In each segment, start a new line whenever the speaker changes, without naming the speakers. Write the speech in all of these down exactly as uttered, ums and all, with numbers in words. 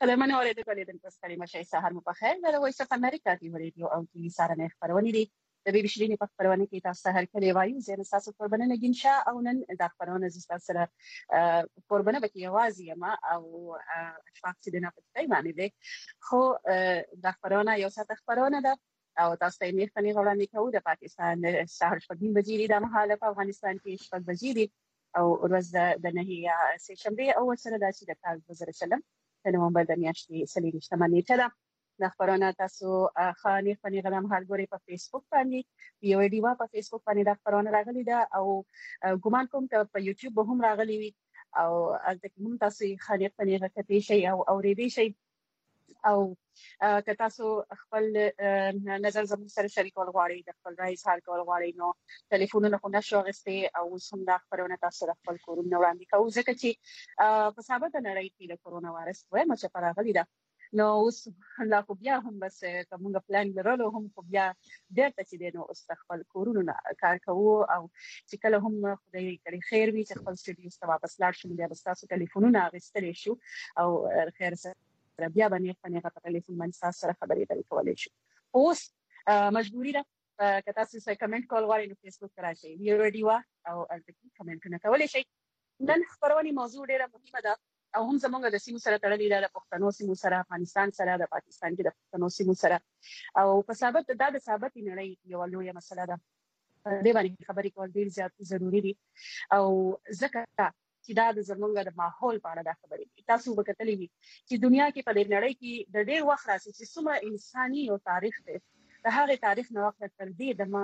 قدرمن اوریدونکو لیدونکو ستړي مشئ سهار مو په خیر. د وایس اف امریکا ټي وی ریډیو او ټي وی سره خبرونه دي. د بي بي سي په خبرونه کې تاسو ته هر کله وایو زه تاسو په بننه ګنشا او نن د خبرونه زستا سره په بننه کې یوازې ما او اشفاق چې د نه پټای باندې دي خو د خبرونه یو څه خبرونه ده او تاسو ته یې خپل غوړاندې کوو. د پاکستان سهار شپږ بجې د مهاله په افغانستان کې شپږ بجې دي او ورځ د نهي سه شنبه او سره د چې د کال دوه زره شلم د نومبر د میاشتې څلورویشتمه نیټه ده. د خبرونه تاسو خاني خاني غلام هالګوري په فیسبوک باندې یو ویډیو په فیسبوک باندې د خبرونه راغلي ده او ګومان کوم ته په یوټیوب هم راغلي وي او البته کوم تاسو خاني خاني غکتې شي او اوریدي شي او که تاسو خپل نظر زموږ سره شریکول غواړئ د خپل رئیس حال کول غواړئ نو ټلیفونونه خو نشو اخیستي او هم دا خبرونه تاسو سره خپل کورونه وړاندې کوو ځکه چې په ثابته نړۍ کې د کورونا وایرس وایم چې پراغلي ده نو اوس لا خو بیا هم بس کومه پلان لرلو هم خو بیا ډېر ته چې نو اوس خپل کورونه کار کوو او چې کله هم خدای کړي خیر وي چې خپل سټډیوز ته واپس لاړ شو بیا تاسو ټلیفونونه اخیستلی شو او خیر سره بیا باندې خپل په ټلیفون باندې تاسو سره خبرې درې کولای شو. اوس مجبوری ده که تاسو سره کمنټ کول غواړئ نو فیسبوک راشئ ویډیو ویډیو او البته کمنټونه کولای شئ. نن خبرونه موضوع ډیره مهمه ده او هم زمونږ د سیمو سره تړلې ده د پښتنو سیمو سره افغانستان سره د پاکستان کې د پښتنو سیمو سره او په ثابت دا د ثابت نړۍ یو لویه مسله ده. د باندې خبرې کول ډیر زیات ضروری دي او ځکه چې دا د زمونږ د ماحول په اړه د خبرې دي. تاسو وکړلې وي چې دنیا کې په دې نړۍ کې د ډیر وخت راځي چې څومره انساني او تاریخ دی د هغه تاریخ نو وخت تر دې د ما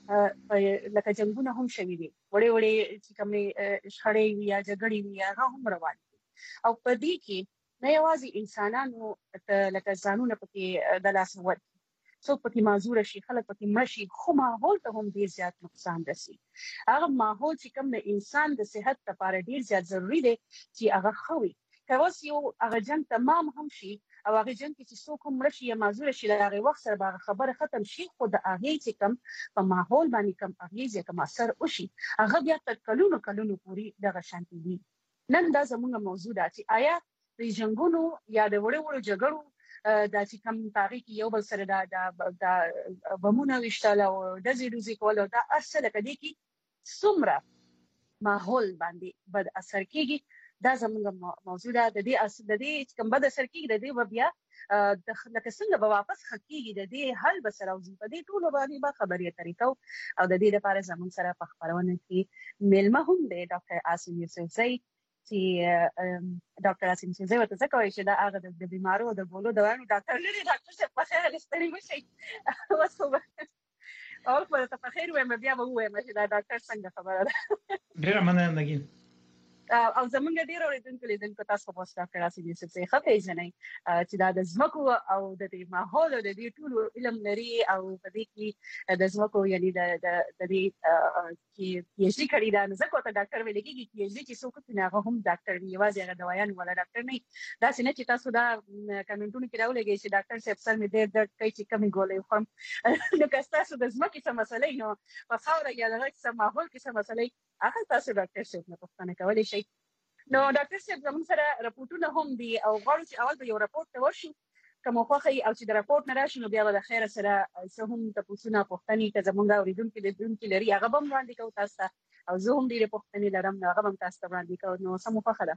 لکه جنگونه هم شوي دي وړي وړي چې کومې شخړې وي یا جګړې وي هغه هم روان دي او په دې کې نه یوازې انسانانو لکه ځانونه پکې د لاس ورکړي څوک پکې معذور شي خلک پکې مشي خو ماحول ته هم ډیر زیات نقصان رسي. هغه ماحول چې کوم د انسان د صحت لپاره ډیر زیات ضروری دی چې هغه خوي کاوس یو هغه جنگ تمام هم شي او هغه جنگ چې څوک هم رشي یا معذور شي هغه وخت سره هغه خبره ختم شي خو د هغه چې کوم په ماحول باندې کوم هغه چې کوم اثر وشي هغه بیا تر کلونو کلونو پوري دغه شانتي دي. نن دا زموږ موضوع ده چې آیا د جنگونو یا د وړو وړو جګړو دا چې کوم تاریخ یو بل سره دا د بمونه وشتل او د زیروزي کول دا اصل کدي کی څومره ماحول باندې بد اثر کیږي دا زموږ موضوع ده. د دې اصل د دې کوم بد اثر کیږي د دې بیا د لکه څنګه به واپس حقيقي د دې حل بسره او په دې ټول باندې به خبرې طریقو او د دې لپاره زموږ سره په خبرونه کې ملما هم دی ډاکټر عاصم یوسفزئی چې ډاکټر عاصم یوسفزئی ورته څه کوي چې دا هغه د بیمارو د بولو دوايانو ډاکټر لري ډاکټر څه په خیر لستري مشي وسو او په ته په خیر وایم بیا به وایم چې دا ډاکټر څنګه خبره ده
ډیره مننه نګین
او زمونږ ډیر اوریدونکو لیدونکو تاسو په ډاکټر عاصم یوسفزئی خپې ځنې چې دا د زمکو او د دې ماحول د دې ټول علم لري او په دې کې د زمکو یعنی د د دې چې پیشي کړی دا نه ځکه ته ډاکټر ویل کېږي چې چې څوک نه هغه هم ډاکټر وي یوازې هغه دوايان ولا ډاکټر نه دا څنګه چې تاسو دا کمنټونه کې راولېږئ چې ډاکټر صاحب سر مې ډېر درد کوي چې کمی ګولې خورم نو که تاسو د زمکې څه مسلې نو په خاوره کې هغه څه ماحول کې څه مسلې هغه تاسو ډاکټر صاحب نه پوښتنه کولای شئ. نو ډاکټر صاحب زموږ سره راپورټونه هم دي او غواړو چې اول به یو راپورټ ته ورشو کوم خوخي او چې د راپورټ نه راشي نو بیا به د خیر سره څه هم تاسو نه پوښتنې ته زموږ اوریدونکو لیدونکو لري هغه به وړاندې کوو تاسو او زه هم ډیره پوښتنې لرم هغه هم تاسو ته وړاندې کوم نو سمو خوخه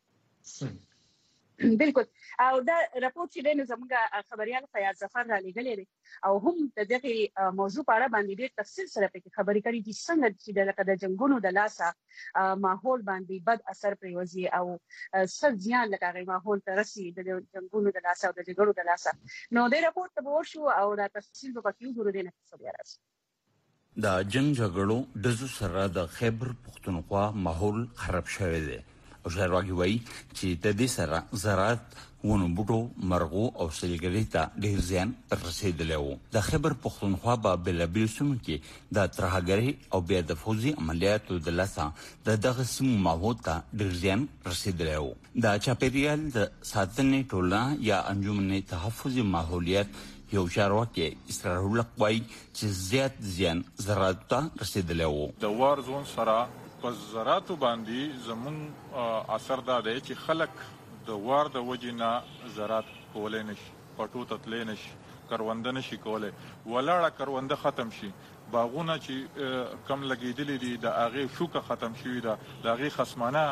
ده بالکل او دا راپورټ چې د زموږ خبريال فیاض ظفر را لګلې دي او هم د دغه موضوع په اړه باندې ډېر تفصیل سره پکې خبرې کړې دي څنګه چې د لکه د جنگونو د لاسه ماحول باندې بد اثر پریوزي او څه زیان لکه ماحول ته رسي د جنگونو د لاسه او د جګړو د لاسه نو د راپورټ ته ورشو او دا تفصیل په کې وګورو دي نه څه بیا راځي.
د جنگ جګړو د سره د خیبر پښتونخوا ماحول خراب شوی دی او شهرواګي وایي چې د دې سره زراعت ونو بوټو مرغو او سیلګرۍ ته ډېر زیان رسېدلی و. د خیبر پښتونخوا په بېلابېلو سیمو کې د ترهګرۍ او بیا د فوځي عملیاتو د لاسه د دغه سیمو ماحول ته ډېر زیان رسېدلی و. د چاپېریال د ساتنې ټولنه یا انجمن تحفظ ماحولیت یو چارواکي اسرار الله وایي چې زیات زیان زراعت ته رسېدلی و.
د وار زون سره په زراعت باندې زمون اثر دا دی چې خلک
د وار د وجې نه زراعت کولی نشي، پټو ته تللی نشي، کرونده نشي کولی، ولاړه کرونده ختم شي، باغونه چې کم لګېدلي دي د هغې شوکه ختم شوي ده، د هغې خصمانه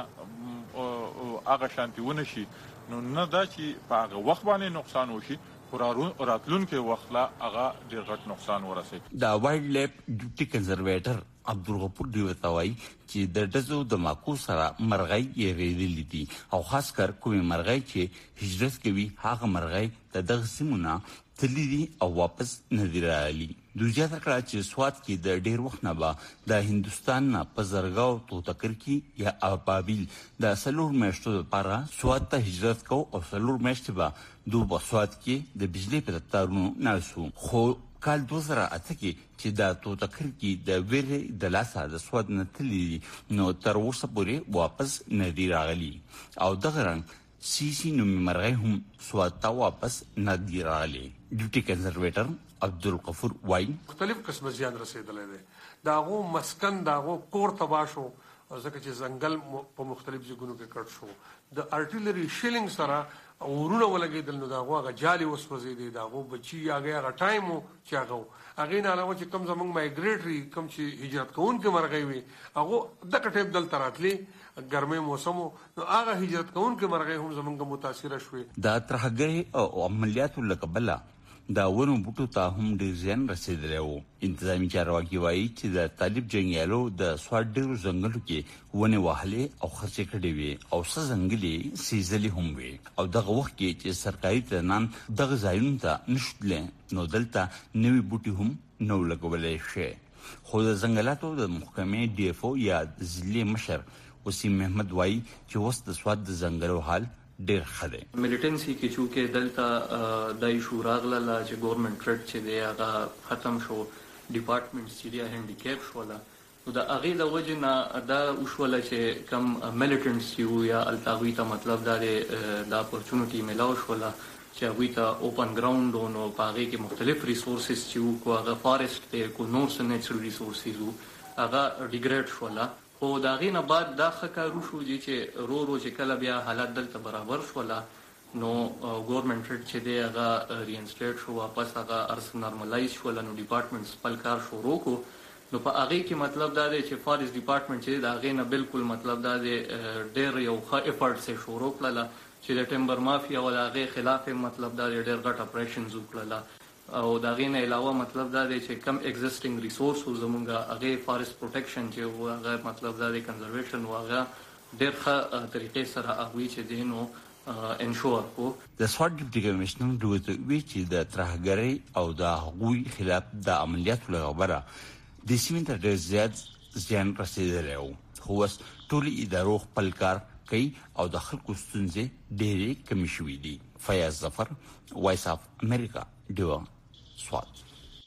هغه شانتې ونه شي، نو نه دا چې په هغه وخت باندې نقصان وشي، خو راتلونکي وخت لا هغه ډېر غټ نقصان ورسوي.
د وایلډ لایف ډیپټي کنزرویټر عبدالغفور دوی ورته وایي چې د ډزو د ماکو سره مرغۍ یېرېدلي دي او خاص کر کومې مرغۍ چې هجرت کوي هغه مرغۍ د دغه سیمو نه تللي دي او واپس نه دي راغلي. دوی زیاته کړه چې سوات کې د ډېر وخت نه به د هندوستان نه په زرګاو توتکر کې یا ابابیل د څلور میاشتو لپاره سوات ته هجرت کو او څلور میاشتې به دوی په سوات کې د بجلي په تارونو ناست وو. خو کال دوه زره اته کې چې د توتکر کې د ویرې د لاسه د سوات نه تللي دي نو تر اوسه پورې واپس نه دي راغلي او دغه رنګ سیسی نومي مرغۍ هم سوات ته واپس نه دي راغلي. ډیپټي کنزرویټر عبدالغفور وایي
مختلف قسمه زیان رسېدلی دی، د هغو مسکن د هغو کور تباه شو ځکه چې ځنګل په مختلف ځایونو کې کټ شو، د ارټیلري شیلینګ سره ورونه ولګېدل، نو د هغو هغه جالې وسوځېدې، د هغو بچي هغې هغه ټایم و چې هغه و هغې نه علاوه چې کوم زموږ مایګریټري کوم چې هجرت کوونکې مرغۍ وي هغو دغه ټیپ دلته راتلې ګرمۍ موسم و، نو هغه هجرت کوونکې مرغۍ هم زموږ متاثره شوې.
د ترهګرۍ او عملیاتو له کبله د ونو بوټو ته هم ډېر زیان رسېدلی و. انتظامي چارواکي وایي چې د طالب جنګیالو د سوات ډېرو ځنګلو کې ونې وهلې او خرڅې کړې وې او څه ځنګل یې سېزلي هم وې او دغه وخت کې چې سرکاري ترنان دغه ځایونو ته نشو تللی نو دلته نوي بوټي هم نه و لګولی شوی. خو د ځنګلاتو د محکمې ډي اف او یا ضلعې مشر وسیم محمد وایي چې اوس د سوات د ځنګلو حال ډېر ښه دی.
ملیټنسي کې چونکې دلته د ایشو راغله چې ګورنمنټ ټرډ چې دی هغه ختم شو، ډپارټمنټس چې دی هینډیکیپ شوله، نو د هغې د وجې نه دا وشوله چې کم ملیټنټس چې وو یا هلته هغوی ته مطلب دا دی دا اپورچونټي میلاو شوله چې هغوی ته اوپن ګراونډ و، نو په هغې کې مختلف ریسورسز چې وو، کو هغه فارسټ دی کو نور څه نیچرل ریسورسز وو هغه ډیګریډ شوله. خو د هغې نه بعد دا ښه کار وشو چې رو رو چې کله بیا حالات دلته برابر شوله نو ګورنمنټ ټرډ چې دی هغه ریانسټیټ شو، واپس هغه ارس نارملایز شوله، نو ډپارټمنټ خپل کار شروع کو. نو په هغې کې مطلب دا دی چې فارسټ ډپارټمنټ چې دی د هغې نه بالکل مطلب دا دی ډېر یو ښه افرټس یې شروع کړله چې د ټمبر مافیا او د هغې خلاف مطلب دا دی ډېر غټ اپریشنز وکړله او د هغې نه علاوه مطلب دا دی چې کم ایگزسټنګ ریسورس و زمونږ هغې فارسټ پروټیکشن چې و هغه مطلب دا دی کنزرویشن و هغه ډېر ښه طریقې سره هغوی چې دی نو انشور کو.
د سوات ډیپټي کمیشنر دوی ته وایي چې د ترهګرۍ او د هغوی خلاف د عملیاتو له کبله د سیمې ته ډېر زیات زیان رسېدلی و، خو اوس ټولې ادارو خپل کار کوي او د خلکو ستونزې ډېرې کمې شوي دي. فیاض ظفر، وایس اف امریکا، ډیوه سوات.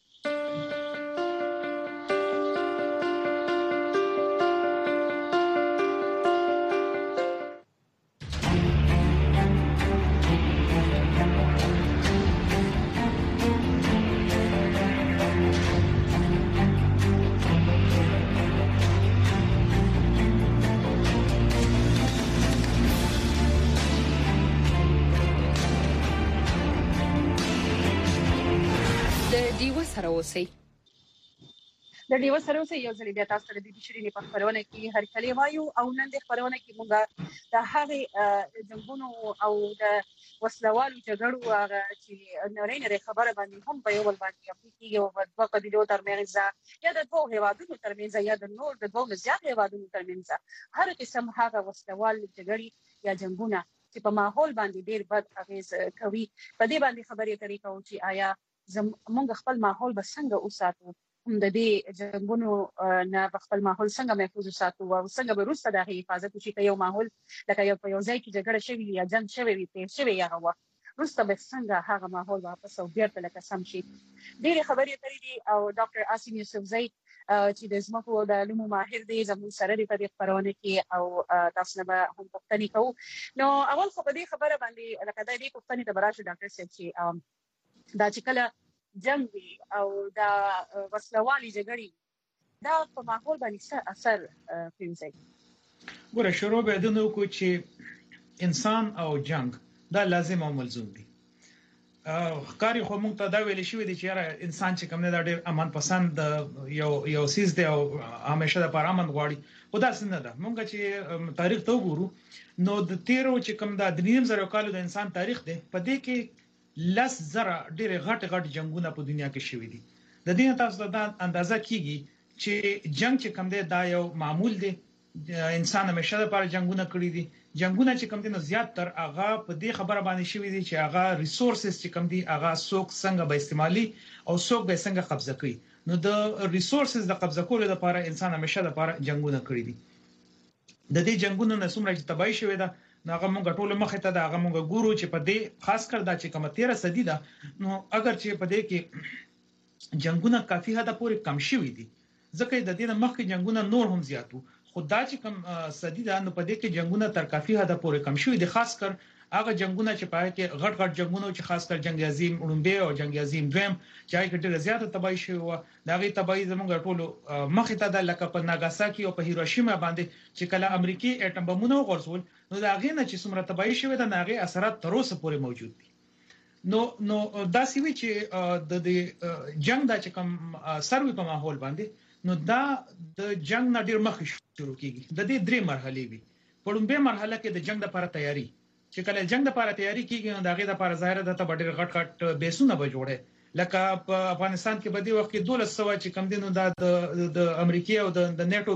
د ډیوه سره اوسئ. یو ځل بیا تاسو ته د بي شیرینې په خپرونه کې هرکلی وایو او نن د خپرونه کې موږ د هغې جنګونو او د وسلوالو جګړو هغه چې نړۍ نړۍ خبره باندې هم په یو بل باندې کېږي او د دوه قبیلو ترمنځ یا د دوه هېوادونو ترمنځ یا د نور د دوه نه زیات هېوادونو ترمنځ هر قسم هغه وسلوال جګړې یا جنګونه چې په ماحول باندې ډېر بد اغېز کوي، په دې باندې خبرې اترې کوو چې آیا موږ خپل ماحول به څنګه وساتو، هم د دې جنګونو نه خپل ماحول څنګه محفوظ وساتو او څنګه به وروسته د هغې حفاظت وشي که یو ماحول لکه یو په یو ځای کې جګړه شوې یا جنګ شوی وي تېر شوی هغه وخت وروسته به څنګه هغه ماحول واپس او بیرته لکه سم شي. ډېرې خبرې اترې دي او ډاکټر عاصم یوسفزی چې د ځمکو او د علومو ماهر دی زموږ سره دی په دې خپرونه کې او تاسو نه به هم پوښتنې کوو. نو اول خو په دې خبره باندې لکه دا دې پوښتنې ته به راشو ډاکټر صاحب چې دا چې کله جنگ وي او دا وسلوالي جګړې دا په ماحول باندې څه اثر پرېږدي؟
ګوره شروع به د نو کو چې انسان او جنگ دا لازم او ملزوم دي. کاری خو مونږ ته دا ویل شوی دی چې انسان چې کوم نه دا ډېر امان پسند یو یو سیس دی او همیشه د پر امن غواړي، خدا څنګه ده مونږ چې تاریخ ته وګورو نو د تیرو چې کوم دا د نیم زره کالو د انسان تاریخ دی په دې کې لس زره ډېر غټ غټ جنگونه په دنیا کې شوي دي. د دې تاسو ته اندازه کیږي چې جنگ چې کوم دی دا یو معمول دی، انسان همیشه د پر جنگونه کړی دي. جنگونه چې کوم دي نو زیات تر هغه په دې خبره باندې شوی دي چې هغه ریسورسز چې کوم دي هغه څوک څنګه به استعمالي او څوک به څنګه قبضه کوي. نو د ریسورسز د قبضه کولو لپاره انسان همیشه د پر جنگونه کړی دي. د دې جنگونو نه څومره چې تباہي شوی ده نو هغه مونږ ټول مخه ته دا هغه مونږ ګورو چې په دې خاص کر دا چې کومه تیرہ صدی ده نو اگر چې په دې کې جنگونه کافي حد پورې کم شوي دي ځکه د دې مخکې جنگونه نور هم زیاتو، خدا چې کوم صدی ده نو په دې کې جنگونه تر کافي حد پورې کم شوي دي. خاص کر هغه جنگونه چې پای کې غټ غټ جنگونه چې خاص کر جنگ عظیم اولمبه او جنگ عظیم دویم چې هغه ډېر زیاته تباہي شوی و، دا غي تباہي زموږ ټولو مخه ته د لکه په ناګاساکي او په هیروشیما باندې چې کله امریکای اټم بمونه وغورځول نو دا غي نه چې څومره تباہي شوی ده ناغي اثرات تر اوسه پورې موجود دي. نو نو دا سوي چې د د جنگ د چې کوم سروي په ماحول باندې نو دا د جنگ نه ډیر مخکې شروع کیږي. د دې درې مرحلې وي. په لومبه مرحله کې د جنگ لپاره تیاری چې کله جنگ لپاره تیاری کیږي نو دا غي لپاره ظاهر ده ته ډیر غټ غټ بیسونه به جوړه، لکه په افغانستان کې په دې وخت کې دولس سوه چې کم دینو د د امریکای او د نیټو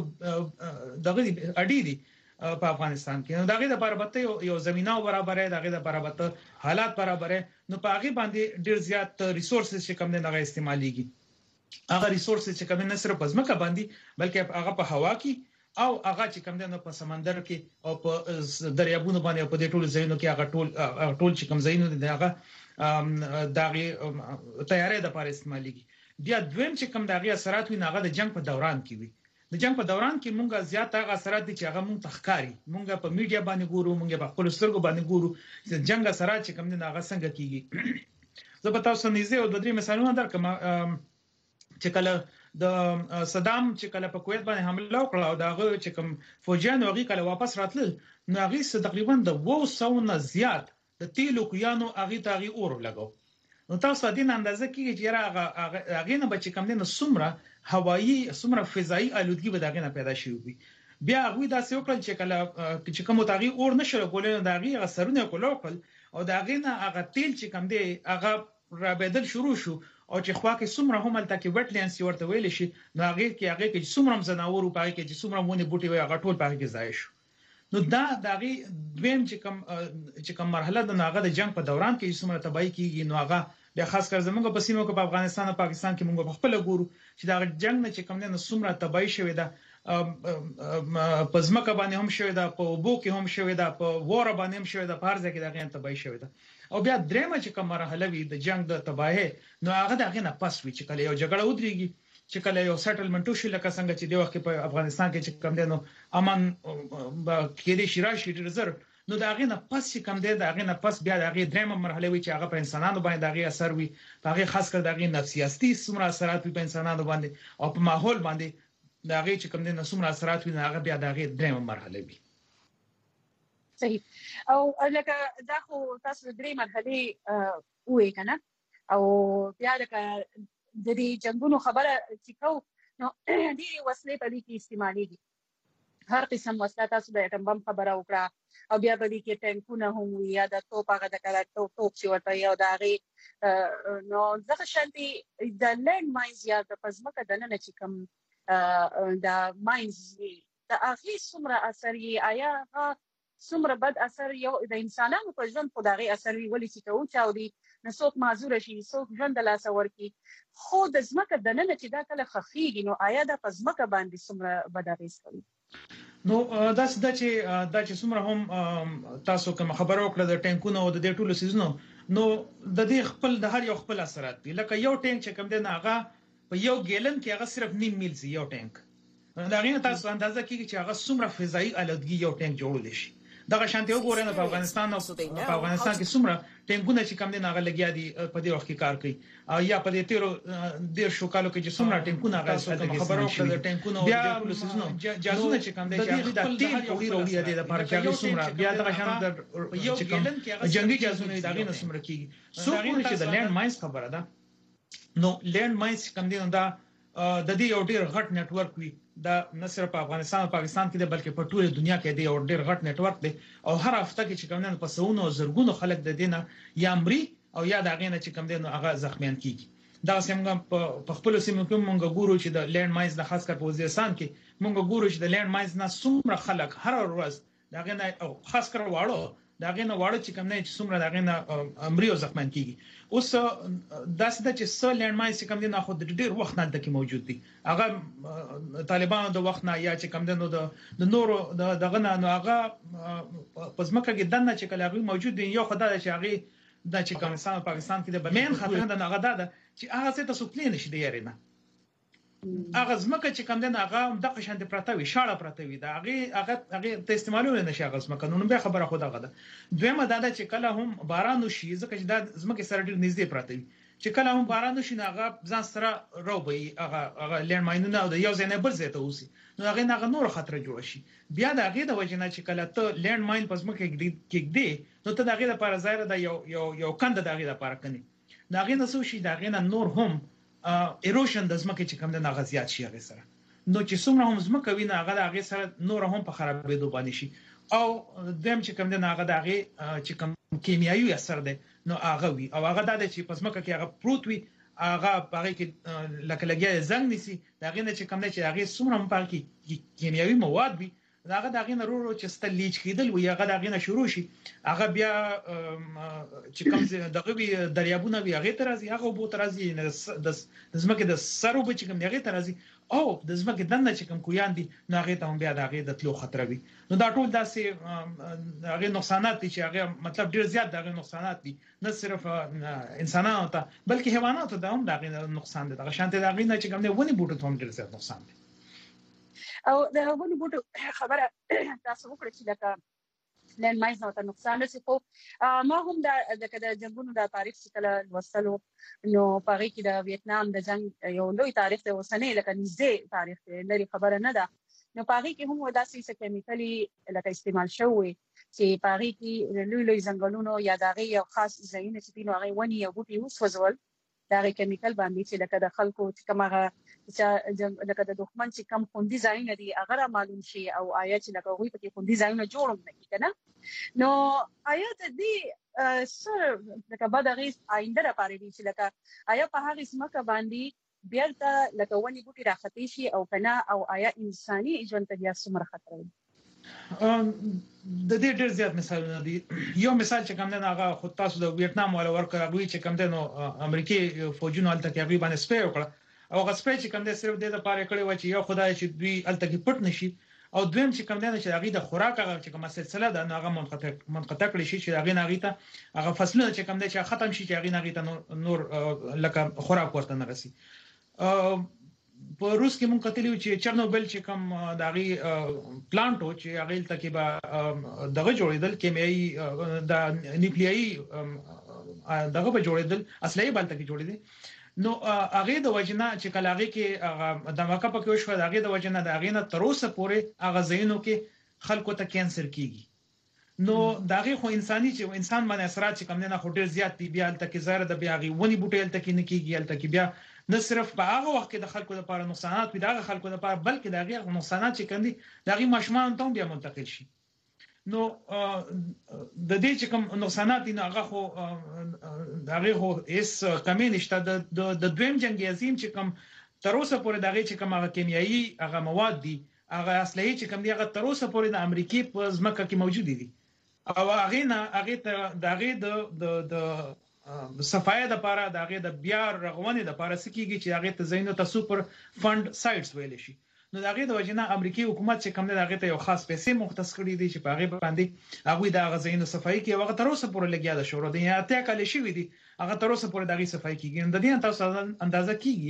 دغه اډی دي په افغانستان کې. نو دا غي لپاره به یو زمينه برابرې دا غي لپاره به حالات برابرې نو په هغه باندې ډیر زیات ریسورسز چې کم نه غي استعماليږي. هغه ریسورسز چې کوم نه صرف پزماکه باندې بلکې هغه په هوا کې او هغه چې کوم نه په سمندر کې او په دریابونو باندې او په دې ټول ځایونو کې هغه ټول ټول چې کوم ځایونه دي هغه داغي تیارې د لپاره استعماليږي. بیا دویم چې کوم داغي اثرات وي هغه د جنگ په دوران کې وي. د جنگ په دوران کې مونږه زیات هغه اثرات دي چې هغه مونږ تخکاری مونږه په میډیا باندې ګورو، مونږه په خپل سترګو باندې ګورو چې جنگ اثرات چې کوم نه هغه څنګه کیږي. زه به تاسو نږدې او د درې مثالونه درکم چې کله د صدام چې کله په کویت باندې حمله وکړه او داغه چې کوم فوجیان هغه کله واپس راتل نو هغه تقریبا د دوه سوه نه زیات د تیلو کویانو هغه ته هغه اور لګاو. نو تاسو د دې اندازه کې چې هغه هغه نه بچ کم نه سمره هوایی سمره فضایی الودګي به داغه نه پیدا شي وي. بیا هغه داسې وکړل چې کله چې کوم تاغي اور نشو کولای داغه غسرونه کولای او داغه نه هغه تیل چې کم دی هغه را بدل شروع شو او چې خوا کې څومره هم الته کې وټلینز ورته ویل شي نو هغه کې هغه کې څومره زناور او پای کې چې څومره مونږ بوټي وي هغه ټول پای کې ځای شو. نو دا دغه دویم چې کوم چې کوم مرحله د هغه د جنگ په دوران کې څومره تباہي کیږي نو هغه بیا خاص کر زموږ په سیمو کې په افغانستان او پاکستان کې موږ په خپل ګورو چې دا جنگ نه چې کوم نه څومره تباہي شوی دا په ځمکه باندې هم شوی دا په وبو کې هم شوی دا په وره باندې هم شوی دا په هر ځای کې دا غن تباہي شوی دا. او بیا درېمه چې کوم مرحله وي د جنگ د تباہي نو هغه دغه نه پس وی چې کله یو جګړه ودرېږي چې کله یو سیټلمنټ وشي لکه څنګه چې د وخت په افغانستان کې چې کوم دی نو امن کې د شراشي ډیزر نو دغه نه پس چې کوم دی دغه نه پس بیا دغه درېمه مرحله وي چې هغه په انسانانو باندې دغه اثر وي، هغه خاص کر دغه نفسیاتي سمره اثرات په انسانانو باندې او په ماحول باندې دغه چې کوم دی نو سمره اثرات وي هغه بیا دغه درېمه مرحله وي.
صحیح. او لکه دا خو تاسو درې مرحلې وې کنه او بیا لکه د دې جنگونو خبره چې کو نو ډېری وسلې په دې کې استعمالېږي، هر قسم وسله تاسو د اټم بم خبره وکړه او بیا په دې کې ټینکونه هم وي یا د توپ هغه د کله توپ توپ چې ورته یو د هغې نو ځکه شانتي د لینډ ماینز یا د پزمکه دننه چې کوم د ماینز د هغې څومره اثر یې آیا هغه څومره بد اثر یو د انسانانو په ژوند خو دغه اثر وی ولې چې ته چاودي نو څوک معذور شي څوک ژوند لا سور کی خو د ځمکه د نن چې دا کله خخېږي نو آیا د پزمکه باندې څومره بد اغیز کوي؟
نو دا څه د چې دا چې څومره هم تاسو کوم خبرو کړل د ټینکونو او د دې ټولو سيزونو نو د دې خپل د هر یو خپل اثرات دي. لکه یو ټینک چې کوم دی نه هغه په یو ګیلن کې هغه صرف نیم میل سي یو ټینک دا غوښنه تاسو اندازه کیږي چې هغه څومره فضایی الودګي یو ټینک جوړول شي. دغه شانتي وګورئ په افغانستان او په افغانستان کې څومره ټینګونه چې کم دي ناغه لګیا دي په دې وخت کې کار کوي یا په دې تیرو ډیر شو کالو کې چې څومره ټینګونه غاښه خبرو کړل د ټینګونو او د پولیسونو جازونه چې کم دي چې هغه د تیل وړي وړي دي د لپاره چې هغه څومره بیا دغه شان د یو ګیلن کې جنگي جازونه دغه نه څومره کیږي سو چې د لینډ ماینز خبره ده نو لینډ ماینز کم دي نو دا د دې یو ډیر غټ نت ورک وي دا نه صرف په افغانستان او پاکستان کې دی بلکې په ټوله دنیا کې دی یو ډیر غټ نت ورک دی او هر هفته کې چې کوم نه په سونو زرګونو خلک د دینه یا امري او یا د غینه چې کوم دی نو هغه زخمیان کیږي دا څنګه په خپل سیمه کې مونږ ګورو چې د لینډ ماینز د خاص کر په وزیرستان کې مونږ ګورو چې د لینډ ماینز نه څومره خلک هر ورځ دا غینه او خاص کر واړو دا غینه واړو چې کوم نه چې څومره دا غینه امري او زخمیان کیږي اوس داسې د چې سو لینډ ماینز چې کوم دي نه خو د ډیر وخت نه دکې موجود دي هغه طالبانو د وخت نه یا چې کوم دي نو د نورو دغه نه نو هغه پزماکه کې دنه چې کله هغه موجود دي یو خدای چې هغه د چې افغانستان او پاکستان کې د بمن خطر د هغه ده چې هغه څه تاسو پلان نشي دی یاري نه هغه زمکه چې کوم دي هغه د قشند پرتاوي شاړه پرتاوي دا هغه هغه هغه ته استعمالول نشي هغه زمکه نو به خبره خو دغه ده دویمه دا چې کله هم باران وشي ځکه چې د زمکه سره ډیر نږدې پرتاوي چې کله هم باران وشي هغه ځان سره روبي هغه هغه لینډ ماینونه او د یو ځای نه بل ځای ته وسی نو هغه نه نور خطر جوړ شي بیا د هغه د وجنه چې کله ته لینډ ماین پس مکه کې دی نو ته د هغه لپاره ظاهر د یو یو یو کند د هغه لپاره کني دا هغه نسو شي دا هغه نور هم ایروشن د زمکه چې کوم د ناغزيات شي هغه سره نو چې څومره هم زمکه وینه هغه هغه سره نور هم په خرابېدو باندې شي او دیم چې کوم د هغه هغه چې کوم کیمیاوي اثر ده نو هغه وي او هغه د چې پس مکه کې هغه پروت وي هغه هغه کې لکه لګیا زنګ نسی هغه نه چې کوم نه چې هغه څومره هم پاکي کیمیاوي مواد وي هغه دغه نه ورو چې ستلیچ کېدل وي هغه دغه نه شروع شي هغه بیا چې کوم دغه وی دریابونه وی هغه ترازی هغه بو ترازی د زمکه د سرو به چې کوم هغه ترازی او د زمکه دنه چې کوم کویان دي نو هغه ته هم بیا دغه د تلو خطر وي نو دا ټول داسې هغه نقصانات دي چې هغه مطلب ډیر زیات دغه نقصانات دي نه صرف انسانانو ته بلکې حیواناتو ته هم دغه نقصان دي دغه شانته دغه نه چې کوم نه ونی بوټو ته هم ډیر زیات نقصان دي
او د ونی بوټو خبره تاسو وکړه چې لکه لینډ ماینز نو ته نقصان رسي خو ما هم د د جنگونو د تاریخ څخه وصلو نو پاره کې د ویتنام د جنگ یو لوی تاریخ د وسنې لکه نږدې تاریخ لري خبره نه ده نو پاره کې هم وداسې څه کیمیکلي لکه استعمال شوی چې پاره کې لوی لوی ځنګلونو یا دغه یو خاص ځایونه چې نو هغه ونی یو بوټي وسوځول دا کیمیکل باندې چې لکه د خلکو چې کومه چې لکه د دښمن چې کم خوندي ځایونه دي هغه معلوم شي او آیا چې لکه وي په خوندي ځایونه جوړوم نه کنه نو آیا ته دې سر لکه بعد غي آینده لپاره دي چې لکه آیا په هغه سمکه باندې بیرته لکه ونی بوټي راختی شي او کنه او آیا انساني ژوند ته بیا څومره خطر وي
د دې ډېر زیات مثالونه دي یو مثال چې کوم نه هغه خود تاسو د ویتنام ولا ورکه هغه چې کوم نو امریکای فوجونو الته کې هغه باندې سپې وکړه او هغه سپې چې کوم نه صرف د لپاره کړی و چې یو خدای چې دوی الته کې پټ نشي او دویم چې کوم نه چې هغه د خوراک هغه چې کومه سلسله ده هغه منقطع منقطع کړی شي چې هغه ناغي ته هغه فصلونه چې کوم نه چې ختم شي چې هغه ناغي ته نور لکه خوراک ورته نه رسي په روس کې مونږ کتلی چې چرنوبل چې کوم داغي پلانټو چې هغه تل کې به دغه جوړیدل کیمیاوي د نیوکلیایي دغه به جوړیدل اصلي بل تل کې جوړیدل نو هغه د وجنه چې کله هغه کې د مکه په کې شو هغه د وجنه د هغه نه تر اوسه پورې هغه زینو کې خلکو ته کینسر کیږي نو داغه خو انساني چې انسان باندې اثرات چې کوم نه خو ډیر زیات دي بیا تل کې زهر د بیا غي ونی بوټي تل کې نه کیږي تل کې بیا نه صرف په هغه وخت کې د خلکو لپاره نقصانات وي دغه خلکو لپاره بلکې دغه نقصانات چې کندي دغه ماشومان ته بیا منتقل شي نو د دې چې کوم نقصانات دي هغه خو دغه خو اس کمې نشته د دویم جنگ عظیم چې کوم تر اوسه پورې دغه چې کوم هغه کیمیاوي هغه مواد دي هغه اصلي چې کوم دی هغه تر اوسه پورې د امریکای په ځمکه کې موجود دي او هغه نه هغه دغه د د صفایه د لپاره دغه د بیا رغونې د لپاره سکیږي چې هغه ته زینو ته سوپر فند سایټس ویل شي نو دغه د وجنه امریکای حکومت چې کوم دغه ته یو خاص پیسې مختص کړی دي چې په هغه باندې هغه د غزینو صفایي کې هغه تر اوسه پورې لګیا ده شروع دي یا ته کله شي وي دي هغه تر اوسه پورې دغه صفایي کیږي د دې تاسو اندازه کیږي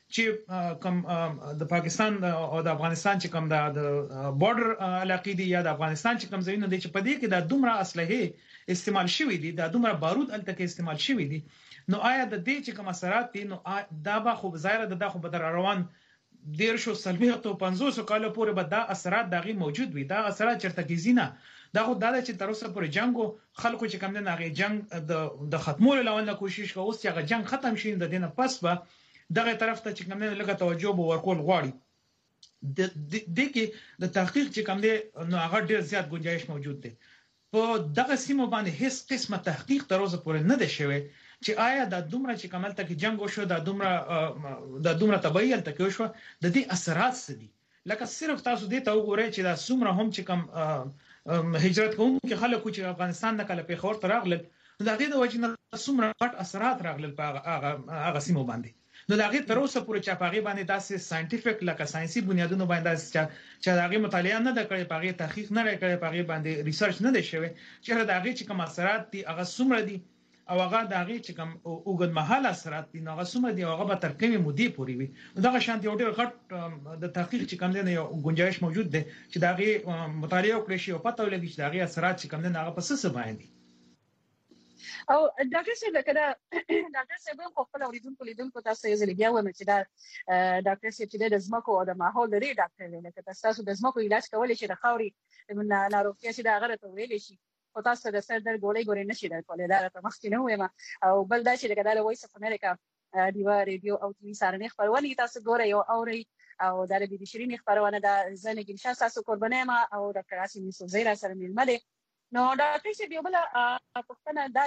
چې کوم د پاکستان او د افغانستان چې کوم د بارډر علاقې دي یا د افغانستان چې کوم ځایونه دي چې په دې کې د دومره اسلحه استعمال شوې دي د دومره بارود الته کې استعمال شوې دي نو آیا د دې چې کوم اثرات دي نو دا به خو ظاهر ده خو به روان ډیر شو سلمیت او پنځوس کال پورې به دا اثرات دغه موجود وي دا اثرات چرته کې زینا دا خو دا چې تر اوسه پورې جنگو خلکو چې کوم نه غي جنگ د د ختمولو لونه کوشش کوي اوس چې جنگ ختم شي د دینه پس به دغه طرف ته چې کوم نه لګه توجه به ورکول غواړي د د کې د تحقیق چې کوم دی نو هغه ډیر زیات گنجائش موجود دی په دغه سیمه باندې هیڅ قسمه تحقیق تر اوسه پورې نه دی شوی چې آیا د دومره چې کمل ته کې جنگ وشو د دومره د دومره تبعیل ته کې وشو د دې اثرات څه دي لکه صرف تاسو دې ته وګورئ چې دا څومره هم چې کوم هجرت کوونکي خلکو چې افغانستان نه کله پیښور ته راغلل نو د دې د وجې نه څومره غټ اثرات راغلل په هغه هغه سیمه باندې نو دا غي تر اوسه پورې چې په هغه باندې داسې ساينټیفیک لکه ساينسي بنیادونو باندې چې چې هغه مطالعه نه کړي په هغه تحقیق نه کړي په هغه باندې ریسرچ نه دی شوی چې دا غي چې کوم اثرات دي هغه څومره دي او هغه د هغه چې کوم اوګد محل اثرات دي نو هغه څومره دي هغه به تر کومه مودې پورې وي دا شانتي ډېر غټ د تحقیق چې کوم دی یو گنجائش موجود دی چې دا غي مطالعه وکړي شي او پته ولګي چې دا غي اثرات چې کوم دی هغه په څه باندې
او ډاکټر صاحب کله ډاکټر صاحب هم خپل اوریدونکو لیدونکو تاسو یې زلګیا و چې دا ډاکټر صاحب چې د زمکو او د ماحول لري ډاکټر دی لکه تاسو د زمکو علاج کولای شي د خاوري د ناروغتیا چې دا غره ته ویل شي او تاسو د سر درد ګولې ګولې نشي درکولای دا ته مخکې نه وایم او بل دا چې د وایس اف امریکا دیوا ریډیو او ټي وي سره خبرونه تاسو ګورئ او اورئ او د ربي شيرين خبرونه د زنګین شاه تاسو قربانه ما او ډاکټر اسیم یوسف زیرا سره ململه نو ډاکټر صاحب یو بل پښتنه دا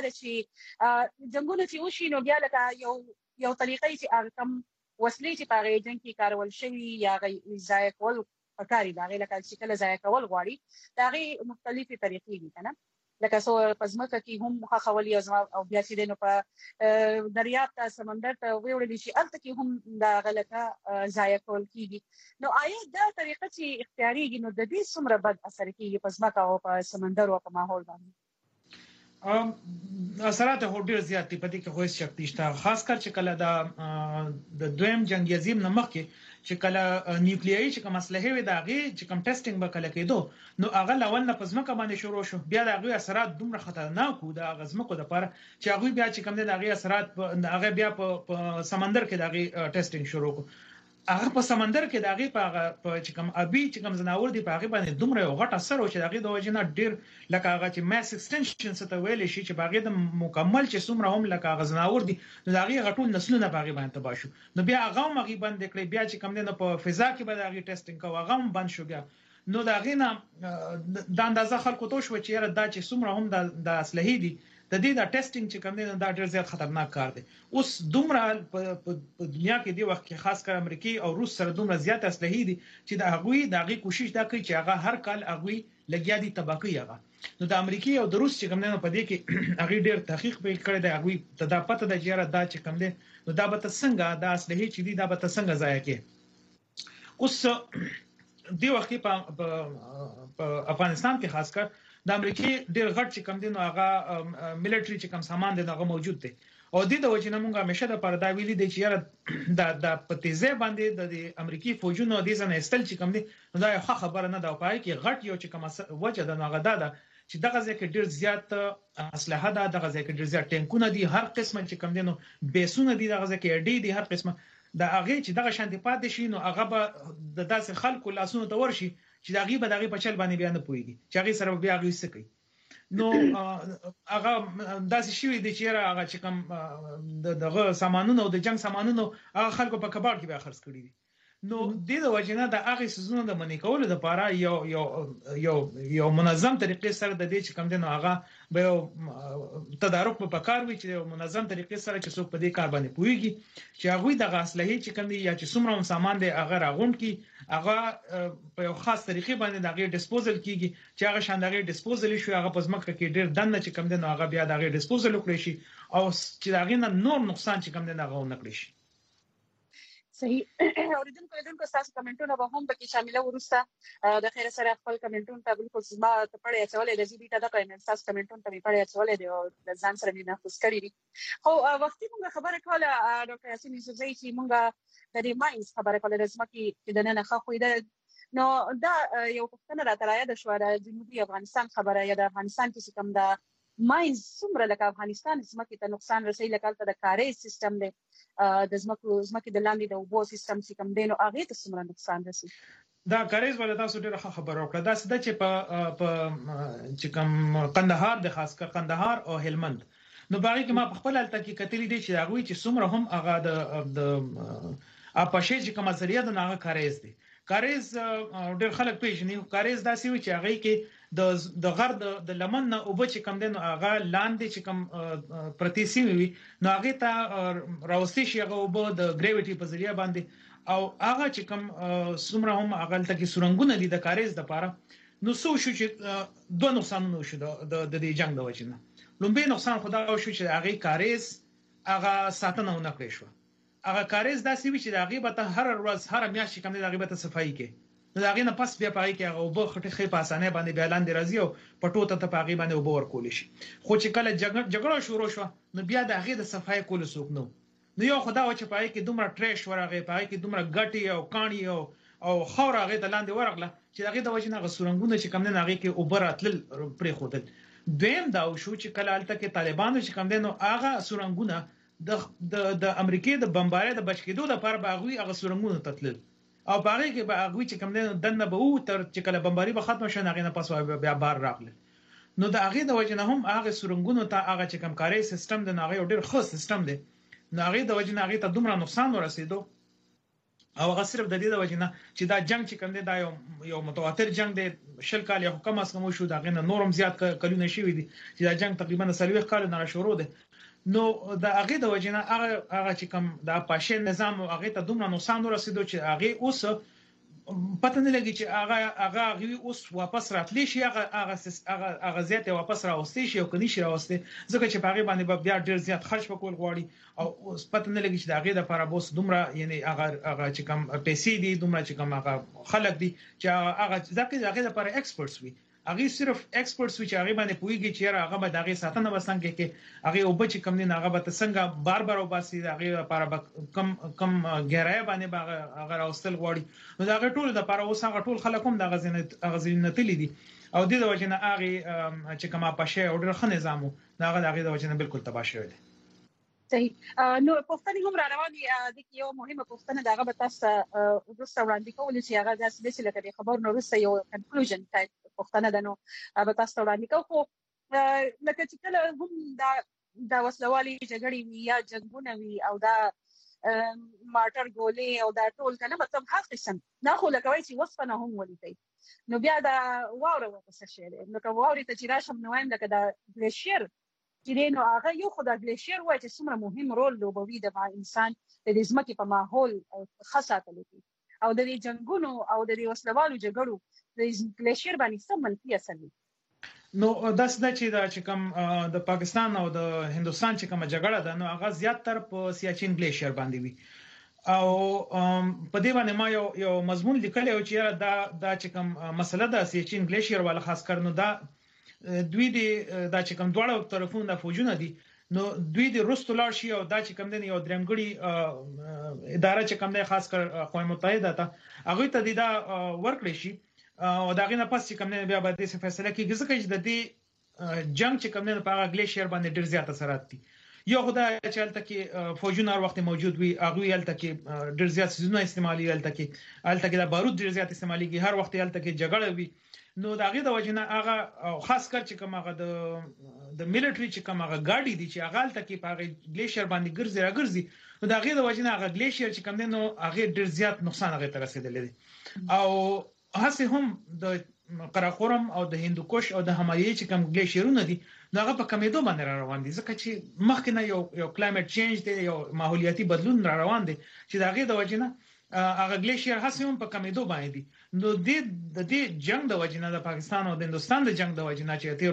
چې جنگونه چې وشي نو بیا لکه یو یو طریقې چې کم وسلې چې په جنگ کې کارول شوی یا غي ځای کول پکاري دا غي لکه چې کله ځای کول غواړي دا غي مختلفي طریقې دي کنه لکه سو پزماکه کې هم مخاولي او بیا چې دنه په دریاب ته سمندر ته ویوړل شي الته کې هم دا غلطه ځای کول کیږي نو آیا دا طریقه چې اختیاري نو د دې څومره بد اثر کوي پزماکه او په سمندر او په ماحول باندې
ام اثرات هو ډیر زیات دي په دې کې خو هیڅ شک نشته خاص کر چې کله دا د دویم جنگ عظیم نمخ کې چې کله نیوکلیایي چې کوم اسلحه وي دا غي چې کوم ټیسټینګ وکړه کېدو نو هغه لول نه پزماکه باندې شروع شو بیا دا غي اثرات دومره خطرناک وو دا غزمکو د لپاره چې هغه بیا چې کوم دا غي اثرات هغه بیا په سمندر کې دا غي ټیسټینګ شروع کو هغه په سمندر کې دا غي په چې کوم ابي چې کوم زناور دي په هغه باندې دومره یو غټ اثر او چې دا غي د وجنه ډیر لکه هغه چې ماس ایکستنشن څه ویل شي چې باغې د مکمل چې څومره هم لکه هغه زناور دي نو دا غي غټول نسلونه باغې باندې تبا شو نو بیا هغه مغي باندې کړی بیا چې کوم نه په فضا کې به دا غي ټیسټینګ کوه هغه بند شو بیا نو دا غي نه د اندازه خلکو ته شو چې را دا چې څومره هم د اسلحې دي د دې دا ټیسټینګ چې کوم نه دا ډېر زیات خطرناک کار دی اوس دومره په دنیا کې دی وخت کې خاص کر امریکای او روس سره دومره زیات اسلحې دي چې دا هغوی دغه کوشش دا کوي چې هغه هر کال هغوی لګیا دي تباکي هغه نو د امریکای او د روس چې کوم نه په دې کې هغه ډېر تحقیق به کړی دی هغوی ته دا پته د جره دا چې کوم دی نو دا به څنګه دا اسلحې چې دي دا به څنګه ضایع کوي اوس دی وخت په افغانستان کې خاص کر د امریکای ډېر غټ چې کم دي نو هغه ملټری چې کم سامان دي هغه موجود دي او د دې وجه نه موږ همیشه د پردا ویلي دي چې یاره د د پتیزه باندې د امریکای فوجونو د ځنه استل چې کم دي نو دا یو خبره نه دا پای کې غټ یو چې کم وجه د هغه ده چې دغه ځکه ډېر زیات اسلحه ده دغه ځکه ډېر زیات ټینکونه دي هر قسمه چې کم دي نو بیسونه دي دغه ځکه ډي دي هر قسمه دا هغه چې دغه شان دي پاتې شي نو هغه به د داسې خلکو لاسونو ته ورشي چې دغه به دغه په چل باندې بیان پويږي چې هغه سره بیا هغه څه کوي نو هغه داسې شوی دی چې هغه چې کوم دغه سامانونو او د جنگ سامانونو هغه خلکو په کباړ کې به خرڅ کړی دي نو د دې وجنه د هغه سيزونو د منې کولو لپاره یو یو یو یو منظم طریقې سره د دې چې کوم دي نو هغه به تدارک په پکار وي چې منظم طریقې سره چې څوک په دې کار باندې پويږي چې هغه د غاسلهي چې کوم دي یا چې څومره سامان دی هغه راغونډ کی هغه په یو خاص طریقې باندې دغه ډیسپوزل کیږي چې هغه شاندغه ډیسپوزل شي هغه په ځمکه کې ډیر دنه چې کوم دي نو هغه بیا دغه ډیسپوزل وکړي شي او چې دغه نور نقصان چې کوم دي هغه نه کړی شي
صحیح اوریدونکو لیدونکو تاسو کمنټونه به هم پکې شامل ورسته د خیر سره خپل کمنټونه ته بالکل سما ته پړې اچولې د دې بیٹه د قائم تاسو کمنټونه ته پړې اچولې دی او د ځان سره نه نفس کړی دي خو وختي موږ خبره کوله ډاکټر یاسین یوسفزئی چې موږ د دې ماینز خبره کوله د سمکی چې د نن ښه خو نو دا یو پښتنه راته د شو د جنوبي افغانستان خبره یا د افغانستان کې کوم دا ماینز څومره لکه افغانستان سمکی ته نقصان رسي لکه ته د کاري سیستم دی د زمکو زمکه د لاندې د وبو سیستم چې کوم دینو هغه ته څومره نقصان رسي
دا کاریز ول تاسو ډیره خبره وکړه دا څه چې په په چې کوم قندهار د خاص کر قندهار او هلمند نو باغی کې ما په خپل حالت کې کتلی دي چې هغه چې څومره هم هغه د د اپاشه چې کوم ذریعہ د ناغه کاریز دي کاریز ډېر خلک پیژني کاریز داسې وي چې هغه کې د د غر د لمن نه او بچ کم دنو هغه لاندې چې کوم پرتیسی وي نو هغه ته راوستي شي هغه وب د ګریویټي په ذریعہ باندې او هغه چې کوم څومره هم هغه تل کې سورنګونه دي د کاریز د پاره نو سو شو چې دوه نقصانونه شو د د دې جنگ د وجنه لومبي نقصان خدا او شو چې هغه کاریز هغه ساتنه نه کړی شو هغه کاریز داسې وی چې د هغه به هر ورځ هر میاشت کوم د هغه به صفایي کې نو هغه نه پس بیا پای کې هغه وب خټه خې په اسانه باندې بیا لاندې راځي او پټو ته په هغه باندې وب ورکول شي خو چې کله جګړه شروع شو نو بیا د هغه د صفایي کول سوق نو نو یو خدا و چې پای کې دومره ټریش ورغه پای کې دومره ګټي او کانی او او خور هغه د لاندې ورغله چې هغه د وجنه غسورنګونه چې کوم نه هغه کې اوبراتل پرې خودل دویم دا شو چې کله الته کې طالبانو چې کوم دنو هغه سورنګونه د د د امریکای د بمبارۍ د بچکیدو لپاره باغوي هغه سورنګونه تتل او باغې کې باغوي چې کوم دنه به او تر چې کله بمبارۍ به ختم شي هغه نه پس بیا بار راغله نو د هغه د وجنه هم هغه سورنګونو ته هغه چې کوم کاري سیستم د هغه ډېر خاص سیستم دی نو هغه د وجنه هغه ته دومره نقصان ورسېدو او هغه صرف د دې د وجنه چې دا جنگ چې کوم دی دا یو یو متواتر جنگ دی شل کال یو کم اس کم شو دا غنه نورم زیات کلونه شي وي دي چې دا جنگ تقریبا سلوي کال نه شروع دی نو د هغه د وجنه هغه هغه چې کوم د پاشه نظام هغه ته دومره نقصان ورسېدو چې هغه اوس پته نه لګي چې هغه هغه اوس واپس راتلی شي هغه هغه هغه زیات واپس راوستي شي او کني شي راوستي ځکه چې هغه باندې بیا ډیر زیات خرج وکول غواړي او اوس پته نه لګي چې هغه د لپاره بوس دومره یعنی هغه هغه چې کوم پیسې دي دومره چې کوم هغه خلک دي چې هغه ځکه هغه د لپاره ایکسپرټس وي هغه صرف ایکسپرټس چې هغه باندې پويږي چې هغه به دغه ساتنه وسنګ کې هغه او بچ کم نه هغه به څنګه بار بار وباسي هغه لپاره کم کم ګرای باندې هغه راوستل غواړي نو هغه ټول د لپاره اوس هغه ټول خلک هم د غزنه غزنه تللی دي او د دې وجنه هغه چې کومه پښه او ډېر ښه نظامو هغه دغه د وجنه بالکل تباہ شوی دی
صحیح نو پښتني هم را روان دي د یو مهمه پښتنه دغه به تاسو ورسره وړاندې کول چې هغه د سپیشل لکه خبر نو ورسره یو کنکلوژن ټایپ پښتنه ده نو به تاسو وړاندې کوو خو لکه چې کله هم دا د وسلوالي جګړې یا جنگونه وي او دا مارټر ګولې او دا ټول کنه مطلب هغه قسم نه خو لکه وایي چې وسپنه هم ولې نو بیا دا واوره وسه شي نو که واوري ته چې راشم نو وایم لکه دا ګلیشیر چې نو هغه یو خدای ګلیشیر وایي چې څومره مهم رول لوبوي د انسان د دې ځمکې په ماحول خاصه تللی او د دې جنگونو او د دې وسلوالو جګړو د ګلیشیر باندې څه منفي اثر لري
نو داس د چې دا چې کوم د پاکستان او د هندستان چې کوم جګړه ده نو هغه زیات تر په سیاچین ګلیشیر باندې وي او په دې باندې ما یو یو مضمون لیکلی او چې دا دا چې کوم مسله ده سیاچین ګلیشیر ولا خاص کر نو دا دوی دی دا چې کوم دواړو طرفونو د فوجونه دي نو دوی د روسو لار شي او دا چې کوم دی یو درمګړي اداره چې کوم دی خاص کر اقوام متحده ته هغه ته دا ورکړي شي او دا غینه پس چې کوم دی بیا به د فیصله کیږي ځکه چې د دې جنگ چې کوم دی په هغه ګلیشیر باندې ډیر زیات اثرات دي یو خدای چې الته کې فوجونه هر وخت موجود وي هغه الته کې ډیر زیات سيزونه استعمالي الته کې الته کې د بارود ډیر زیات استعمالي هر وخت الته کې جګړه وي نو دا غي د وجنه هغه خاص کر چې کوم هغه د د ملټری چې کوم هغه ګاډي دي چې هغه الته کې په هغه ګلیشیر باندې ګرځي راګرځي نو دا غي د وجنه هغه ګلیشیر چې کوم دی نو هغه ډیر زیات نقصان هغه تر رسیدلی دي او هڅه هم د قراقورم او د هندوکش او د همایې چې کوم ګلیشیرونه دي نو هغه په کمیدو باندې روان دي ځکه چې مخکې نه یو یو کلایمټ چینج دی یو ماحولیاتي بدلون را روان دي چې دا غي د وجنه هغه ګلیشیر هڅه هم په کمیدو باندې نو د دې جنگ د وجنه د پاکستان او د هندستان د جنگ د وجنه چې تیرو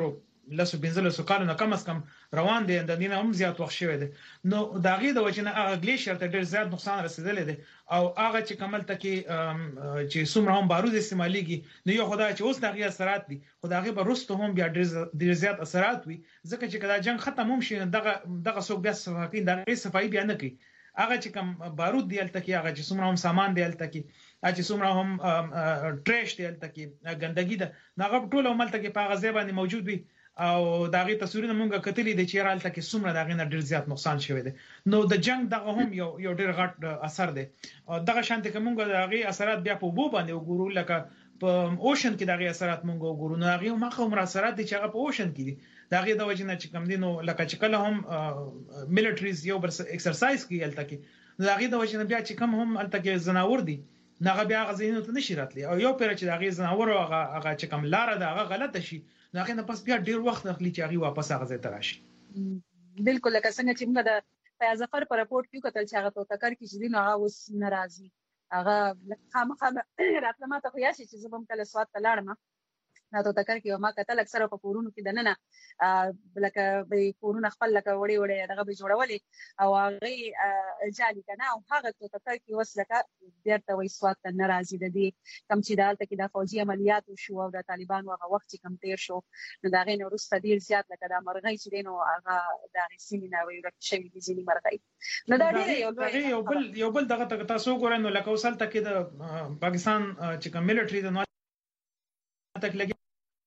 لاسو بنزل سو کالو نه کم از کم روان دي د دینه هم زیات وخت شوی دی نو دا غي د وجنه هغه ګلیشر ته ډیر زیات نقصان رسیدلی دی او هغه چې کمل تکي چې څومره هم بارود استعماليږي نو یو خدای چې اوس د غي اثرات دي خدای به رسته هم بیا ډیر زیات اثرات وي ځکه چې کله جنگ ختم هم شي دغه دغه څوک بیا صفاقي دغه صفائی بیا نه کوي هغه چې کم بارود دی الته کې هغه چې څومره هم سامان دی الته کې چې څومره هم ټریش دی الته کې ګندګي ده هغه ټول عمل ته کې په غزه باندې موجود وي او داغه تصویرونه مونږه کتلې د چیرال ته کې څومره داغه نه ډیر زیات نقصان شوی دی نو د جنگ دغه هم یو یو ډیر غټ اثر دی دغه شانته کې مونږه داغه اثرات بیا په بو باندې وګورو لکه په اوشن کې داغه اثرات مونږه وګورو نو هغه مخه عمر اثرات دي چې هغه په اوشن کې دي داغه د وجنه چې کم دي نو لکه چې کله هم ملټریز یو بر ایکسرسایز کوي الته کې داغه د وجنه بیا چې کم هم الته کې زناور دي نغه بیا غزینو ته نشي راتلی او یو پیر چې داغه زناور او هغه چې کم لار ده هغه غلطه شي نغه نه پس بیا ډیر وخت اخلي چې هغه واپس هغه ځای ته راشي
بالکل لکه څنګه چې موږ د فیاض ظفر پر رپورت کې کتل چې هغه تو تکر کې چې دین هغه اوس ناراضي هغه خامخا راتلمه ته خو یاشي چې زبم کله سواد ته لاړم نه تو تکر کې ما کتل اکثره په کورونو کې دننه لکه به کورونه خپل لکه وړي وړي دغه به جوړولې او هغه جالي کنه او هغه تو تکر کې وسلکه بیرته وې سواد ته ناراضي د دې کم چې دالته کې د فوجي عملیات شو او د طالبانو هغه وخت کم تیر شو نو دا غي نو رسته ډیر زیات لکه د مرغۍ چې دینو هغه د سیمینار وي ورکشي دي ځینی مرغۍ نو دا ډیر
یو بل یو بل دغه تاسو ګورئ نو لکه وسل ته کې د پاکستان چې کوم ملټری د تک لګي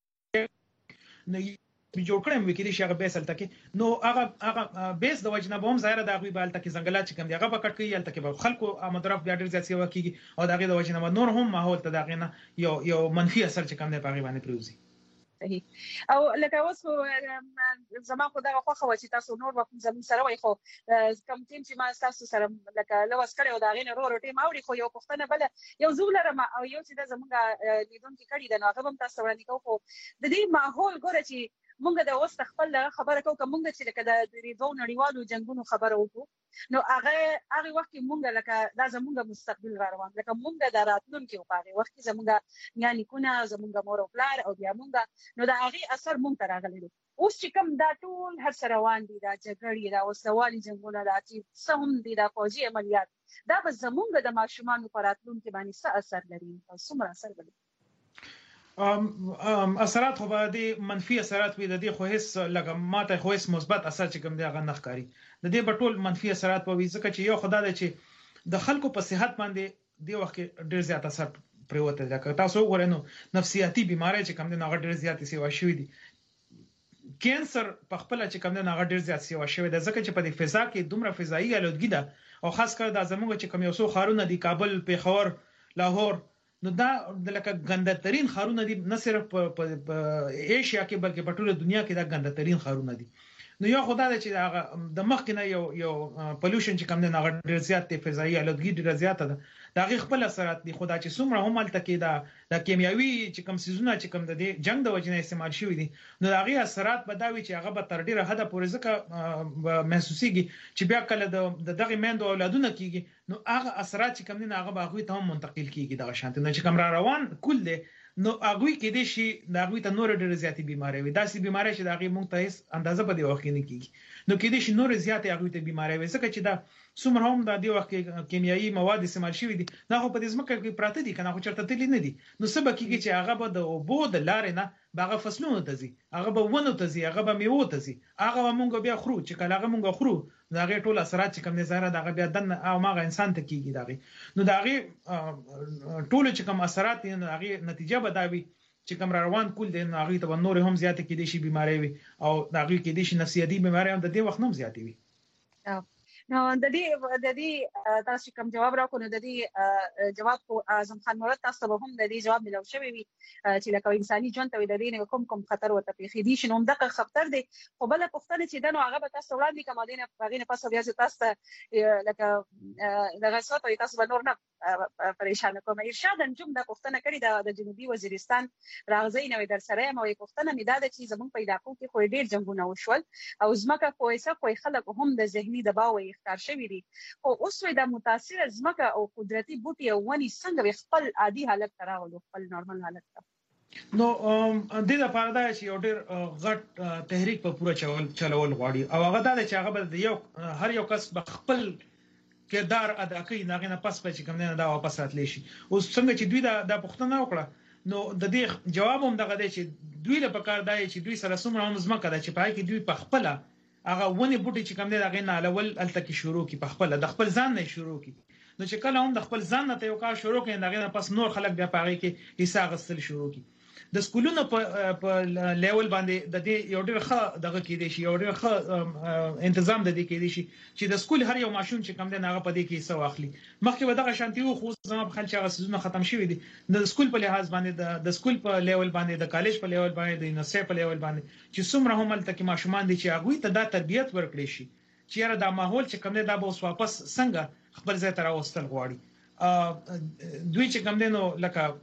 نه جوړ کړم وکړي چې هغه بیسل تکي نو هغه هغه بیس د وجنه بوم ظاهر د غوي بال تکي ځنګلات چې کوم دی هغه پکټ کوي الته کې خلکو مدرف بیا ډیر زیات سیوا کیږي او دغه د وجنه نور هم ماحول ته دغه نه یو یو منفي اثر چې کوم دی په غي باندې پروزي
صحیح او لکه اوس زما خو دغه خوخه و چې تاسو نور وخت زمون سره وای خو کم تیم چې ما تاسو سره لکه لوس کړو دا غینه رو رو ټیم اوري خو یو پښتنه بل یو زولره ما او یو چې د زمونږه لیدون کې کړي د نو هغه هم تاسو وړاندې کوو خو د دې ماحول ګوره چې مونږ د اوس خپل خبره کوو کوم چې لکه د ریډو نړیوالو جنگونو خبره وکړو نو هغه هغه وخت مونږ لکه دا زمونږ مستقبل را روان لکه مونږ د راتلونکو په هغه وخت زمونږ یعنی کونه زمونږ مور او پلار او بیا مونږ نو دا هغه اثر مونږ ته راغلی اوس چې کوم دا ټول هر سره روان دي دا جګړې دا وسوالي جنگونه دا چې سهم دي دا فوجي عملیات دا به زمونږ د ماشومان په راتلونکو باندې څه اثر لري او څومره اثر لري
ام ام اثرات خو به د منفي اثرات وي د دې خو هیڅ لکه ماته خو هیڅ مثبت اثر چې کوم دی هغه نه ښکاري د دې په ټول منفي اثرات په وي ځکه چې یو خدای دی چې د خلکو په صحت باندې دی وخت ډیر زیات اثر پریوته ده تاسو وګورئ نو نفسیاتي بيمارۍ چې کوم دی هغه ډیر زیات سیوا شوې دي کینسر په خپل چې کوم دی هغه ډیر زیات سیوا شوې ده ځکه چې په دې فضا کې دومره فضایي آلودګي ده او خاص کر د زموږ چې کوم یو څو خارونه دي کابل پیښور لاهور نو دا د لکه ګندترین خارونه دي نه صرف په ایشیا کې بلکې په ټوله دنیا کې دا ګندترین خارونه دي نو یو خدای چې د مخ کې نه یو یو پولوشن چې کوم نه ډیر زیات دی فضایي آلودګي ډیر زیات ده دا غي خپل اثرات دي خدای چې څومره هم الته کې دا د کیمیاوي چې کوم سيزونه چې کوم د جنگ د وجنه استعمال شوی دي نو دا غي اثرات بداوي چې هغه به تر ډیره حد پورې ځکه محسوسيږي چې بیا کله د دغه مندو اولادونه کیږي نو هغه اثرات چې کوم نه هغه به غوي ته هم منتقل کیږي دا شانت نه چې کوم را روان کول دي نو هغه کې دي شي دا غوي ته نور ډیره زیاتې بيمارۍ وي دا سي بيمارۍ چې دا غي مونږ ته هیڅ اندازه په دی وخت کې نه کیږي نو کې دي شي نور زیاتې هغه ته بيمارۍ وي ځکه چې دا څومره هم د دې وخت کې کیمیاوي مواد استعمال شوی دي نه خو په دې ځمکه کې پراته دي کنه خو چرته تللی نه دي نو سبا کېږي چې هغه به د اوبو د لارې نه باغه فصلونو ته ځي هغه به ونه ته ځي هغه به میوه ته ځي هغه مونږ بیا خورو چې کله هغه مونږ خورو دا غي ټول اثرات چې کوم نه زهره دا بیا دن او ماغه انسان ته کیږي دا غي نو دا غي ټول چې کوم اثرات نه غي نتیجه بداوي چې کوم روان کول دي نو هغه ته نور هم زیات کې دي شي بيمارۍ وي او دا غي کې دي شي نفسیاتي بيمارۍ هم د دې وخت نوم زیاتې وي
نو د دې د دې تاسو کوم جواب راکو نو د دې جواب کو اعظم خان مراد تاسو به هم د دې جواب ملو شوی وي چې لکه انساني ژوند ته د دې کوم کوم خطر وته پیښې دي شنو دغه خطر دي خو بل پښتنه چې دنو هغه به تاسو وړاندې کوم دینه هغه نه پاسه بیا چې تاسو لکه دغه څه ته تاسو به نور نه پریشان کوم ارشاد انجم د پښتنه کړی د جنوبي وزیرستان راغزي نو در سره مو پښتنه میدا د چې زمون پیدا کو کې خو ډیر جنگونه وشول او زمکه کویسه کوی خلک هم د ذهني دباو اختیار شوی دي او اوس وې د متاثر زمکه او قدرتي بوټي او ونی څنګه خپل عادي حالت تراولو خپل نورمال حالت ته
نو د دې لپاره دا چې یو ډېر غټ تحریک په پوره چول چلول غواړي او هغه دا چې هغه به یو هر یو کس خپل کردار ادا کوي نه غنه پس په چې کوم نه دا واپس راتلی شي اوس څنګه چې دوی دا د پښتنه وکړه نو د دې جواب هم دغه دی چې دوی له پکار دی چې دوی سره سمره هم زمکه ده چې پای کې دوی په خپل هغه ونی بوټي چې کوم نه دا غنه الاول الته کې شروع کی په خپل د خپل ځان نه شروع کی نو چې کله هم د خپل ځان نه یو کار شروع کړي دا غنه پس نور خلک بیا پاره کې حصہ غسل شروع کی د سکولونو په لیول باندې د دې یو ډېر ښه دغه کې دي شي یو ډېر ښه تنظیم د دې کې دي شي چې د سکول هر یو ماشوم چې کم دی هغه په دې کې حصہ واخلي مخکې به دغه شانتي وو خو زما په خل چې هغه سيزونه ختم شوي دي د سکول په لحاظ باندې د سکول په لیول باندې د کالج په لیول باندې د یونیورسيټي په لیول باندې چې څومره هم تل کې ماشومان دي چې هغه ته د تربيت ورکړي شي چې یاره دا ماحول چې کم دی دا به واپس څنګه خپل ځای ته راوستل غواړي دوی چې کم دی نو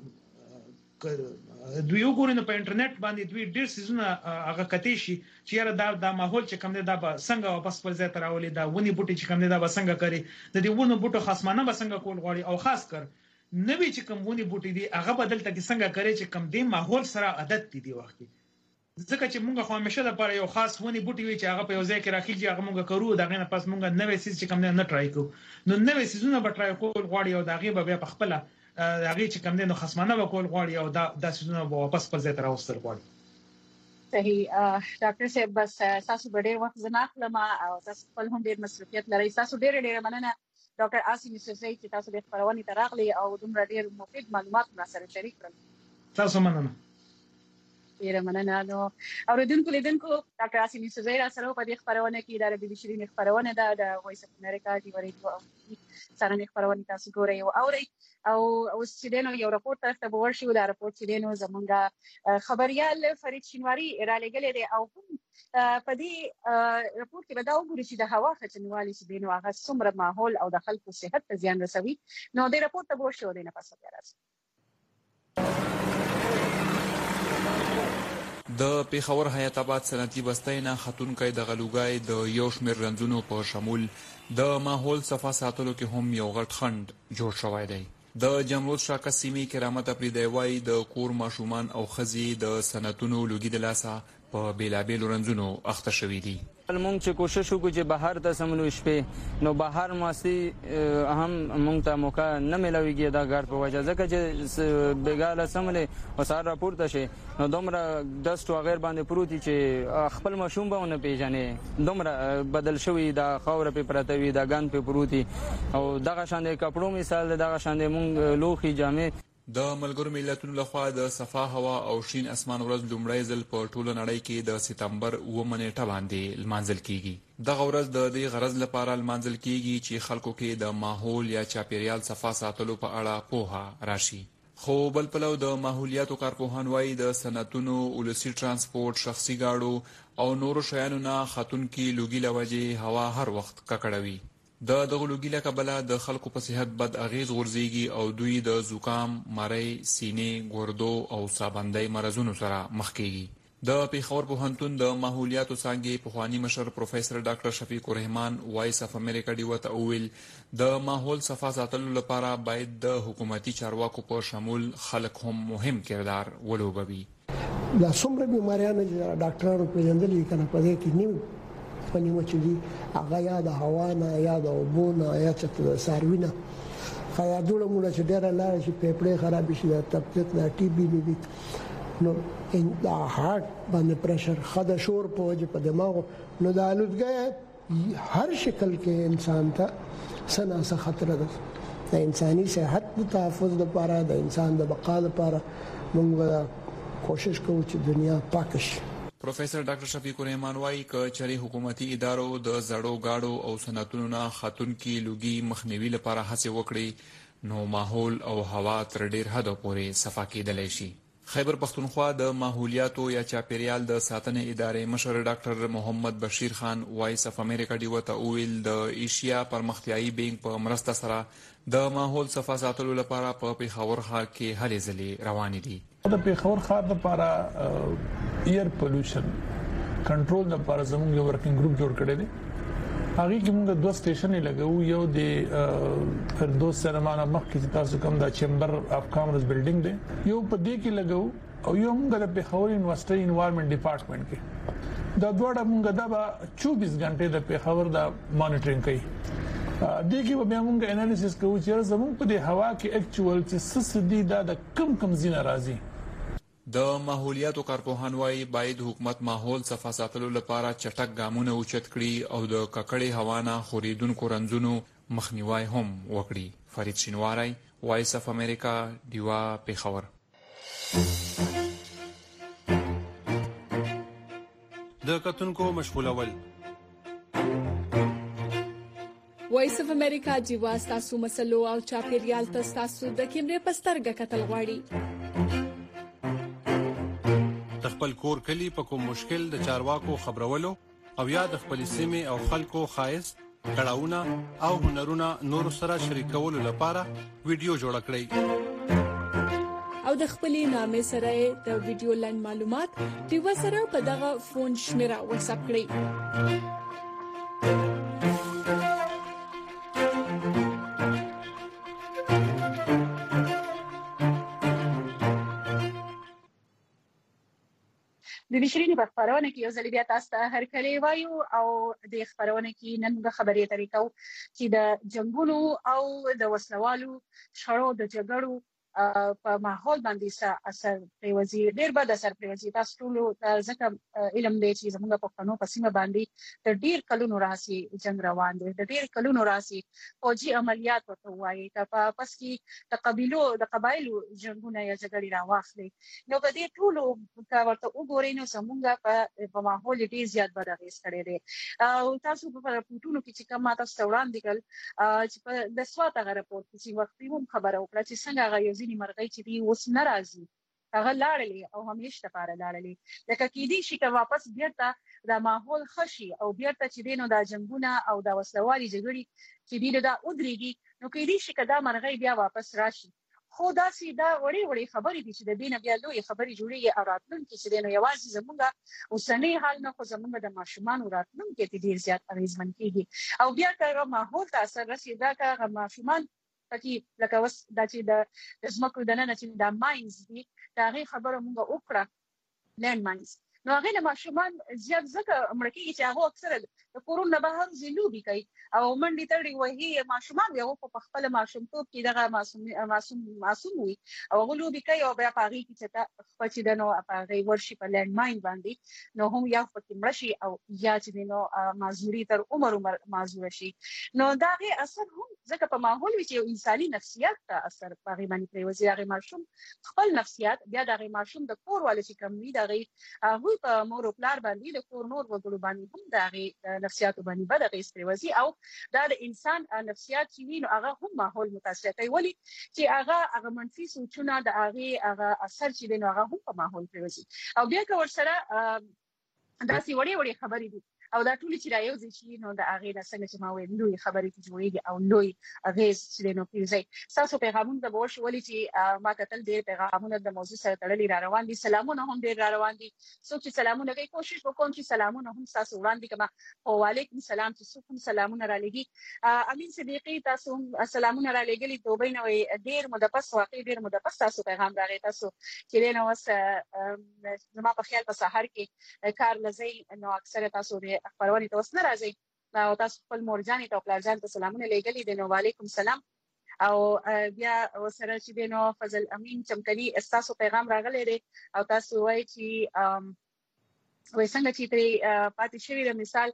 لکه دوی وګورئ په انټرنیټ باندې دوی ډېر سيزونه هغه کتی شي چې یاره دا د ماحول چې کم دی دا به څنګه واپس پر ځای ته راولي دا ونی بوټي چې کم دی دا به څنګه کوي د دې ونو بوټو خاصمانه به څنګه کول غواړي او خاص کر نوې چې کم ونی بوټي دي هغه بدلته کې څنګه کوي چې کم دی ماحول سره عادت دي دی وخت ځکه چې مونږ خو همیشه د پر یو خاص ونی بوټي وي چې هغه په یو ځای کې راخیږي هغه مونږ کرو دا غنه پس مونږ نوې سیس چې کم نه ټرای کوو نو نوې سيزونه به ټرای کول غواړي او دا غي به بیا په خپل هغه چې کوم دینو خصمانه وکول غواړي او دا د سيزونه واپس پر ځای تر اوستل غواړي
صحیح ډاکټر صاحب بس تاسو ډېر وخت زناخ لما او تاسو خپل هم ډېر مسؤلیت لرئ تاسو ډېر ډېر مننه ډاکټر آسم یوسفزئی چې تاسو د خبرونې تراغلي او دومره ډېر مفید معلومات را سره شریک کړل
تاسو مننه
ډېر مننه نو اوریدونکو لیدونکو ډاکټر آسم یوسفزئی را سره په دې خبرونه کې د بي بي سي د خبرونه د وایس اف امریکا دی ورېدو سره نه خبرونه تاسو ګورئ او اورئ او اوس چې دینو یو راپورټ طرف ته ورشي دا راپورټ چې دینو زمونږه خبريال فرید شینواری را لګلې دی او په دې راپورټ کې دا وګورئ چې د هوا خچنوالي چې دینو هغه څومره ماحول او د خلکو صحت ته زیان رسوي نو د راپورټ ته ورشي دی نه پاسه راځي
د پیښور حیات آباد صنعتي بستۍ نه ختونکی د غلوګای د یو شمېر رنځونو په شمول د ماحول صفا ساتلو کې هم یو غټ خنډ جوړ شوی دی د جمهوریت شاکه سیمې کرامت اپریدی وای د کور ماشومان او خزي د سنتونو لوګي د لاسه په بیلابیلو رنځونو اخته شوي دي
مونږ چې کوشش وکړو چې بهر ته سمونو شپې نو بهر ماسي هم مونږ ته موقع نه ملويږي دا ګار په وجه ځکه چې بیګاله سملې او سار راپورته شي نو دومره دست او غیر باندې پروتي چې خپل مشوم به نه پیژنې دومره بدل شوی دا خاور په پرتوي دا ګان په پروتي او دغه شان د کپړو مثال دغه شان د مونږ لوخي جامې
د ملګرو ملتونو لخوا د صفا هوا او شین اسمان ورځ لومړی ځل په ټوله نړۍ کې د سپتمبر اووه نیټه باندې لمانځل کیږي دغه ورځ د دې غرض لپاره لمانځل کیږي چې خلکو کې د ماحول یا چاپیریال صفا ساتلو په اړه پوهه راشي خو بل پلو د ماحولیاتو کارپوهان وایي د صنعتونو ولسی ترانسپورت شخصي گاډو او نورو شیانو نه خاتونکي لوګي لوجه هوا هر وخت ککړوي د دغه لوګي له کبله د خلکو په صحت بد اغیز غورځيږي او دوی د زکام، مری، سینې، ګردو او سابندۍ مرزونو سره مخ کیږي د پیښور پوهنتون د ماحولیاتو څانګې پخوانی مشر پروفیسور ډاکټر شفیق الرحمن وایس اف امریکا دی وته اویل د ماحول صفا ساتلو لپاره باید د حکومتي چارواکو په شمول خلک هم مهم کردار ولوبوي
دا څومره بیماریان چې ډاکټرانو پیژندلې کنه په دې کې نیو پنی مچ دي هغه یا د هوا نه یا د اوبو نه یا چې د ساروینه خیا دوړه موږ چې ډېر لاره چې پیپړې خراب شي د تپلیت نه ټي بي دي نو ان دا هارت باندې پریشر خدا شور په وجه په دماغ نو د آلودګۍ هر شکل کې انسان ته سنا سره خطر ده د انساني صحت د تحفظ لپاره د انسان د بقا لپاره موږ کوشش کوو چې دنیا پاک شي
پروفیسور ډاکټر شفیق الرحمن وايي ک چري حکومتي ادارو د زړو گاډو او صنعتونو نه خاتونکي لوګي مخنیوي لپاره هڅه وکړي نو ماحول او هوا تر ډیر حد پورې صفا کېدلی شي خیبر پختونخوا د ماحولیاتو یا چاپیریال د ساتنې ادارې مشر ډاکټر محمد بشیر خان وایس اف امریکا دی وته اویل د ایشیا پرمختیايي بینک په مرسته سره د ماحول صفا ساتلو لپاره په پیښور ښار کې هلې ځلې روان دي
د پیښور ښار لپاره ایر پولوشن کنټرول لپاره زموږ یو ورکینګ ګروپ جوړ کړی دی هغه کې موږ دوه سټیشنې لګو یو د فردوس سینما مخ کې تاسو کوم د چیمبر اف کامرس بلډینګ دی یو په دې کې لګو او یو موږ د پیښور یونیورسيټي انوایرنمنت ډپارټمنټ کې دا دوه موږ د چوبیس غنټې د پیښور د مانیټرینګ کوي. دغه بیا موږ انالیسس کوو چې زموږ په د هوا کې اکچوال چې سسدي د کم کم زینه راځي.
د ماحولیاتو کارپوهان وايي باید حکومت ماحول صفا ساتلو لپاره چټک ګامونه اوچت کړي او د ککړې هوا نه خوریدونکو رنځونو مخنیوي هم وکړي. فرید شینواری، وایس اف امریکا، دیوا، پیښور.
د کتونکو مشغولول
وایس اف امریکا دیوا ستاسو مسلو او چاپیریال ته ستاسو د کیمرې پسترګه کتل غواړي.
خپل کور کلی په کوم مشکل د چارواکو خبرولو او یا د خپل سیمه او خلکو خایس کړهونه او هنرونه نور سره شریکولو لپاره ویډیو جوړ کړئ
او د خپل نامې سره د ویډیو لاین معلومات دیو سره په دغه فون شمیره واتس اپ کړئ.
د بشرینی په خبرونه کې یو ځل بیا تاسو ته هرکلی وایو او د خبرونه کې نن موږ خبرې طریقو چې د جنگونو او د وسلوالو شړو د جګړو په ماحول باندې څه اثر پریوزي. ډېر بد اثر پریوزي. تاسو ټول ځکه علم دی چې زموږ په قانون په سیمه باندې د ډېر کلونو راسي جنگ روان دی. د ډېر کلونو راسي فوجي عملیات ورته وایي که په پس کې د قبيلو د قبایلو جنگونه یا جګړې راواخلي. نو په دې ټولو کا ورته وګورئ نو زموږ په په ماحول ډېر زیات بد اغېز کړی دی. او تاسو په راپورټونو کې چې کوم تاسو وړاندې کړل چې په د سوات هغه راپورټ چې وختي هم خبره وکړه چې څنګه هغه یو مرغۍ چې دی اوس ناراضي هغه لاړلې او همیشه لپاره لاړلې. لکه کې دي چې واپس بیرته د ماحول خشي او بیرته چې دینو د جنگونه او د وسلوالي جګړې چې دی دا ودرېږي نو کې دي چې دا مرغۍ بیا واپس راشي. خو دا سي دا وړي وړي خبرې دي چې د دینه بیا لوی خبرې جوړيږي او راتلونکي چې دینو یوازې زمونږ اوسنۍ حال نه خو زمونږ د ماشومان راتلونکي ته ډیر زیات اغیزمن کیږي او بیا کله ماحول ته اثر رسي دا کله ماشومان پکې لکه وس د چې د زمکو د نن چې د ماینز دي دا غي خبره مونږ وکړه لند ماینز نو هغه د ماشومان زیات ځکه مړکی چې هغه اکثره د کورون نه بهر زلوبي کوي او منډي تړي وهي ماشومان یو په خپل ماشومتوب کې دغه معصوم معصوم معصوم وي او غلوبي کوي او بیا پاغي کې چې خپل چې د نو پاغي ورشي په لند ماین باندې نو هم یا په مرشي او یا چې نو معذوري تر عمر عمر معذور شي نو دا غي اثر هم ځکه په ماحول کې یو انساني نفسیات ته اثر پاغي باندې کوي وزیر هغه ماشوم خپل نفسیات بیا دغه ماشوم د کور والي چې کم وي دغه هغه په مور او پلار باندې د کور نور وګړو باندې هم دغه نفسیات باندې بد اغیز پریوزي او دا د انسان نفسیات چې ویني هغه هم ماحول متاثر کوي ولی چې هغه هغه منفي سوچونه د هغه هغه اثر چې دی نو هغه هم په ماحول پریوزي او بیا که ورسره دا سی وړي وړي خبرې دي او دا ټول چې رايوځي چې نو د هغه د څنګه چې ما وې لوی خبرې کې جوړيږي او لوی اغیز چې نو پیږي تاسو پیغامونه د بوش ولې چې ما کتل ډېر پیغامونه د موضوع سره تړلي را روان دي سلامونه هم ډېر را روان دي څوک چې سلامونه کوي کوشش وکوم چې سلامونه هم تاسو وړاندې کما او علیکم سلام چې څوک هم سلامونه را لګي امین صدیقی تاسو سلامونه را لګلي دوبه نو ډېر مدپس واقعي ډېر مدپس تاسو پیغام راغی تاسو چې نو وس زما په خیال په سحر کې کار لزی نو اکثر تاسو خبرونه تاسو نه راځي او تاسو خپل مورجانې ته خپل ځان ته سلامونه لګلي دي نو وعلیکم سلام او بیا وسره چې دینو فضل امین چمکني تاسو پیغام راغلی دی او تاسو وایي چې وای څنګه چې تری پاتې شوی د مثال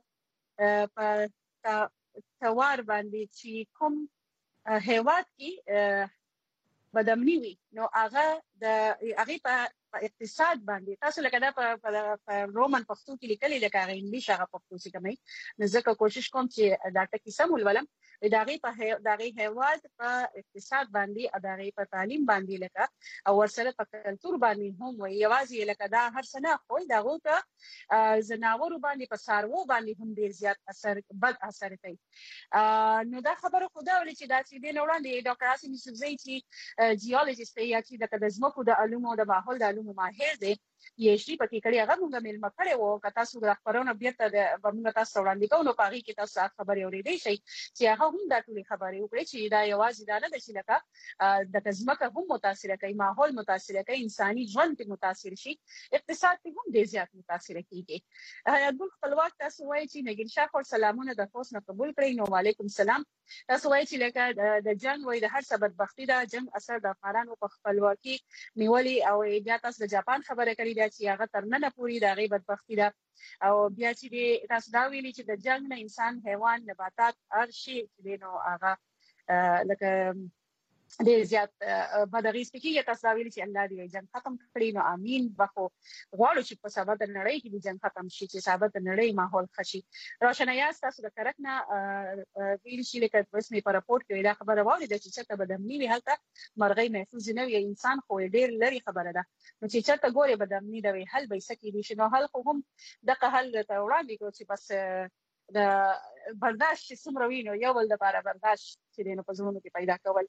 په توار باندې چې کوم هیواد کې بدامنی وي نو هغه د هغه په اقتصاد باندې تاسو لکه دا په رومن پښتو کې لیکلي لکه هغه انګلیش هغه پښتو کې کومي نو ځکه کوشش کوم چې دا ټکی سم ولولم دا غي په دا غي هیواد په اقتصاد باندې دا غي په تعلیم باندې لکه او ورسره په کلتور باندې هم وي یوازې لکه دا هر سنه خو دا غوته زناور باندې په سارو باندې هم ډیر زیات اثر بد اثر کوي نو دا خبره خدا ولې چې دا چې دین وړاندې ډاکټر حسین یوسفزئی چې جیولوژیست یا چې د زمکو د علومو د ماحول د علومو ماهر دی پی ایچ ډي پکې کړی هغه موږ مل مکړې وو کتا سو د خبرونو بیرته د موږ تاسو وړاندې کوو نو پاغي کې تاسو خبرې اورېدې شي چې هغه هم دا ټول خبرې وکړي چې دا یوازې دا نه ده چې لکه د ځمکه هم متاثر کوي ماحول متاثر کوي انساني ژوند ته متاثر شي اقتصاد ته هم ډېر زیات متاثر کیږي عبدل خپلواک تاسو وایي چې نګین شاه خور سلامونه د خوست نه قبول کړئ نو وعلیکم السلام تاسو وایي چې لکه د جنگ وایي د هر څه بدبختی دا جنگ اثر د افغانانو په خپلواکي نیولې او بیا تاسو د جاپان خبره کړې ده چې هغه تر نن پورې د غي بدبختی ده او بیا چې تاسو دا ویلي چې د جنگ نه انسان حیوان نباتات هر شي چې نو هغه لکه ډېر زیات بدغیس کې تاسو دا ویلي چې الله دې جنگ ختم کړي نو امين بخو غواړو چې په سبا د نړۍ کې د جنگ ختم شي چې سبا د نړۍ ماحول خشي روشناياس تاسو د کرکنا ویل شي لکه بس می په راپورټ کې دا خبره وایي چې چې ته بدامني وي هلته مرغۍ محفوظ نه وي انسان خو ډېر لري خبره ده نو چې چرته ګوري بدامني دا وي حل به سکی دي شنو حل خو هم دغه حل ته وړاندې کوي چې بس د برداشت څومره وینو یو بل د لپاره برداشت چې نو په زمونږ کې پیدا کول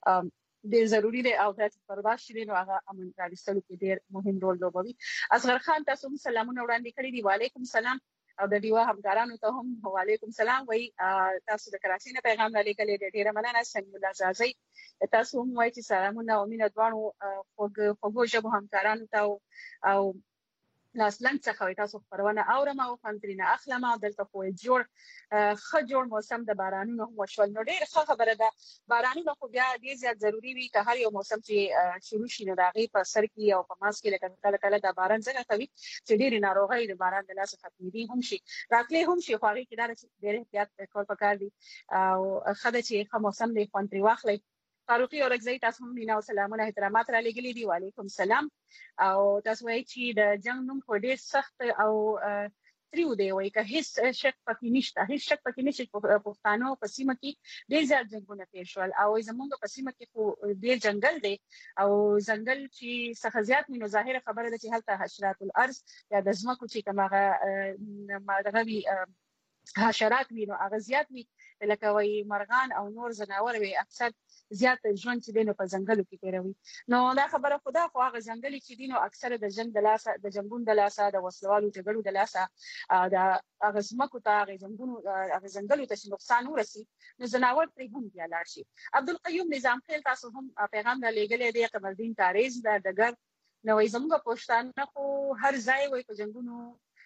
ډېر ضروری دی او د برداشت دی نو هغه امن راوستلو کې ډېر مهم رول لوبوي اصغر خان تاسو هم سلامونه وړاندې کړی دي وعلیکم السلام او د دیوا همکارانو ته هم وعلیکم السلام وای تاسو د کراچۍ نه پیغام را لېږلی دی ډېره مننه سمي الله زازي تاسو هم وایي چې سلامونه او مینه دواړو خوږ خوږو ژبو همکارانو ته او لاسلنګ څخه تاسو خبرونه اورم او فنترینه اخلم دلته خو جوړ خ جوړ موسم د بارانونو وشول نو ډېر ښه خبره ده بارانونه خو بیا ډېر زیات ضروری وي که هر یو موسم چې شروع شي نو داغي په سر کې او په ماس کې لکه کله کله د باران څنګه کوي چې ډېر ناروغي د باران د لاسه ختمېدي هم شي راتلې هم شي خو هغه کې دا ډېر احتیاط کول پکار دي او خدای چې ښه موسم دی خوندري واخلي فاروقي او رګزي تاسو هم مینا او سلامونه احترامات را لګلې دي وعلیکم السلام او تاسو وایي چې د جنگ نوم خو ډېر سخت او تریو دی وایي که هیڅ شک پکې نشته هیڅ شک پکې نشته پښتانه په سیمه کې ډېر زیات جنگونه تیر شول او زمونږ په سیمه کې خو ډېر جنگل دی او ځنګل چې څخه زیات مینو ظاهره خبره ده چې هلته حشرات الارض یا د ځمکو چې کومه دغه وی حشرات وي نو هغه زیات وي لکه وایي مرغان او نور ځناور وي اکثر زیات ژوند چې دینو په ځنګلو کې تیروي نو دا خبره خدا خو هغه ځنګلي چې دینو اکثر د جنگ د لاسه د جنگون د لاسه د وسلوالو جګړو د لاسه د هغه ځمکو ته هغه جنگونو هغه ځنګلو ته نقصان ورسي نو ځناور پرې هم بیا لاړ شي عبدالقیوم نظام خیل تاسو هم پیغام را لېږلی دی قمردین تاریز د دګر نو زموږ پښتانه خو هر ځای وي په جنگونو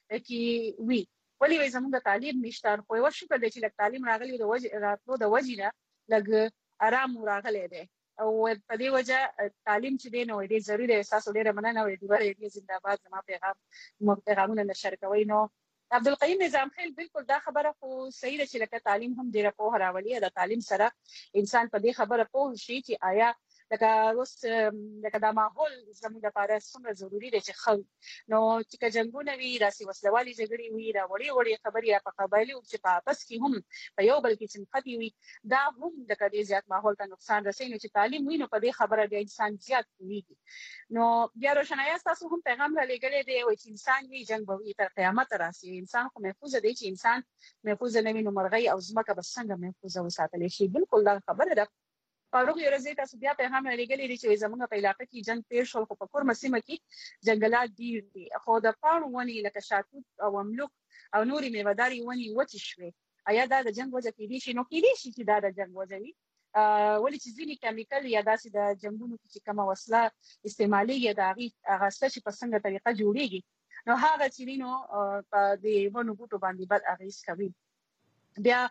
کې وي ولی وي زموږ تعلیم نشته خو یو شکر دی چې لکه تعلیم راغلی د وجه راتلو د وجې نه لګ آرام راغلی دی او په دې وجه تعلیم چې دی نو ډېر ضروري دی تاسو ډېره مننه او ډېر زنده‌باد زما پیغام مو پیغامونه نشر کوي نو عبدالقیوم نظام خیل بالکل دا خبره خو صحیح ده چې لکه تعلیم هم ډېره پوهه راولي د تعلیم سره انسان په دې خبره پوه شي چې آیا لکه اوس لکه دا ماحول زموږ لپاره څومره ضروری دی چې خو نو چې جنگونه وي راسي وسلوالي جګړې وي را وړي وړي خبرې په قبایلی او چې په आपस کې هم په یو بل کې سمختی وي دا هم د کډې زیات ماحول ته نقصان رسوي نو چې تعلیم وي نو په دې خبره د انسان زیات ویږي نو بیا روشناياس تاسو هم پیغام را لېږلی دی او چې انسان وي جنگ به وي تر قیامت راسي انسان خو محفوظ دی چې انسان محفوظ نه وي نو مرغۍ او ځمکه به څنګه محفوظ وساتل شي بالکل دا خبره ده فاروق یورزي تاسو بیا پیغام لګلې دي چې زمونږ په علاقې کې جنگ تیر شو خو په کورمه سیمه کې جنگلات ډیر دي خو د پاڼو ونی لکه شاتوت او املوک او نوري میوهداري ونی وچ شوي ایا دا د جنگ وجه کې دي شي نو کې دي چې دا د جنگ وجه وي ولې چې ځینې کیمیکل یا داسې د جنگونو کې کومه وسله استعمالي یا د هغه څه په څنګه طریقه جوړیږي نو هغه چې نو په دې ونو بوټو باندې بد اغیز کوي بیا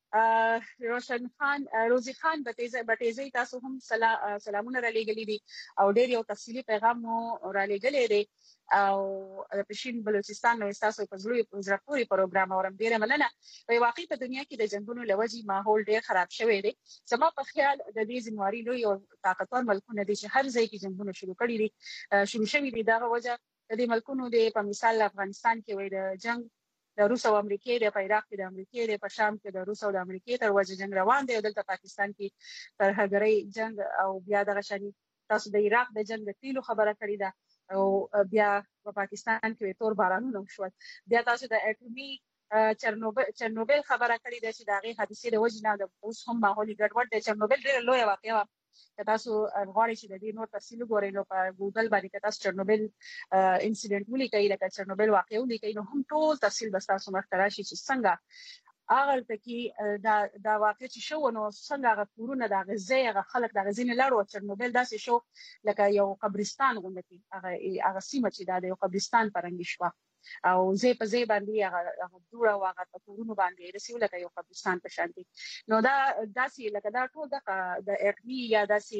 روشن خان روزي خان بټيزي تاسو هم سلامونه را لېږلي دي او ډېر یو تفصیلی پیغام مو را لېږلی دی او پښین بلوچستان نو تاسو په زړه زړه پوری پروګرام اورم ډېر مننه په واقعي په دنیا کې د جنگونو لوجي ماحول ډېر خراب شوی دی زما په خیال د دې ځمواري لوی او طاقتور ملکونه دي چې هر ځای کې جنگونه شروع کړي دي شروع شوي دي دا وجه د دې ملکونو د په مثال افغانستان کې وای د جنگ د روس او امریکای د عراق کې د امریکای د پشام کې د روس او د امریکای تر وجه جنگ روان دی او دلته پاکستان کې تر هغړی جنگ او بیا دغه شانی تاسو د عراق د جنگ د تیلو خبره کړې ده او بیا په پاکستان کې تور بارانونه شو بیا تاسو د اټومي چرنوبل چرنوبل خبره کړې ده چې دغه حادثه د وجه نه د اوس هم ماحولي ګډوډ د چرنوبل ډېر لوی واقعه که تاسو غواړئ چې د دې نور تفصیل وګورئ نو په ګوګل باندې که تاسو چرنوبل انسیډنټ ولیکئ لکه چرنوبل واقعه ولیکئ نو هم ټول تفصیل به تاسو مخ ته راشي چې څنګه هغه تکي دا دا واقع چې شو نو څنګه هغه کورونه د غزې هغه خلک د غزې نه لاړو چرنوبل داسې شو لکه یو قبرستان غوندې هغه هغه سیمه چې دا یو قبرستان پرنګ شو او زه په زی باندې هغه دوړه واغه په کورونو باندې رسیو لکه یو قبرستان په شانتي نو دا داسې لکه دا ټول د اقلی یا داسې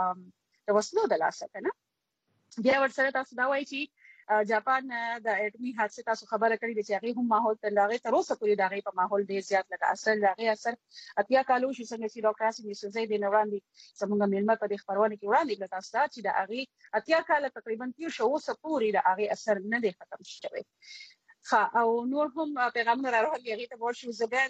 د وسلو د لاسه کنه بیا ورسره تاسو دا وایي چې جاپان د اټومي حادثه تاسو خبره کړې ده چې هغه هم ماحول ته لاغې تر اوسه پورې دغه په ماحول ډیر زیات لګا اثر لاغې اثر اتیا کالو شو څنګه چې ډاکټر اسیم یوسفزئی د نوراندي زموږ ملمت په خبرونه کې وړاندې کړ تاسو چې د هغه اتیا کال تقریبا تیر شو اوسه پورې د هغه اثر نه دی ختم شوی ښه او نور هم پیغامونه راغلي هغه ته ورشو زبر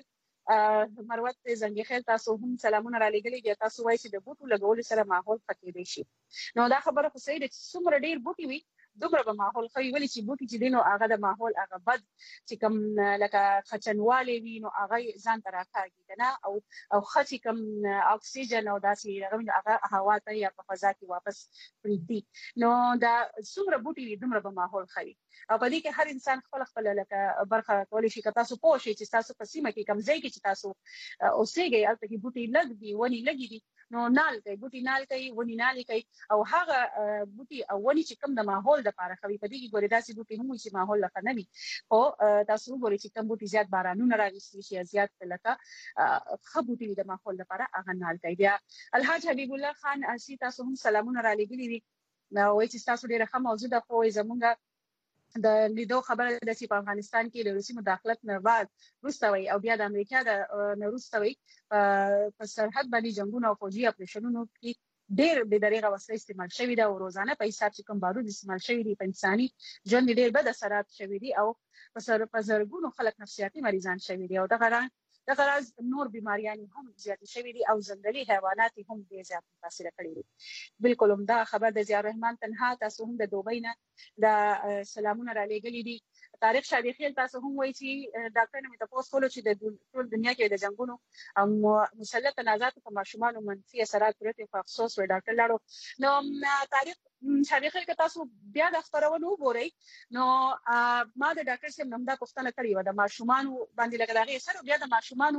مروت زنګي خیر تاسو هم سلامونه را لګلې تاسو وایي چې د بوټو لګول سره ماحول ښه کېدی شي نو دا خبره خو صحیح ده چې څومره ډیر بوټي وي دومره به ماحول خو ویلي چې بوټي چې دینو هغه د ماحول هغه بد چې کوم لکه خچنواله وي نو هغه ځان ته راکاږي کنه او او خچې کوم اکسیجن او داسې هغه هوا ته یا په فضا کې واپس پریږدي نو دا څومره بوټي وي دومره به ماحول خري او په دې کې هر انسان خپل خپل لکه برخه کولی شي که تاسو پوه شئ چې تاسو په سیمه کې کم ځای کې چې تاسو اوسېږئ هلته کې بوټي لږ دي ونې لږې دي نو نال کوي بوټي نال کوي ونې نال کوي او هغه بوټي او ونې چې کوم د ماحول د لپاره خوي په دې کې ګورې داسې بوټي هم چې ماحول لپاره نه وي او تاسو ګورئ چې کوم بوټي زیات بارانونه راوستي شي زیات لکه ښه بوټي د ماحول لپاره هغه نال کوي بیا الحاج حبیب الله خان اسی تاسو هم سلامونه را لګلي دي نو وایي چې تاسو ډیره ښه موضوع ده خو زمونږ د لیدو خبره د سی په افغانستان کې د روسي مداخلت نه بعد روسوي او بیا د امریکا د روسوي په سرحد باندې جنگونه او فوجي اپریشنونو کې ډېر به دغه وسله استعمال شوې ده او روزانه په حساب چې کوم بارود استعمال شوی دی په انساني ژوند ډېر بد اثرات شوی دي او په سر په زرګونو خلک نفسیاتي مریضان شوی دي او دغه دغه راز نور بیماریان هم زیات شوی دي او ځنګلي حیوانات هم ډېر زیات متاثر کړي دي بالکل هم دا خبر د ضیاء الرحمن تنها تاسو هم د دوبۍ نه د سلامونه را لېږلي دي تاریخ شادي خیل تاسو هم وایي چې ډاکټر نو تاسو کولو چې د ټول دنیا کې د جنگونو او مسلط تنازعات په ماشومان منفي اثرات پرته په افسوس و ډاکټر لاړو نو تاریخ شادي خیل که تاسو بیا د خبرونو وګورئ نو ما د ډاکټر سیم نمدا پوښتنه کړې و د ماشومان باندې لګراغي سره بیا د ماشومان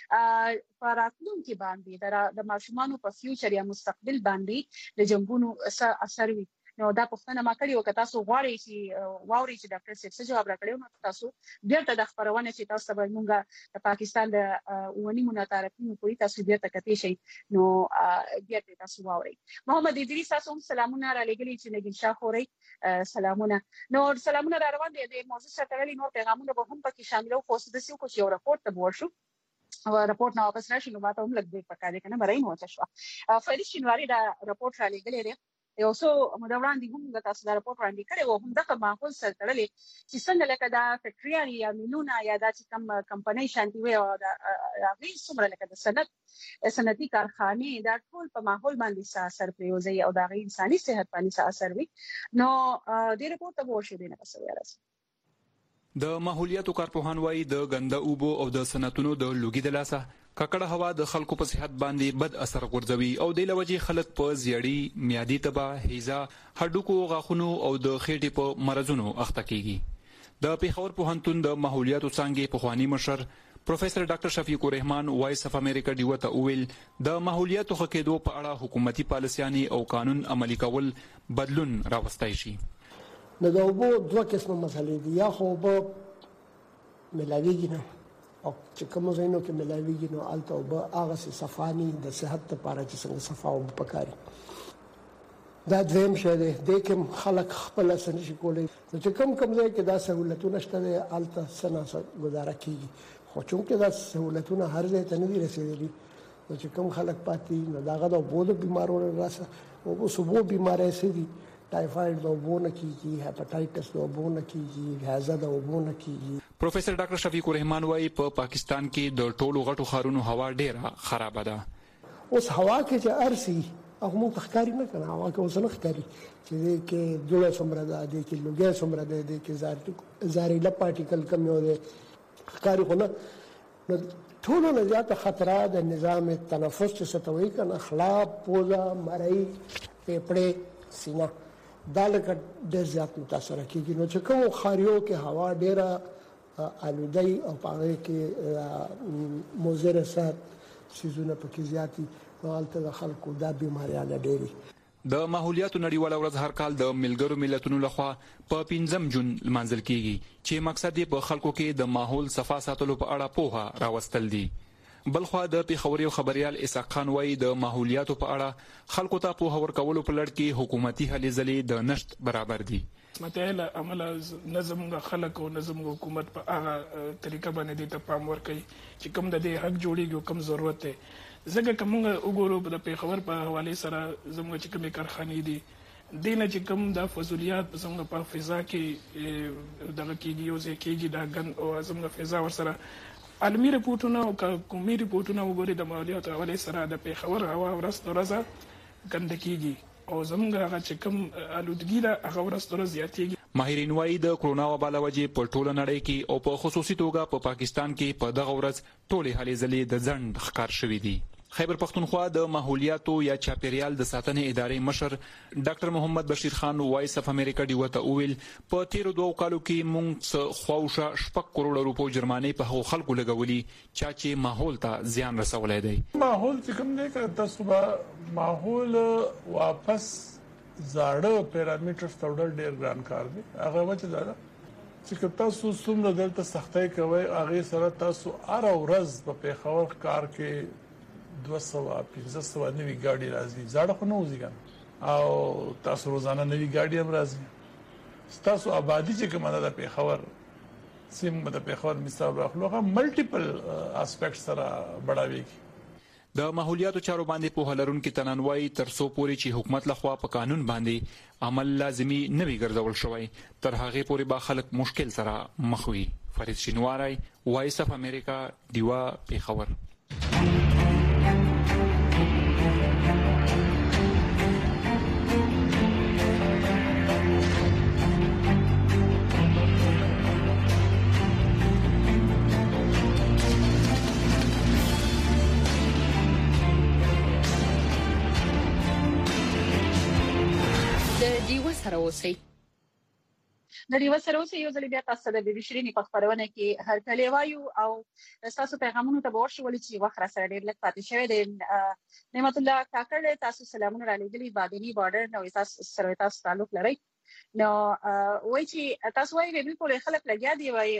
په راتلونکي باندې د ماشومان په فیوچر یا مستقبل باندې د جنگونو اثر وي نو دا پوښتنه ما کړې و که تاسو غواړئ چې واورئ چې ډاکټر صاحب څه جواب راکړی نو تاسو بیرته د خبرونه چې تاسو به موږ د پاکستان د ونی مناطرفینو کوي تاسو بیرته کتئ شي نو بیرته تاسو واورئ محمد ادریس تاسو هم سلامونه را لګلي چې نګین شاه خوري سلامونه نو سلامونه را روان دي د موضوع سره تړلي نور پیغامونه به هم پکې شامل او خو د سیو کو یو راپورټ ته ورشو او راپورټ نو واپس راشي نو ماته هم لګ دې پکاره کنه برای مو چا شو فرید شینواری دا راپورټ را لګلي دی یو څو مدوراندې هم د تاسو د راپورټ وړاندې کړي وو هم دغه ماحول سره تړلې چې څنګه لکه دا فیکټریان یا میلونه یا د کوم کمپنۍ شانتي وي او د هغه څومره لکه د صنعت صنعتي کارخانه دا ټول په ماحول باندې څه اثر پریوزي او د انساني صحت باندې څه اثر وي نو د راپورټ ته ورشو دي نه څه ویل
د ماحولیاتو کارپوهان وایي د ګنده اوبو او د صنعتونو د لوګي د لاسه ککړه هوا د خلکو په صحت باندې بد اثر غورځوي او د لوجي خلک په زیړی میادي تبه هیزا هډوکو غاخونو او د خېټې په مرزونو اخته کیږي د پیښور پوهنتون د ماحولیاتو څانګې پخوانی مشر پروفیسور ډاکټر شفیق الرحمن وایس اف امریکا دیو ته ویل د ماحولیاتو خکېدو په اړه حکومتي پالیسياني او قانون عملي کول بدلون راوستای شي
نو دا وبو دوه قسمه مسلې دي یا خو به ملاویږي نه او چې کوم ځایونو کې ملاویږي نو الته به هغه صفانی د صحت لپاره چې څنګه صفا او پکاري دا دویم شه دی د کوم خلک خپل سن شي کولای چې کوم کوم ځای کې دا سہولتونه شته الته سنا گزاره کیږي خو چې دا سہولتونه هر ځای ته نه دي رسیدلي چې کوم خلک پاتې نو دا غو بوله بیمارونه راسه او سبو بیمارۍ سي دي ټایفاید د وبونه کیږي هپاتایټس د وبونه کیږي هزه د وبونه کیږي
پروفیسور ډاکټر شفیق الرحمن وايي په پاکستان کې د ټولو غټو خارونو هوا ډیره خراب ده
اوس هوا کې چې ارسي هغه مو تخکاری نه کنه هوا کې اوس نه ښکاري چې کې دوله سمره ده د کې لوګي سمره ده د کې زار زاري لا پارټیکل کم یو ده ښکاری خو نه ټولو نه زیاته خطره د نظام تنفس چې ستوي کنه خلا پوزه مرۍ پیپړې سینه دا لکه ډېر زیات متاثره کیږي نو چې کوم خاریو کې هوا ډېره آلودی او پاره کې موزر سات سيزونه پکې زیاتی نو البته د خلکو دا بیماریاں ډېری
د ماحولیاتو نړیواله ورځ هر کال د ملګرو ملتونو لخوا په پنځم جون لمانځل کیږي چې مقصد یې په خلکو کې د ماحول صفا ساتلو په اړه پوهه راوستل دي. بلخوا د پیښوري خبريال اسحاق خان وایي د ماحولیاتو په اړه خلکو ته پوهه ورکولو په لړ کې حکومتي هلې ځلې د نشت برابر دي.
متعال عمل نظم خلک او نظم حکومت په هغه طریقه باندې د پام ورکړي چې کوم د دې حق جوړیږي کوم ضرورت دی. زګه کومه وګورو د پیښور په حواله سره زموږ چې کومې کارخانې دي دینه چې کوم د فضولیات زموږ په فضا کې دغه کېږي او ځکهږي دا ګن او زموږ فضا ورسره عالمي رپورټونه او کومي رپورټونه وګوري د ماحولیات حواله سره د پیښور هوا ورځ ورځ ګند کېږي او زموږ هغه چې کوم آلودګي ده هغه ورځ ورځ زیاتېږي.
ماهرین وايي د کرونا وبا له وجې په ټوله نړۍ کې او په خصوصي توګه په پاکستان کې په دغه ورځ ټولې هلې ځلې د ځنډ ښکار شوې دي. خیبر پختونخوا د ماحولیاتو یا چاپیریال د ساتنې ادارې مشر ډاکټر محمد بشیر خان وایس اف امریکا ډیو ته وویل په تیرو دوه کالو کې موږ خواوشه شپږ کروڑ روپو جرمانې په هغو خلکو لګولي چې ماحول ته زیان رسولی دی.
ماحول چې کوم دی که تاسو به ماحول واپس زاړه پیرامیټرز ته وړل ډېر ګران کار دی. هغه وجه دا ده چې تاسو څومره دلته سختۍ کوئ هغې سره تاسو هره ورځ په پیښور ښار کې دوه سوه پنځه سوه نوي ګاډي راځي زاړه خو نه وځي او تاسو روزانه نوي ګاډي هم راځي. تاسو آبادی چې کومه ده د پیښور سیم د پیښور مثال راخلو هغه ملټیپل اسپیکټ سره بڑاويږي.
د ماحولیاتو چارو باندې په هلرونکو تنانوي تر څو پورې چې حکومت لخوا په قانون باندې عمل لازمي نه وي ګرځول شوی تر هغه پورې به خلک مشکل سره مخ وي. فرید شینواری وایس اف امریکا دیوا پیښور.
سره اوسئ د دې وسره اوسئ یو ځل بیا تاسو د بي بي شيريني په خبرونه کې هر کله وایو او تاسو پیغامونو ته ورشي ولې چې وخت را سره ډېر لږ پاتې شوی دی. نعمت الله کاکړ تاسو سلامونه را لېږلي بادني بارډر نو تاسو سره تاسو تعلق لرئ نو وایي چې تاسو وایي بالکل خلک لګیا دي وایي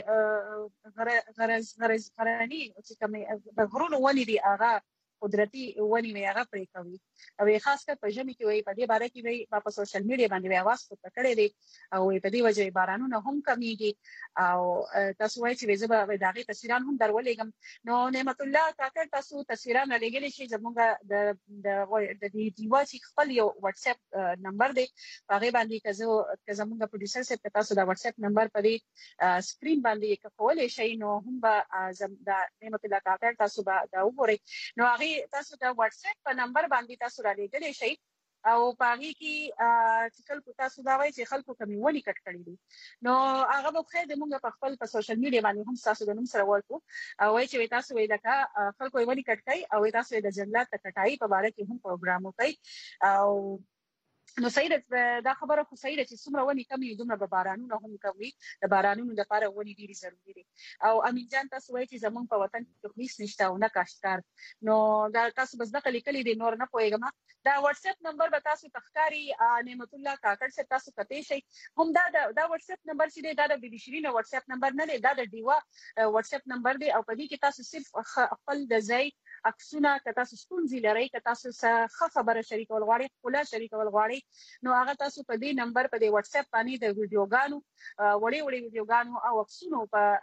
غرض غرض غراني چې کوم د غرونو ونی دي هغه قدرتي ونی وی هغه پرې کوي او خاص کر په ژمي کې وي په دې باره کې وي په سوشل میډیا باندې وی आवाज ته کړی دی او په دې وجه بارانونه هم کمیږي او تاسو وایي چې زه دغه تصویران هم درولېږم. نو نعمت الله کاکړ تاسو تصویران لګېلې شي زموږ د د دې دیواسي خپل یو واتس اپ نمبر دی هغه باندې که زموږ پروډوسر سره تاسو دا واتس اپ نمبر په دې سکرین باندې کولای شئ نو هم به د نعمت الله کاکړ تاسو به دا وګورئ. نو هغه تاسو دا واتس اپ په نمبر باندې تاسو را لېږلی شئ او پاغي کې چې خلکو تاسو دا وایي چې خلکو کمیونی کټ کړی دي نو هغه به خیر د موږ په خپل په سوشل میډیا باندې هم تاسو د نوم سره ورکو او وایي چې تاسو وایي لکه خلکو یې ونی کټ کوي او تاسو د جنگلات کټای په اړه کې هم پروګرام وکړي او نو صحیح دا خبره خو صحیح ده چې څومره ونی کمی دومره به بارانونه هم کوي د بارانونو لپاره ونی ډیری ضروري دي او امین جان تاسو وایي چې زمونږ په وطن کې هیڅ نشته او نه کاشتکار نو دا تاسو بس دغه لیکلي دي نور نه پوهیږم دا واتس اپ نمبر به تاسو تخکاری نعمت الله کاکړ سے تاسو کته شي هم دا دا واتس اپ نمبر چې دا د بي بي شيرين واتس اپ نمبر نه دی دا د دیوا واتس اپ نمبر دی او په دې کې تاسو صرف خپل د ځای عکسونه که تاسو ستونزې لرئ که تاسو څه خبره شریکول غواړئ خپله شریکول غواړئ نو هغه تاسو په دې نمبر په دې واتس اپ باندې د ویډیوګانو وړې وړې ویډیوګانو او عکسونو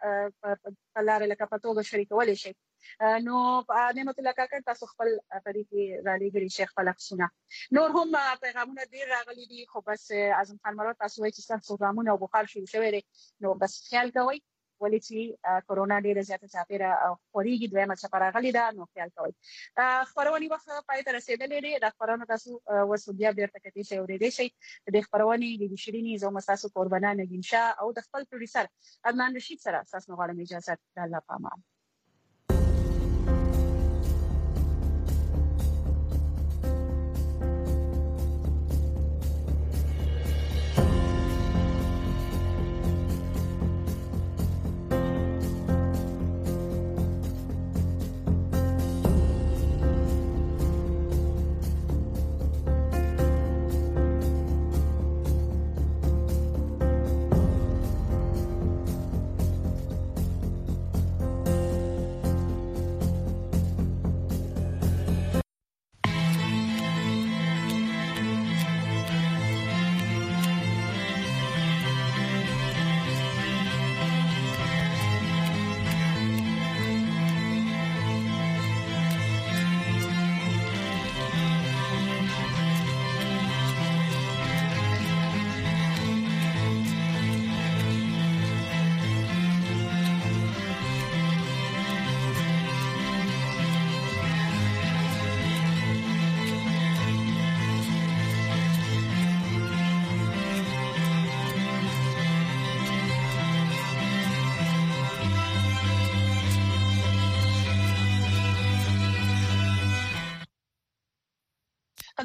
په لاره لکه په توګه شریکولی شئ. نو نعمت الله کاکړ تاسو خپل په دې کې را لېږلي شئ خپل عکسونه. نور هم پیغامونه ډېر راغلي دي خو بس اعظم خان مراد تاسو وایي چې ستاسو پروګرامونه او بخار شروع شوی دی نو بس خیال کوئ ولې چې کورونا ډېره زیاته چاپېره خورېږي دویمه څپه راغلې ده نو خیال کوئ. خپرونې وخت پای ته رسېدلی دی دا خپرونه تاسو اوس بیا بېرته کتلی شئ اورېدی شئ د دې خپرونې بي بي شیریني زه هم ستاسو قربانه نګین شاه او د خپل پروډیوسر ادنان رشید سره ستاسو نه غواړم اجازت د الله په امان.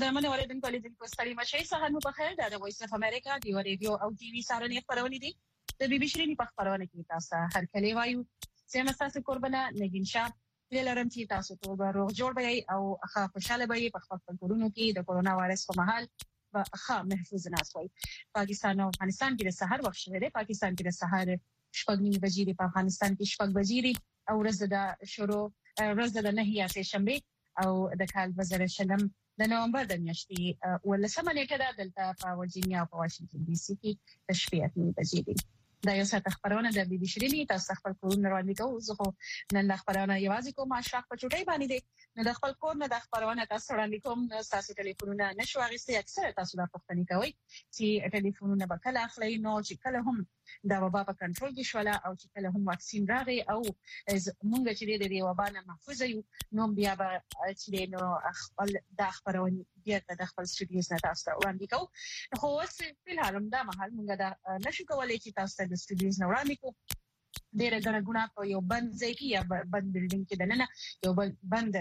زموږ اوریدونکو لیدونکو ستړي مشي سهار مو بخیر دا د وایس اف امریکا دی ریډیو او ټي وي سارنې خبرونه دي د بي بي سي په خبرونه کې تاسو هر کله وایو چې تاسو قربانه نگین شاه لرم چې تاسو ته روغ جوړ وي او ښه خوشاله وي په خپل کورونو کې د کورونا وایرس په محل په ښه محفوظ ناس وي پاکستان او افغانستان کې د سحر وخت شوی دی پاکستان کې د سحر شپږ نیمه بجې په افغانستان کې شپږ بجې او ورځ د شروع ورځ د نهي سه شنبه او د کال دوه زره شلم د نومبر د میاشتې ولسمه نیټه ده دلته په ورجینیا او په واشنگټن ډي سي کې د شپې اته بجې دي دا یو څه خبرونه د بي بي سي لري تاسو خپل کورونه وړاندې کوو زه خو نن د خبرونه یوازې کوم اشراق په چټي باندې دي نو د خپل کور نه د خبرونه تاسو وړاندې کوم تاسو ټلیفونونه نشو اغستې اکثر تاسو د پښتني کوي چې ټلیفونونه به کله اخلي نو چې کله هم دا وبا په کنټرول کې شوله او چې کله هم واکسین راغی او مونږ چې د دې وبا نه محفوظ یو نو بیا به چې نو خپل د خبرونه بیا د خپل سټډیوز نه تاسو وړاندې کوو خو اوس په حال هم دا محل مونږ دا نشو کولای چې تاسو د سټډیوز نه وړاندې کوو ډېر غنغونه په یو بند ځای کې یا بند بلډینګ کې دننه یو بند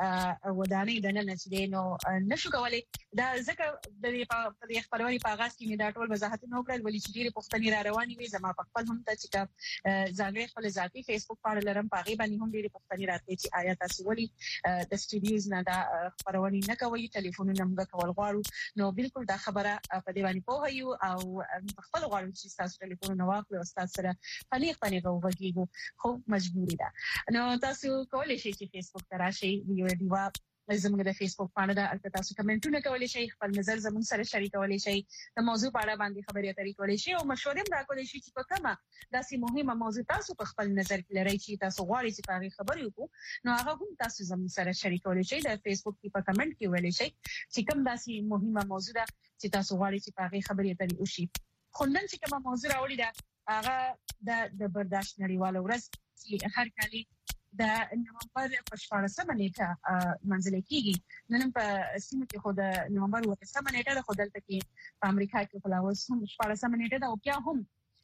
ودانۍ دننه چې نو نشو کولای دا ځکه د دې خبرونې په آغاز کې دا ټول وضاحت نو کړل ولې چې ډېر پښتني را رواني وي زما په خپل هم ته چې ځانګړي خپل ذاتي فیسبوک باندې لرم پاغي باندې هم ډېر پښتني راته چې آیا تاسو ولي د سټډیوز نه دا خبرونې نه کوي ټلیفونونه موږ کول غواړو نو بالکل دا خبره په دې باندې پوه یو او خپل غواړو چې تاسو ټلیفونونه واخلئ او تاسو سره خلیق باندې وګورئ خو مجبوری ده نو تاسو کولای شئ چې فیسبوک ته راشئ ویو دیوا زموږ د فیسبوک باندې د البته تاسو کمنټونه کولای شئ خپل نظر زموږ سره شریکولای شئ د موضوع په اړه باندې خبرې اترې کولای شئ او مشورې هم راکولای شئ چې په کومه داسې مهمه موضوع تاسو په خپل نظر کې لرئ چې تاسو غواړئ چې په هغه خبرې وکړو نو هغه هم تاسو زموږ سره شریکولای شئ د فیسبوک په کمنټ کې ویلای شئ چې کوم داسې مهمه موضوع ده چې تاسو غواړئ چې په هغه خبرې اترې وشي خو نن چې کومه موضوع راوړې ده هغه د د برداشت نړیواله ورځ چې هر کال د نومبر په شپږمه نیټه منځل کېږي نن په سیمه کې خو د نومبر په شپږمه نیټه د خدلته کې په امریکا کې خلاص هم شپږمه نیټه دا او بیا هم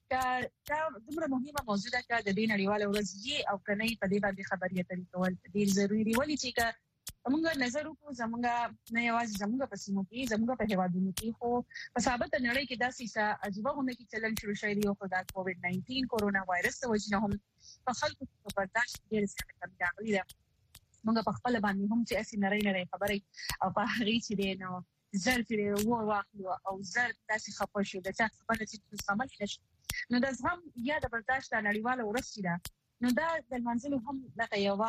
دا دومره مهمه موضوع ده چې د دې نړیواله ورځ یې او کني په دې باندې خبرې اترې کول ډیر ضروری ولې چې موږ نظر وکړو زموږ نه یوازې زموږ په سیمو کې زموږ په هیوادونو کې خو په ثابت نړۍ کې داسې څه عجیب غونډه کې چلن شروع شوی دی او د کووډ ناینټین کورونا وایرس د وجې نه هم په خلکو په برداشت ډېر څه کم راغلی ده موږ په خپل باندې هم چې اسی نړۍ نړۍ خبرې او په هغه چې دی نو زر چې وو واخلو او زر داسې خپه شو د څه خبره چې سمل نشي نو د زغم یا د برداشت نړیواله ورځ ده نو دا د منځلو هم د یو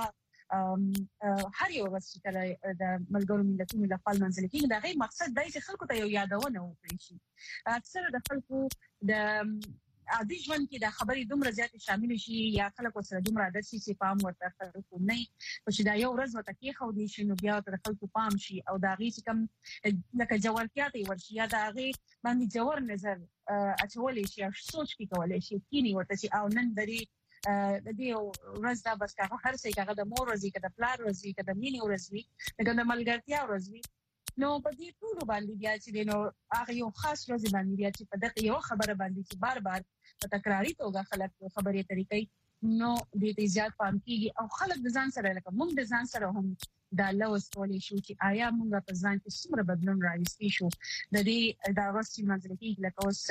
هر یو ورځ چې د ملګرو ملتونو د خپل منځل کې دا غي مقصد دی چې خلکو ته یو یادونه وکړي شي اکثر د خلکو د عادي ژوند کې د خبرې دومره زیات شامل شي یا خلکو سره دومره عادت شي چې پام ورته خلکو نه چې دا یو ورځ ورته کې خو دي شي نو بیا تر خلکو پام شي او دا غي چې کوم لکه جوړتیا ته ورشي یا دا غي باندې جوړ نظر اچولې شي او سوچ کې کولای شي کینی ورته چې او نن دري د دې ورځ دا بس هغه هر څه هغه د مور ورځي کده پلار ورځي کده مینې ورځي کده د ملګرتیا ورځي نو په دې ټول باندې بیا چې نو هغه یو خاص ورځ باندې بیا چې په دغه یو خبره باندې چې بار بار په تکراری توګه خلک خبرې طریقې نو دې ته زیات پام کیږي او خلک د ځان سره لکه موږ د ځان سره هم دا لوس ولې شو چې آیا موږ په ځان کې څومره بدلون راوستي شو د دې دا ورځ منځل کې لکه اوس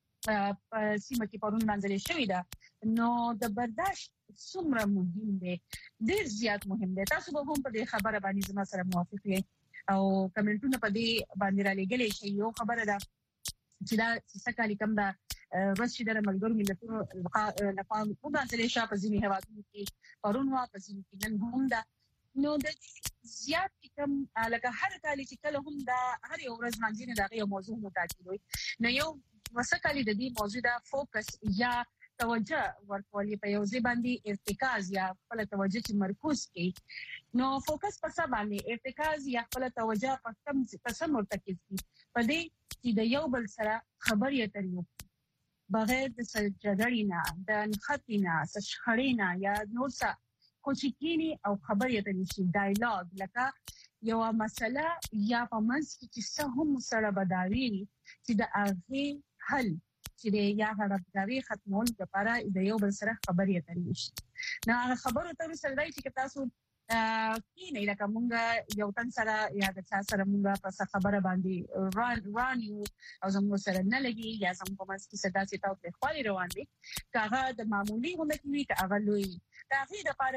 په سیمه کې پرون منځل شوی دا نو د برداشت څومره مهم دی ډیر زیات مهم دی تاسو به هم په دې خبره باندې زما سره موافق یې او کمنټونه په دې باندې را لګلې شي یو خبره ده چې دا څه کالي کم دا ورشي د ملګرو ملتونو لپاره په منځل شي په ځینې هوادونو کې پرون وا په ځینې کې نن هم دا نو د زیات کم لکه هر کالي چې کله هم دا هر یو ورځ باندې دا یو موضوع متعلق وي نو یو وسکالي د دې موضوع دا فوکس یا توجه ورکول په یو ځای باندې ارتکاز یا خپل توجه چې مرکوز کړي نو فوکس په څه باندې ارتکاز یا خپل توجه په کوم څه مرتکز کړي په دې چې د یو بل سره خبرې اترې بغیر د سجدړینا د نخټینا سشخړینا یا نور څه کوچکینی او خبرې اترې شي ډایلاګ لکه یو مسله یا په منځ کې چې څه هم سره بداوی چې د هغه حل چې د یا غړبداري ختمول لپاره د یو بل سره خبرې اترې شي نو هغه خبرو ته سره دی چې تاسو کینې لکه مونږ یو تن سره یا د چا سره مونږ په خبره باندې ران ران یو او زموږ سره نه لګي یا زموږ په منځ کې صدا سیتاو په خالي روان دي کاغه د معمولی غونډه کې کاغه لوی کاغه د پاره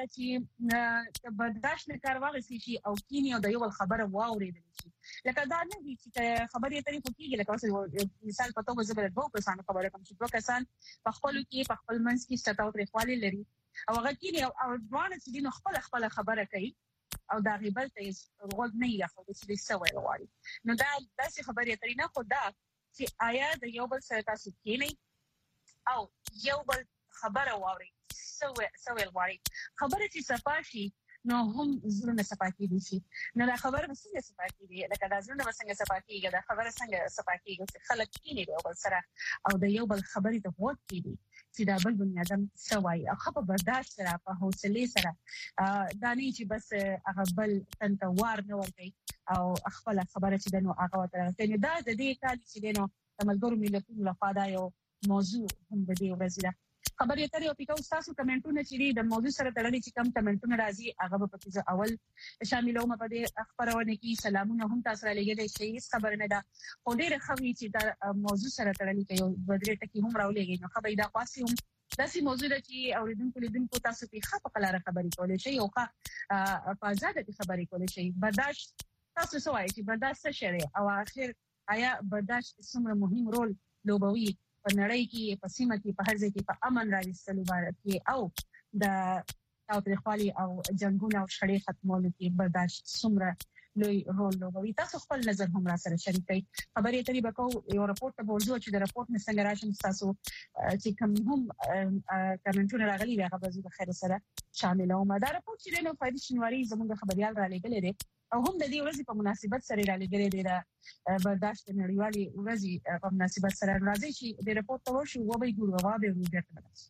چې برداشت نه کارواغ شي او کینې او د یو خبره واورېدل شي لکه دا نه دي چې خبرې اترې کوي لکه مثلا مثال په توګه زبر دوه کسانو خبره کوم چې دوه کسان په خپل کې په خپل منځ کې ستاو په خالي لري او هغه کینې او ځوان چې دین خپل خپل خبره کوي او دا غیبل ته غوږ نه یې خو چې څه وایي غواړي نو دا داسې خبرې اترې نه خو دا چې آیا د یو بل سره تاسو کینې او یو بل خبره واوري څه څه ویل غواړي خبره چې صفاشي نو هم زړه صفا کیږي شي نو دا خبره څنګه صفا کیږي لکه دا زړه څنګه صفا کیږي دا خبره څنګه صفا کیږي چې خلک کینې یو بل سره او د یو بل خبرې ته ووت کیږي چې دا بل بنی آدم سوای او خپل برداشت سره په حوصله سره دا نه چې بس هغه بل تنتوار نه ورګي او خپل خبره چې دنو هغه وته دا د دې کال چې دنو د ملګرو ملتونو لخوا دا یو موضوع هم د دې ورځې ده خبرې اترې او پیکاو تاسو کمنټونه چې د موضوع سره تړلي چې کم کمنټونه راځي هغه په پیزه اول شاملوم په دې خبرونه کې سلامونه هم تاسو را لګیدل شي خبر نه ده خو ډېر خوي چې دا موضوع سره تړلي کې یو بدرې ټکی هم راولېږي نو خبرې دا خاصي هم داسې موضوع ده چې اوریدونکو لیدونکو تاسو په خپه قلاره خبرې کولې شي او ښه په آزاد خبرې کولې شي برداشت تاسو سوای چې برداشت څه شری او اخر آیا برداشت څومره مهم رول لوبوي په نړۍ کې په سیمه کې په هر ځای کې په امن راوستلو باندې او د تاوتریخوالي او جنگونو او شخړې ختمولو کې برداشت څومره لوی رول لوبوي تاسو خپل نظر هم را سره شریکئ خبرې اترې وکاو یو راپورټ ته ورځو چې د راپورټ نه څنګه راشم تاسو چې کوم هم کمنټونه راغلي هغه به زه خیر سره شاملوم دا راپورټ چې نو فایده شنواري زموږ خبريال را لګلې دي او هم د دې ورځې په مناسبت سره را لګلې دي دا برداشت نړیوالي ورځې په مناسبت سره راځي چې د راپورټ ته ورشي و به ګورو غوا به وګورئ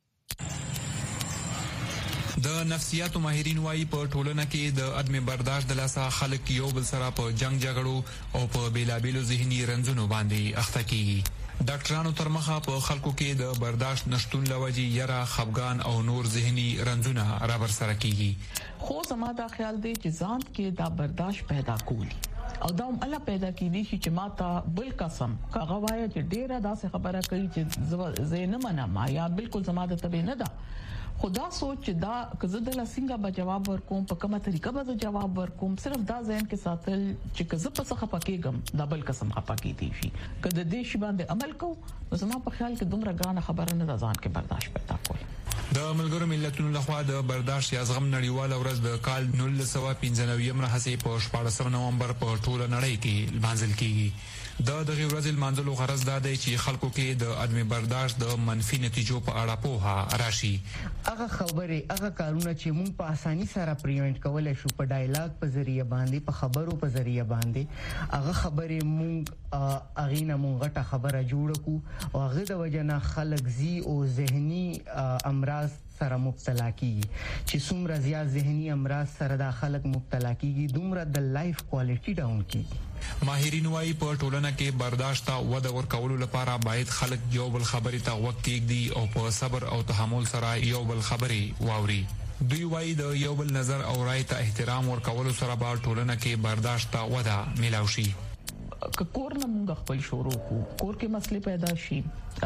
د نفسیاتو ماهرین وايي په ټولنه کې د عدم برداشت د لاسه خلک یو بل سره په جنگ جګړو او په بیلابیلو ذهني رنځونو باندې اخته کیږي ډاکټرانو تر مخه په خلکو کې د برداشت نشټون لوجي یرا خفګان او نور ذهني رنځونه را برسره کیږي
خو زما دا خیال دی چې ځان کې دا برداشت پیدا کولی او دا هم الله پیدا کیدی چې ماته بل قسم کاغه وایي چې ډیره داسې خبره کوي چې زه نه منم یا بالکل زما د تبه نه ده خدا سوچ دا کزه د لاسینګه به جواب ورکوم په کومه طریقه به جواب ورکوم صرف دا ځین کې ساتل چې کزه په څه خپکیږم دا بل قسم خپکیږي شي کله دې شی باندې عمل کو نو زما په خیال کې دومره غانه خبره نه ځان کې برداشت پیدا کول
د ملګرو ملتونو لخوا د برداشت یا زغم نړیواله ورځ د کال نولس سوه پنځه نوي مرحله په شپاړسم نومبر په ټوله نړۍ کې لمانځل کیږي د دغه ورځې لمانځلو غرض دا دی چې خلکو کې د عدم برداشت د منفي نتیجو په اړه پوهه راشي
هغه خبره هغه کارونه چې موږ په اساني سره پریونټ کولای شو په ډایلاګ په ذریعہ باندې په خبرو په ذریعہ باندې هغه خبره موږ اغینه موږ غټه خبره جوړ کو او هغه د وجنه خلک زی او ذهني امراض سره مبتلا کیږي چې څومره زیات ذهني امراض سره د خلک مبتلا کیږي دومره د لایف کوالټي ډاون کیږي
ماهرین وايي په ټولنه کې برداشت او ود ورکولو لپاره باید خلک یو بل خبرې ته وخت کېږدي او په صبر او تحمل سره یو بل خبرې واوري دوی وايي د یو بل نظر او رائے ته احترام ورکولو سره به ټولنه کې برداشت ته وده ملاوي شي
کور نه موږ خپل شروع کو کور کې مسلې پیدا شي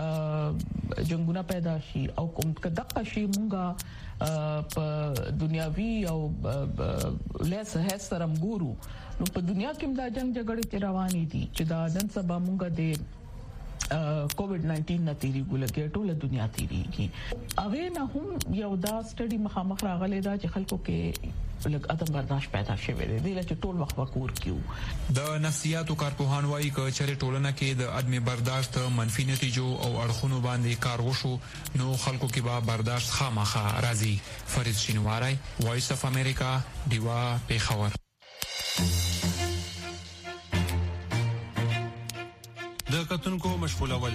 جنگونه پیدا شي او کوم کدقه شي موږ په دنیاوي او له هڅ سره ګورو نو په دنیا کې دا جنگ جګړې روانې دي چې دا نن سبا موږ د کووډ ناینټین نتیری ګولګي ټوله دنیا تیریږي هغه نه هم یو دا سټډي مخامخ راغلی دا چې خلکو کې لږ عدم برداشت پیدا شوی دی د لکه ټول وخت وکور کیو
د نفسیاتو کارپوهان وايي چې ټولنه کې د عدم برداشت منفي نتیجو او اړخونو باندې کار وشو نو خلکو کې به برداشت خامخا راځي فرید شینواری وایس اف امریکا دیوا پیښور
د کتونکو مشغولول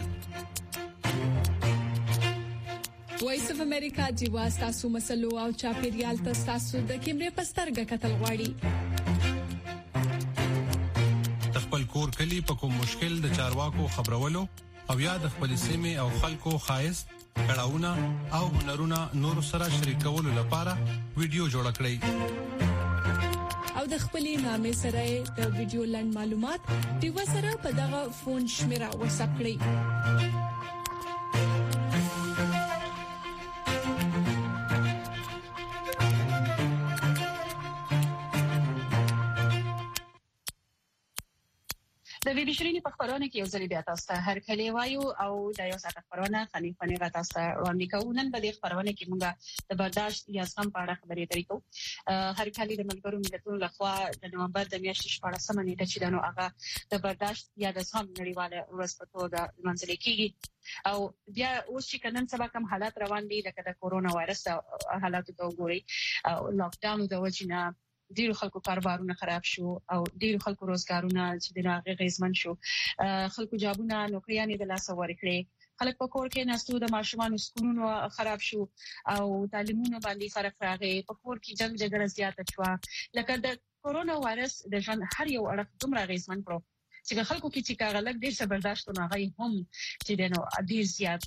وایس اف امریکا دیوا تاسو مسلو او چاپیریال تاسو د کیمرې پسترګه کتل غواړي
خپل کور کلی په کوم مشکل د چارواکو خبرولو او یا د خپل سیمه او خلکو خایست کړهونه او هنرونه نور سره شریکولو لپاره ویډیو جوړ کړئ
او د خپلې نامې سره د ویډیو لنډ معلومات ډیو سره په دغه فون شمیره واتساپ کړئ.
د وی بي شيرين په خبرونه کې یو ځل بیا تاسو ته هر کله وایو او د یو ساعت خبرونه خني خني غا تاسو ته وړاندې کوو. نن په دې خبرونه کې موږ د برداشت یا زغم په اړه خبرې کوو. هر کله د ملګرو ملتونو لخوا د نومبر د میاشتې شپږمه نیټه چې دنو هغه د برداشت یا د زغم نړیواله ورځ په توګه منځل کېږي. او بیا اوس چې کنن سبا کوم حالات روان دي لکه د کورونا وایرس حالات ته وګورئ او لاک ډاون د وجنه ډیرو خلکو کاروبارونه خراب شو او ډیرو خلکو روزګارونه چې د هغه غیزمن شو. خلکو جابونه نوکریانې د لاس ورکړي. خلک په کور کې نستو د ماشومان سکولونو خراب شو او تعلیمونه باندې فرق راغی. په کور کې جنگ جګړه زیاته شو. لکه د کورونا وایرس د ژوند هر یو اړخ دومره غیزمن کړو چې خلکو کې چې کاغلک ډیر څه برداشت نه غي هم چې دنو ډیر زیات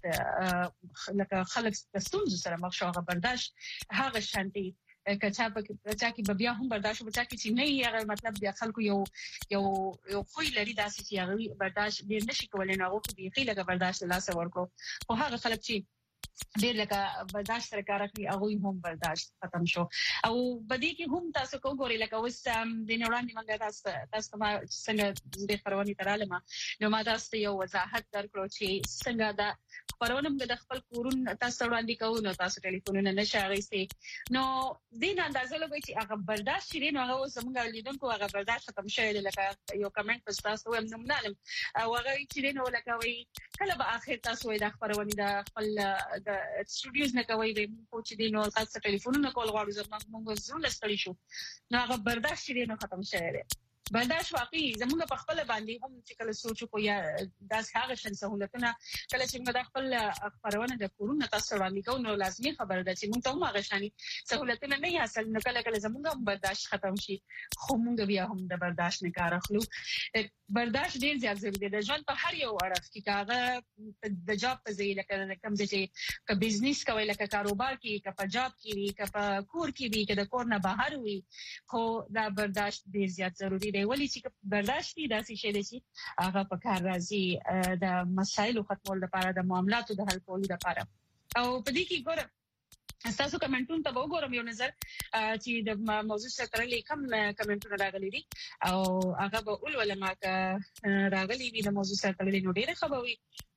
لکه خلک د ستونزو سره مخ شو. هغه برداشت هغه شانتي کچا په کچا کې بیا هم برداشت بچا کې چې نه یې هغه مطلب بیا خلکو یو یو یو خوې لري داسې چې هغه برداشت ډیر نشي کولای نه هغه به خېله برداشت لاسه ورکو. خو هغه خلک چې ډیر لکه برداشت سره کار کوي هغه هم برداشت ختم شو. او بدی کې هم تاسو کو ګوري لکه اوس د نوړاندې منګه تاسو تاسو ما څنګه د خبرونې تراله ما نو ما تاسو یو وضاحت درکړو چې څنګه دا خبرونه موږ د خپل کورون تاسو وړاندې کوو نو تاسو ټلیفونونه نشه اغېستي. نو دین اندازه لګوي چې هغه برداشت شې نو هغه زموږ لیدونکو هغه برداشت ختم شوی لکه یو کمنټ پس تاسو هم نمنالم او هغه چې نو لکه وي کله به اخر تاسو د خبرونه د خپل د سټوډیوز نه کوي د په چې دینو تاسو ټلیفونونه کول غواړو زموږ موږ زول استړي شو. نو هغه برداشت شې نو ختم شوی دی. برداشت واقعي زموږ په خپل باندې هم چې کله سوچ کو یا داس هغه شن سہولتونه کله چې موږ د خپل خبرونه د کورونا تاسو باندې کو نو لازمي خبره ده چې موږ ته هم هغه شاني سہولتونه نه حاصل نو کله کله زموږ هم برداشت ختم شي. خو موږ بیا هم د برداشت نه کار اخلو. برداشت ډیر زیات ضروري دی د ژوند په هر یو اړخ کې. کاغه د جاب په ځای لکه کوم چې ک بزنس کوي لکه کاروبار کې ک په جاب کې وي ک په کور کې وي ک د کور نه بهر وي خو دا برداشت ډیر زیات ضروري دی. ولی چې برداشت دي داسې شي دي هغه په کار راځي د مسایلو ختمول لپاره د معاملاتو د حل کولو لپاره. او په دې کې ګوره تاسو کمنټونه ته وګورم یو نظر چې د موضوع سره تړلې کوم کمنټونه راغلي دي او هغه به اول ولما راغلي وي د موضوع سره تړلې نو ډېر خبروي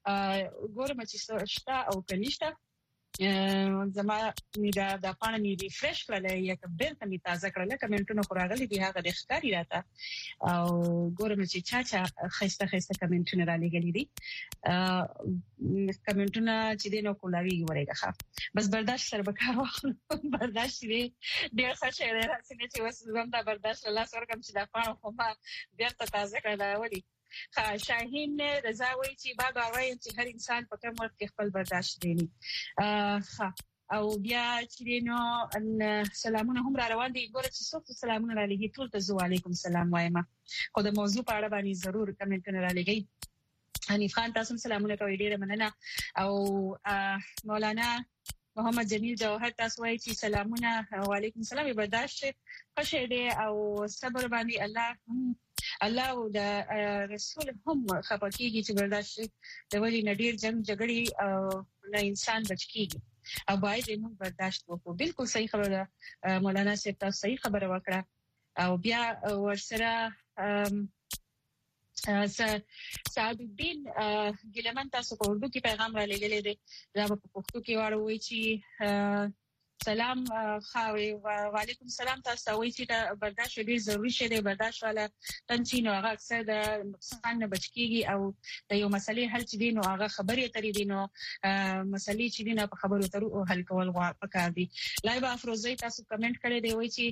ګورم چې شتا او کنيشتا زما میدا د پانه می ریفریش کړل یا کبر ته می تازه کړل کمنټونه خو راغلي دي هغه د ښکاری راته او ګورم چې چا چا خسته خسته کمنټونه را لګلې دي. کمنټونه چې دینو کولاوی ورېګه بس برداشت سره وکړو. برداشت دې ډېر ښه شی دی راځي چې وس زم دا برداشت الله سره کوم چې د پانه خو ما بیرته تازه کړل ولي شاهین رضا وایي چې بابا وایي چې هر انسان په کوم وخت خپل برداشت دی. او بیا چې نو سلامونه هم را روان دي. ګوره چې څوک سلامونه را لګي ټول ته زو علیکم سلام وایم. خو د موضوع په اړه باندې ضرور کمنټونه را لګي. حنیف خان تاسو سلامونه کوي ډیره مننه. او مولانا محمد جمیل جوهر تاسو وایي چې سلامونه وعلیکم السلام. برداشت خوشی دی او صبر باندې الله الله او د رسول هم خپکیږي چې برداشت د ولی نډیر جنگ جګړې او نه انسان بچ کیږي او باید موږ برداشت وکړو. بالکل صحیح خبره مولانا صاحب تاسو صحیح خبره وکړه. او بیا ورسره سعد الدین ګلمن تاسو په اردو کې پیغام را لګلې دی. دا په پښتو کې واړوي چې سلام خاوي وعلیکم السلام تاسو وایي چې برداشت ډیر ضروری شی دی. برداشت والا تنظیم هغه اکثر د نقصان نه بچ کیږي او د یو مسلې حل چې دي نو هغه خبرې ترې دي نو مسلې چې دي نه په خبرو تر حل کول پکار دي. لایو افروزي تاسو کمنټ کړی دی وایي چې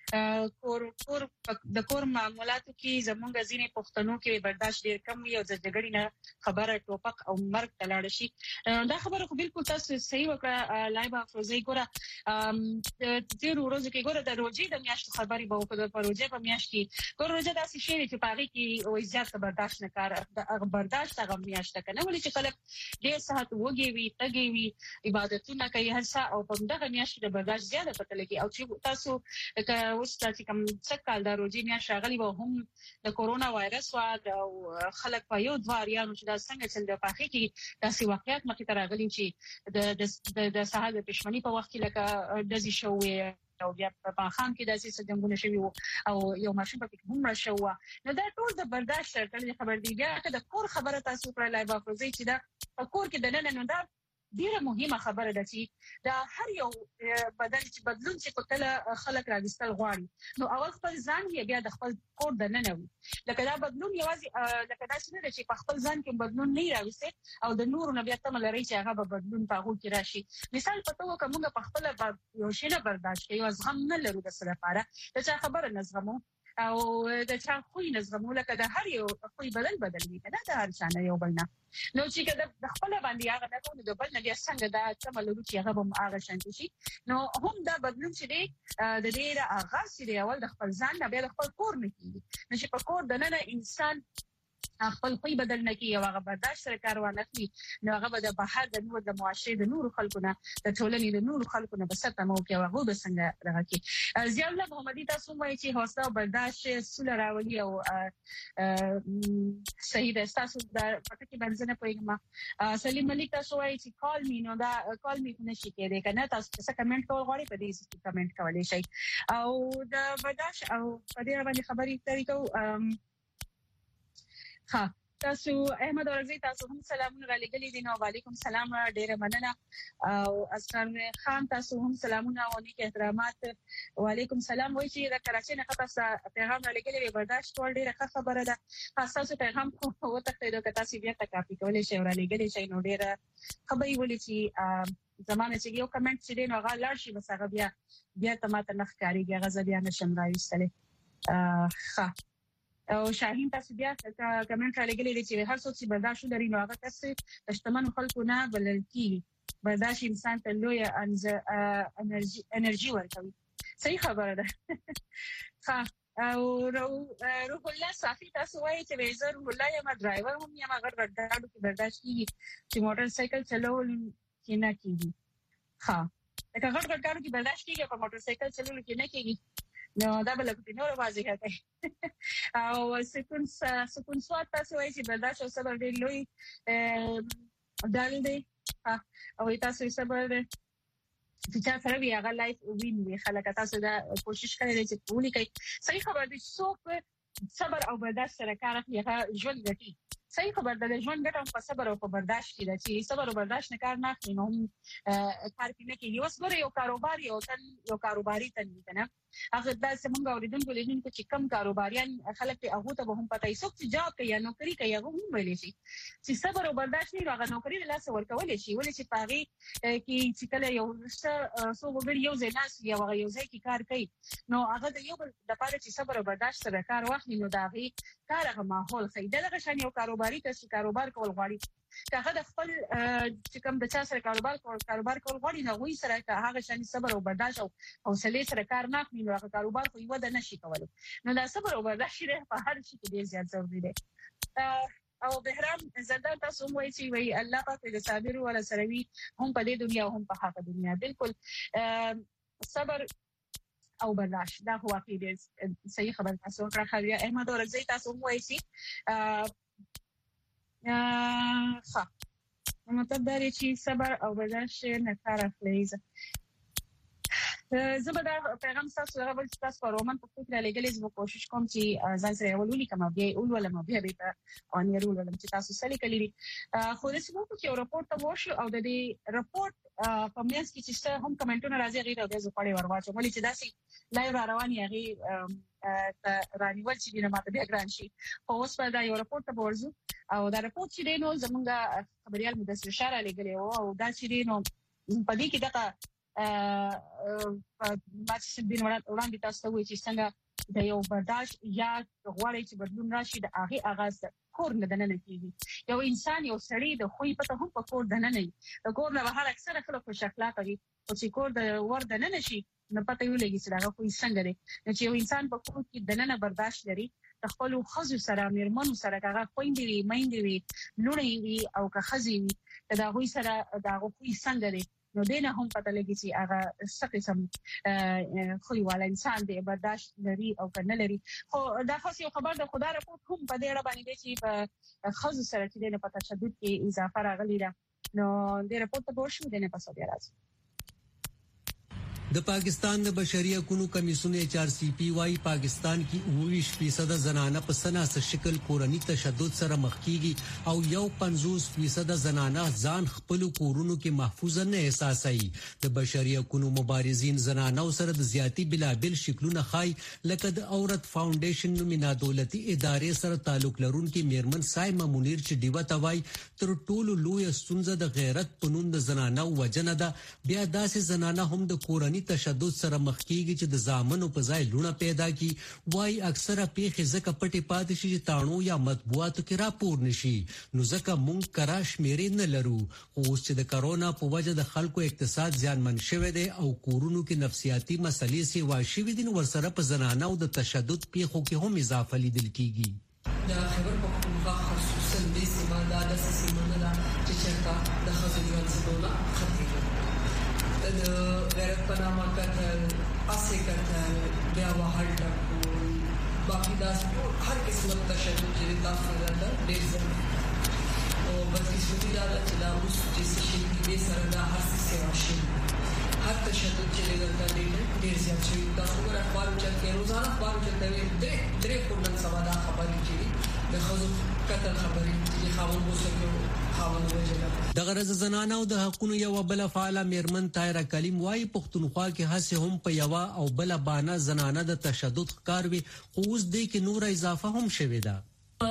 کور کور د کور معاملاتو کې زمونږ ځینې پښتنو کې برداشت ډیر کم وي او د جګړې نه خبره ټوپک او مرګ ته لاړ شي. دا خبره خو بالکل تاسو صحیح وکړه لایبا فروزي ګوره د تیر ورځې کې ګوره د روزي د میاشتو خبري به وکړو په روزي په میاشت کې ګوره روزي داسې شی چې پاره کې وې زیات برداشت نه کار د برداشت هغه میاشت کنه ولې چې خلک ډیر ساعت وږي وي تګي وي عبادتونه کوي هر څه او په دغه میاشت د برداشت زیاده پته لګي او چې تاسو اوس چې کوم څه کال د روزي میاشت راغلي و هم د کورونا وایرس او خلک په یو دواريانو چې دا څنګه چې د پاخي کې داسې واقعیت مخې ته راغلي چې د د سهار د پښمنۍ په وخت کې لکه دزي شوې او بیا په خام کې داسې سجنګونه شوی او یو ماشين په کې هم را شو نو دا ټول د برداشت سره خبر دی. بیا که د کور خبره تاسو پر لایو افروزي چې دا کور کې د نن نن دا ډیره مهمه خبره ده چې دا هر یو بدل چې بدلون چې په کله خلک راوستل غواړي نو اول خپل ځان یې بیا د خپل کور د نن وي لکه دا بدلون یوازې لکه دا څنګه چې په خپل ځان کې بدلون نه راوستي او د نور نه بیا تم لري چې هغه بدلون په هغه کې راشي. مثال پته وکړو په خپل یو شی نه برداشت کوي او زغم نه لرو د سره لپاره دا چې خبره نه زغمو او د چا خوې نه زغمو لکه د هر یو خوې بدل بدل وي کنه د هر چا نه یو بل نه نو چې د خپل باندې هغه نه کوو د بل نه بیا څنګه دا تملو چې هغه هم هغه شانتي شي نو هم دا بدلون چې دی د دې را اغاز چې اول د خپل ځان نه بیا د خپل کور نه کیږي نو چې په کور د نه انسان خپل خوې بدل نه کیږي او هغه برداشت سره کاروان اخلي نو هغه به د بهر د نور د معاشره د نور خلکو نه د ټولنې د نور خلکو نه بسته مو کې هغه به څنګه راغی. ضیاء الله محمدي تاسو وایي چې حوصله او برداشت سول راولي او صحیح ده تاسو د پټه کې باندې نه پوهیږم. سلیم ملک تاسو وایي چې کال می نو دا کال می نه شي کېدای کنه تاسو څه کمنټ کول غواړئ په دې کې کمنټ کولای شئ او د برداشت او په دې باندې خبرې کوي. ها تاسو احمد اورزي تاسو هم سلامونه را لګلې دي نو وعلیکم السلام ډیره مننه او اسلام خان تاسو هم سلامونه او نیک احترامات وعلیکم السلام وایي چې د کراچۍ نه تاسو پیغام را لګلې برداشت ټول ډیره خبره ده تاسو پیغام کوو ته د تاسو بیا ته کاپی کولې شي را لګلې شي نو ډیره خبري ولې چې زمانه چې یو کمنټ چې دی نو هغه لاړ شي بس هغه بیا بیا تماته نخکاری غزه بیا نشم راوستلې. ها او شاهین تاسو بیا کمنټ را لګلې چې هر څوک چې برداشت لري نو هغه تاسو پښتمن خلکو نه بلل کیږي برداشت انسان ته لوی انرژي انرژي ورکوي. صحیح خبره ده. ها او روح الله صافي تاسو وایي چې ویزر روح الله یم ډرایور هم یم هغه ګډاډو کې برداشت کیږي چې موټر سایکل چلول کې نه کیږي. ها دا هغه ګډاډو کې برداشت کیږي په موټر سایکل چلول کې نه کیږي نو دا بل په نور واضح ده او سکون سکون سوات تاسو وایي چې برداشت او صبر ډېر لوی دال دی او تاسو صبر چې چا سره وی هغه لایف وین وی خلک تاسو دا کوشش کوي چې پولی کوي. صحیح خبر دي څوک صبر او برداشت سره کار کوي هغه ژوند ګټي. صحیح خبر ده ژوند ګټم په صبر او په برداشت کې ده چې صبر او برداشت نه کار نه اخلي نو کار کې نه کېږي. اوس ګوره یو کاروبار یو تل یو کاروباري تل کنه هغه د سیمونګ اوریدونکو لیدونکو چې کم کاروباریان خلک ته هغه ته هم پته یې څوک چې جاب کوي یا نوکری کوي هغه هم ویلې شي چې صبر او برداشت نه هغه نوکری له لاس ورکول شي ولې چې پاري کې چې کله یو څه سو وګړي یو ځای ناس یو یو ځای کې کار کوي نو هغه د یو د پاره چې صبر او برداشت سره کار واخلي نو دا غي کار هغه ماحول خې دغه شان یو کاروباري ته کاروبار کول غواړي هغه د خپل چې کوم د چا سره کاروبار کول کاروبار کول غواړي نو وی سره هغه شان صبر او برداشت او حوصله سره کار نه کوي نو هغه کاروبار خو یو د نشي کولای نو دا صبر او برداشت لري په هر شي کې ډیر زیات ضروري دی. او بهرام زندان تاسو وایي چې وی الله پاک د صابر ولا سروي هم په دې دنیا هم په هغه دنیا بالکل صبر او برداشت دا هو واقعي صحیح خبر تاسو کړه خو احمد اورزي تاسو وایي چې ها مطلب دا چې صبر او برداشت نه کار اخلي. زبر پیغام تاسو راول تاسو په رومان په فکر لګلې زما کوشش کوم چې ځان سره ولولي کما بیا اول ولا ما بیا به ان يرول ولم چې تاسو سلی کلی خو د سمو کې راپورټ ته وشو او د دې راپورټ په میاس کې چې هم کمنټونه راځي غیر او د زو پړې ورواچو ولې چې داسي لایو رواني هغه رانیول چې نه ماته بیا ګران شي خو اوس په دا یو راپورټ ته ورزو او دا راپورټ چې دینو زمونږ خبريال مدثر شاره لګلې او دا چې دینو په دې کې دغه ماته د وړاندې تاسو وایي چې څنګه د یو برداشت یا غواړي چې بدلون راشي د هغه آغاز کور نه دننه کیږي. یو انسان یو سړی د خوې پته هم په کور دننه نه د کور نه بهر اکثره خلک خوش اخلاق دي او چې کور د ور دننه شي نو پته یو لګي چې دا خو څنګه دی چې یو انسان په کور کې دننه برداشت لري د خپل خزو سره میرمنو سره هغه خويندې وي مېندې وي لونې وي او که خزي وي دا غوي سره دا غوي څنګه دی نو دینه هم پته لګي چې هغه څه قسم خوې والا انسان دی برداشت لري او کنه لري. خو دا خاص یو خبر د خدای رپورټ هم په دې اړه باندې چې په خزو سره چې دینه په تشدد کې اضافه راغلی ده نو دې رپورټ ته ورشو دینه په سعودي راځي.
د پاکستان د بشري حقوقو کمیسیون ایچ آر سی پی وايي پاکستان کې اوویش فیصد زنانه په سناسه شکل کورنی تشدد سره مخ کیږي او یو پنځوس فیصد زنانه ځان خپل کورونو کې محفوظ نه احساسوي. د بشري حقوقو مبارزین زنانه سره د زیاتی بلابل شکلونه خای لکه د عورت فاونډیشن نومینا دولتي ادارې سره تعلق لرونکي میرمن سایمه منیر چې دیوه توای تر ټولو لوی ستونزه د غیرت پنوند زنانه وجنه ده. بیا داسې زنانه هم د کورنی تشدد سره مخ کیږي چې د زامنو په ځای لونه پیدا کی وای اکثره پیښې زکه پټي پاتې شي چې تاڼو یا مطبوعاتو کې راپور نشي نو زکه مونږ کراش میرې نه لرو. اوس چې د کرونا په وجه د خلکو اقتصاد زیانمن شوی دی او کورونو کې نفسیاتي مسلې سي واشي دي ورسره په زنانه او د تشدد پیښو کې هم اضافه لیدل کیږي.
د خبر پختونخوا خصوصا د سیمه د سیمه چې چرته د خزريان څخه خطر د غیرت په نامه کتل اسې کتل بیا وهل ټکول باقي دا هر قسم تشدد چې تاسو درته ډېر زیات او بدقسمتي دا چې دا اوس چې شي دې سره دا هر څه راشي هر تشدد چې درته ډېر زیات شي تاسو ګور اخبار چې روزانه اخبار چې درې درې پورن سبا دا خبرې چې د خزو قتل خبرې چې خاوند وسکو خاوند وجه
د غرض زنانه او د حقوقو یو بل فعال میرمن طاهره کلیم وايي پښتونخوا کې هڅه هم په یو او بل باندې زنانه د تشدد ښکاروي خو اوس دې کې نور اضافه هم شوې ده.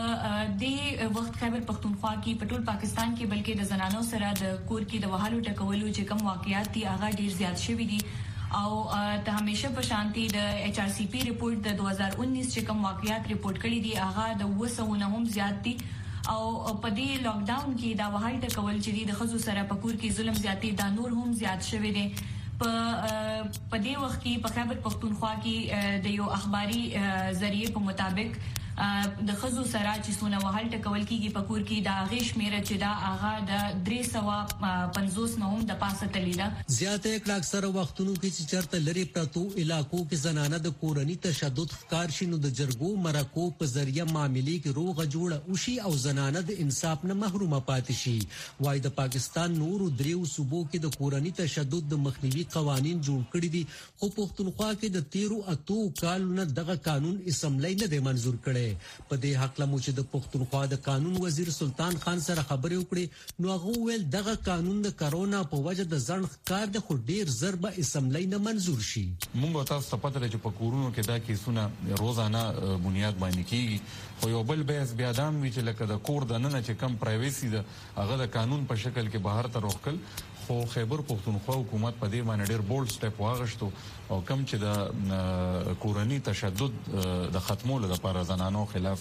د وخت خیبر پختونخوا کې پټول پاکستان کې بلکې د زنانو سره د کور کې د وهلو ټکولو چې کوم واقعیات دي هغه ډیر زیات شوي دي او ته همیشه په شانتي د ایچ آر سی پی ریپورت د دوه هزار انیس چې کوم واقعیات ریپورت کړي دي هغه د وسو نه هم زیات دي او په دې لاک ډاون کې دا وهل ټکول چې د خزو سره په کور کې ظلم زیاتې دا نور هم زیات شوي دي. په په دې وخت کې په خیبر پختونخوا کې د یو اخباري ذریعہ په مطابق د خزو سره چې سونه وهل ټکول کېږي په کور کې دا غیش میره چې دا هغه د درې سوه پنځوس نه هم د پاسه تللی ده.
زیاته کړه اکثره وختونو کې چې چرته لري پرتو علاقو کې زنانه د کورنی تشدد ښکار شي نو د جرګو مرکو په ذریعہ معاملې کې روغه جوړه وشي او زنانه د انصاف نه محرومه پاتې شي. وای د پاکستان نور دریو صوبو کې د کورنی تشدد د مخنیوي قوانين جوړ کړي دي خو پښتونخوا کې د تیرو اتو کالونو دغه قانون اسمبلی نه دی منزور کړي. په دې حق لمو چې د پښتونخوا د قانون وزیر سلطان خان سره خبرې وکړي نو هغه ویل دغه قانون د کرونا په وجه د ځنډ کار د خو ډیر ضربه اسمبلی نه منزور شي.
موږ تاسو ته پته لري چې په کورونو کې دا کیسونه روزانه بنیاد باندې کیږي خو یو بل بیس بیا دام وی چې لکه د کور د نن چې کم پرایویسي ده هغه د قانون په شکل کې بهر ته روکل خو خیبر پختونخوا حکومت په دې باندې ډېر بولډ سټپ واغښتو او کم چې د کورنی تشدد د ختمولو لپاره زنانو خلاف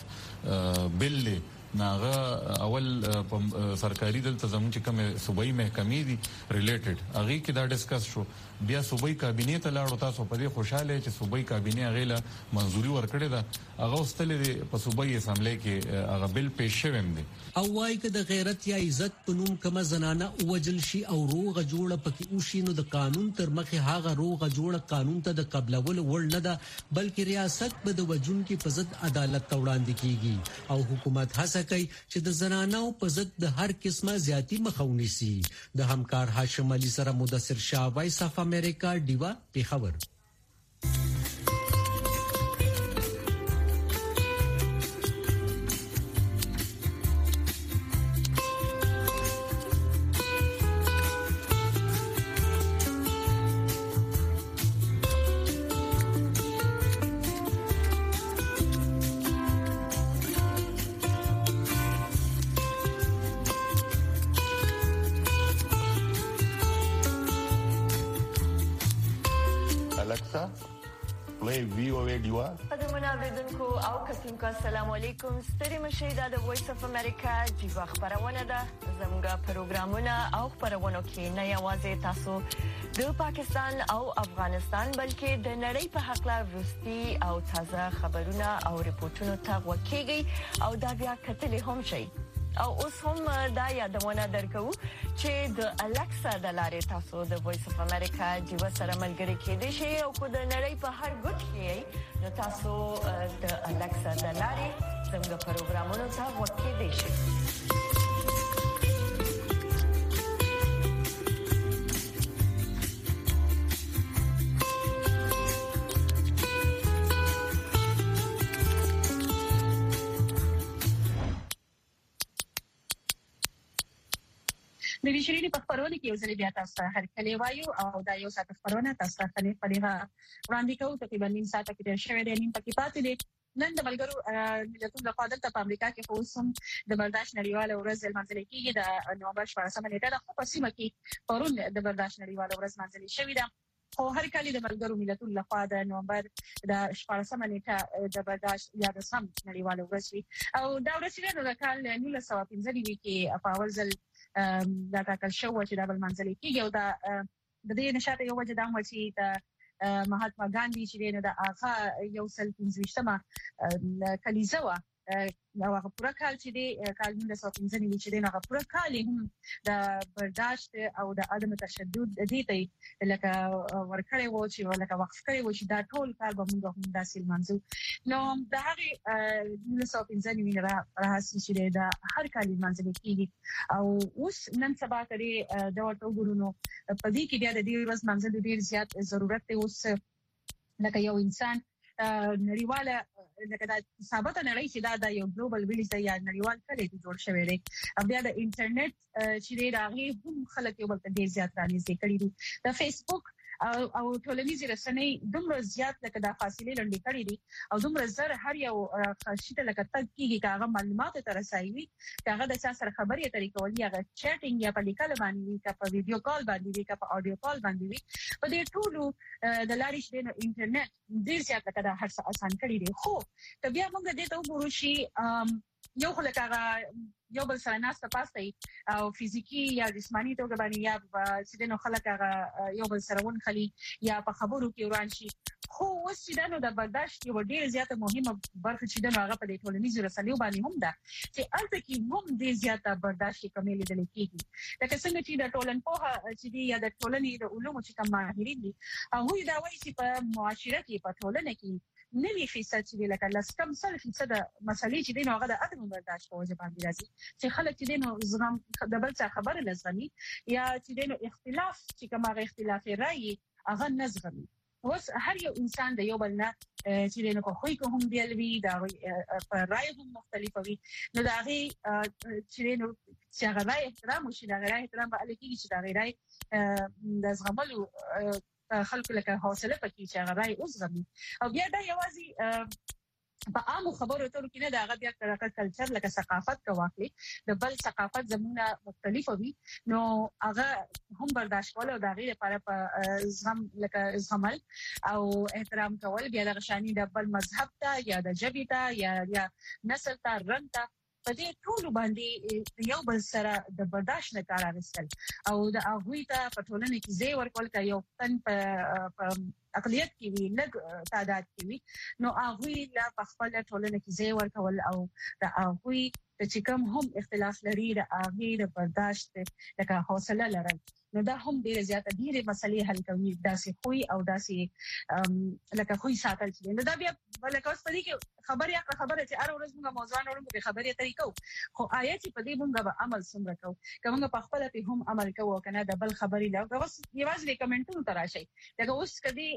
بل ناغه اول سرکاري دلته زموږ چې کوم صوبایي محکمې دي ریلیټډ هغه کې دا ډیسکس شو بیا صوبایي کابینې ته لاړو تاسو په دې خوشاله چې صوبایي کابینې هغه له منځوري ورکړې ده هغه واستلې په صوبایي اسمبلی کې هغه بل پیش شوم دي
او وايي چې د غیرت یا عزت پنوم کما زنانه وجل شي او روغه جوړه پکې اوشي نو د قانون تر مخه هغه روغه جوړه قانون ته د قبلول وړ نه ده بلکې ریاست به د وجون کې په ضد عدالت وړاندې کیږي او حکومت هڅه کوي چې د زنانو په ضد د هر قسمه زیاتی مخاوني سي. د همکار هاشم علي سره مدثر شاه وایس اف امریکا دیوا پیښور.
Alexa, play V O A Diva.
قدمنا اوریدونکو او کتونکو السلام علیکم ستړي مشئ دا د وایس اف امریکا جیوا خبرونه ده زموږ پروګرامونه او خبرونه کې نه یوازې تاسو د پاکستان او افغانستان بلکې د نړۍ په حق لا وروستي او تازه خبرونه او ریپورتونو ته وکیږي او دا بیا کتلې هم شي او اوس هم دا یادونه درکو چې د الکسا د لارې تاسو د وایس اف امریکا جیوا سره ملګری کېدئ شئ او کو د نړۍ په هر ګوټ کې نو تاسو د الکسا د لارې زموږ پروګرامونو ته وکیدئ شئ.
د ویشرینی په خبرونه کې یو ځل بیا تاسو هر کله وایو او دا یو ساعت خبرونه تاسو ته نه پدې وړاندې کوو تقریبا نیم ساعت کې د شوې د نیم پکې پاتې دي نن د ملګرو ملتونو لخوا دلته په امریکا کې خصوصا د برداشت نړیواله ورځ لمانځل کېږي د نومبر شپږمه نیټه د خو په سیمه کې پرون د برداشت نړیواله ورځ لمانځل شوې ده خو هر کله د ملګرو ملتونو لخوا د نومبر د شپږمه نیټه د برداشت یا د سم نړیواله ورځ وي او دا ورځ د کال نولس سوه پنځه نوي کې په اول ځل دا ټاکل شو چې دا بل منځلي کېږي او دا د دې نشاط یو وجه دا و چې د مهاتما ګاندھی چې د هغه یو سل پنځه کلیزه و او هغه پوره کال چې د کال نولس سوه پنځه نوي چې د هغه پوره کال هم د برداشت او د عدم تشدد د دې لکه ورکړې وو چې لکه وقف کړې وو چې دا ټول کال به موږ هم داسې منځو نو د هغه نولس سوه پنځه نوي راځي چې د هر کال منځل کېږي او اوس نن سبا کړي د ورته ګورونو په دې کې بیا د دې ورځ منځل ډیر زیات ضرورت دی اوس لکه یو انسان نړیواله لکه دا ثابت نړۍ چې دا د یو ګلوبل ویلیج دی یا نړیوال کلی جوړ شوی دی بیا د انټرنیټ چې دی راغی هم خلک یو بل ته ډیر زیات رانیږدې کړي دي د فیسبوک او او ټولنیزې رسنۍ دومره زیات لکه د فاصله لنډې کړې دي او دومره زر هر یو خاصیت لکه تک کیږي کاغه معلومات تر رسایي کاغه د چا سره خبرې طریقې ولې هغه چیټینګ یا په لیکل باندې کا په ویډیو کال باندې کا په اډیو کال باندې په دې ټولو د لارې چې د انټرنیټ ډیر زیات لکه د هر څه آسان کړی دی خو ته بیا موږ دې ته وګورو چې یو خلک هغه یو بل سره ناسته پاسته او فزیکی یا جسمانی توګه باندې یا چې نو خلک هغه یو بل سره ون خلی یا په خبرو کې وران شي خو اوس چې نو د برداشت یو ډیر زیاته مهمه برخه چې نو هغه په دې ټولنیزو رسنیو باندې هم ده چې البته کې هم ډیر زیاته برداشت کمی لیدل کېږي لکه څنګه چې د ټولنپوه چې دی یا د ټولنې د علومو چې کوم ماهرین دي هغه دا وایي چې په معاشره کې په ټولنه کې نوي فیصد چې لکه لسکم سل فیصد مسلې چې دین هغه د عدم برداشت په وجه باندې راځي چې خلک چې دین زغم د بل څه خبره لزغمي یا چې دین اختلاف چې کومه اختلاف رائے هغه نزغمي اوس هر یو انسان د یو بل نه چې دین په خوې کوم بیلوي دا په رائے هم مختلفه وي نو دا غي چې دین چې هغه رائے احترام او چې دا رائے احترام به الکیږي چې دا رائے د زغملو خلکو لکه حوصله پکې چې هغه راي اوس غمي او بیا دا یوازې په عامو خبرو اترو کې نه دا هغه بیا کړه کلچر لکه ثقافت کا واقعي د بل ثقافت زمونه مختلف وي نو هغه هم برداشت کول او دا غي لپاره په زغم لکه زغمل او احترام کول بیا د غشاني د بل مذهب ته یا د جبهه ته یا یا نسل ته رنګ ته په دې ټول باندې یو بل سره د برداشت نه کار اخیستل او د هغه ته په ټولنه کې ځای ورکول کوي یو تن په اقلیت کې وی لږ تعداد کې وی نو هغه لا په خپل ټولنه کې ځای ورکول او د هغه چې کوم هم اختلاف لري د هغه د برداشت لکه حوصله لرل نو دا هم ډیره زیاته ډیره مسلې حل کوي داسې خوې او داسې لکه خوې ساتل چې نو دا بیا لکه اوس پدې کې خبرې یا خبره چې هر ورځ موږ موضوع نورو په خبرې طریقو خو آیا چې پدې موږ به عمل څنګه کوو کومه په خپل په هم عمل کوو کنه د بل خبرې لا اوس یوازې کمنټونو تراشي لکه اوس کدي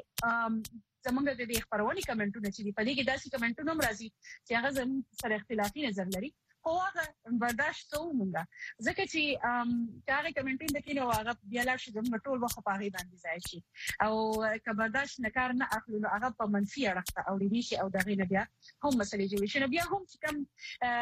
زمونږ د دې خبرونې کمنټونه چې په دې کې داسې کمنټونه هم راځي چې هغه زموږ سره اختلافي نظر لري خو هغه برداشت کوو موږ ځکه چې هغه کمنټین د کینو هغه بیا لا شي زموږ ټول وخت په هغه باندې ځای شي او که برداشت نه کار نه اخلو نو هغه په منفي اړخ او لري شي او دغه نه بیا هم مسلې جوړ شي نو بیا هم چې کوم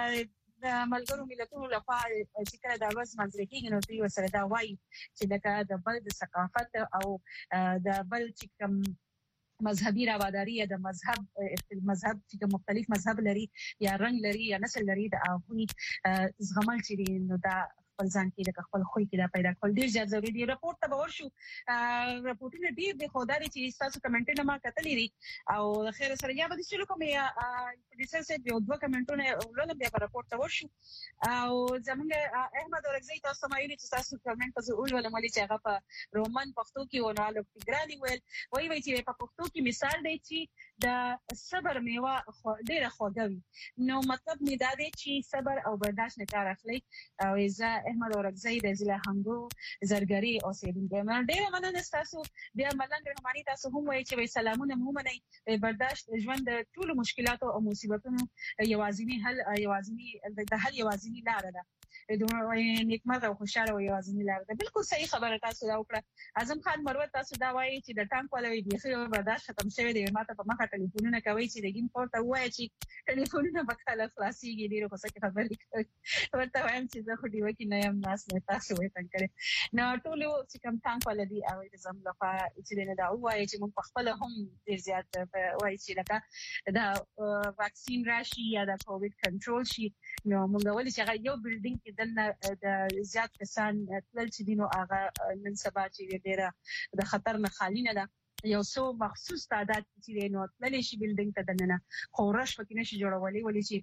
د ملګرو ملتونو لپاره چې کله د ورځ منځ کېږي نو دوی سره دا وایي چې دغه د بل د ثقافت او د بل چې کوم مذهبي راواداری یا د مذهب مذهب چې مختلف مذهب لري یا رنگ لري یا نسل لري د هغوی زغمل چې نو دا خپل ځان کې د خپل خوې کې دا پیدا کول ډیر زیات ضروري دی. راپورټ ته ورشو راپورټونه ډیر د خدای چې تاسو کمنټونه ما کتلې دي او خیر سره یا به چې کوم یا پروډوسر سره یو دوه کمنټونه ولله بیا راپورټ ته ورشو او زمونږ احمد اورګزی تاسو ما یې چې تاسو کمنټ په اول ولا ملي چې هغه په رومن پښتو کې ونوالو ګرانی ویل وای وای چې په پښتو کې مثال دی چې د صبر میوه ډیره خوږه نو مطلب می دا دی چې صبر او برداشت نه کار اخلي او زه احمد اورګزی د ضلع هنګو زرګری اوسېدونکی یم. ډیره مننه تاسو بیا ملنګ رحماني تاسو هم وایي چې سلامونه مو منئ. برداشت ژوند د ټولو مشکلاتو او مصیبتونو یوازینی حل یوازینی د حل یوازینی لار ده دوه نیکمرغه او خوشاله او یوازینی لار ده. بالکل صحیح خبره تاسو دا وکړه. اعظم خان مروت تاسو دا وایي چې د ټانک ولوي د خیر برداشت ختم شوی دی. ماته په مخه ټلیفونونه کوي چې د ګیم پورته وایي چې ټلیفونونه به کله خلاصيږي ډیرو څه کې خبرې کوي ورته وایم چې زه خو دی وکی نه یم ناس نه تاسو وایي څنګه نو ټول چې کوم ټانک ولدي او د زم لپاره چې نه دا وایي چې موږ خپل هم ډیر زیات وایي چې لکه دا واکسین راشي یا د کووډ کنټرول شي نو موږ ولې چې یو بلډینګ کې دنه د زیات کسان تل چې دینو هغه نن سبا چې ډیره د خطر نه خالی نه ده یو څو مخصوص تعداد چې نو تللی شي بلډینګ ته دننه خو رش پکې نشي جوړولې ولې چې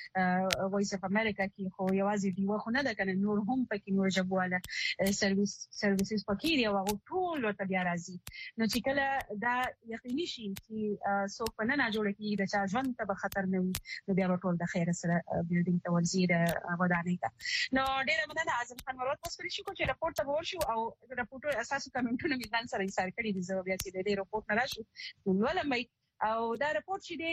په وایس اف امریکا کې خو یوازې دی وخت نه ده کنه نور هم پکې نور جبواله سرویس سرویسز پکې دی او ټول ورته بیا راځي نو چې کله دا یقیني شي چې څوک په نه جوړ کې د چا ژوند ته به خطر نه وي نو بیا ټول د خیر سره بلډینګ ته ورځي د ودانۍ ته نو ډیره مننه. اعظم خان مراد تاسو کړی شو چې راپورټ ته ورشو او راپورټ اساسي کمنټونه می ځان سره ایثار کړی دي زه بیا چې د راپورټ نه راشو ولوم او دا راپورټ چې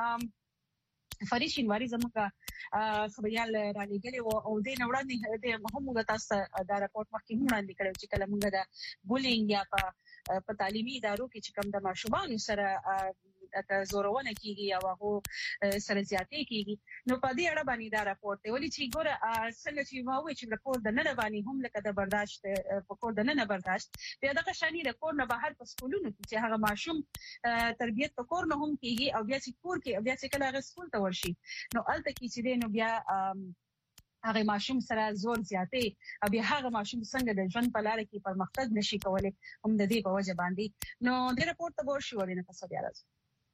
دینو فرید شینواری زموږه خبريال را لګلې او د نوړاندې د محمود تاسو دا راپورټ مخکې وړاندې کړو چې کله موږ د بولینګ یا په په تعلیمي ادارو کې چې کوم د ماشومان سره د زورونه کیږي او هغه سره زیاتې کیږي نو په دې اړه باندې دا راپورټ دی ولې چې ګوره څنګه چې ما وایي چې راپورټ د نه باندې هم لکه د برداشت په کور د نه برداشت بیا د قشانی د کور نه بهر په سکولونو کې چې هغه ماشوم تربیت په کور نه هم کیږي او بیا چې کور کې بیا چې کله هغه سکول ته ورشي نو الته کې چې نو بیا هغه ماشوم سره زور زیاتې او بیا هغه ماشوم څنګه د ژوند په لار کې پرمختګ نشي کولای هم د دې په وجه باندې نو د راپورټ ته ورشي ولې نه تاسو بیا راځي.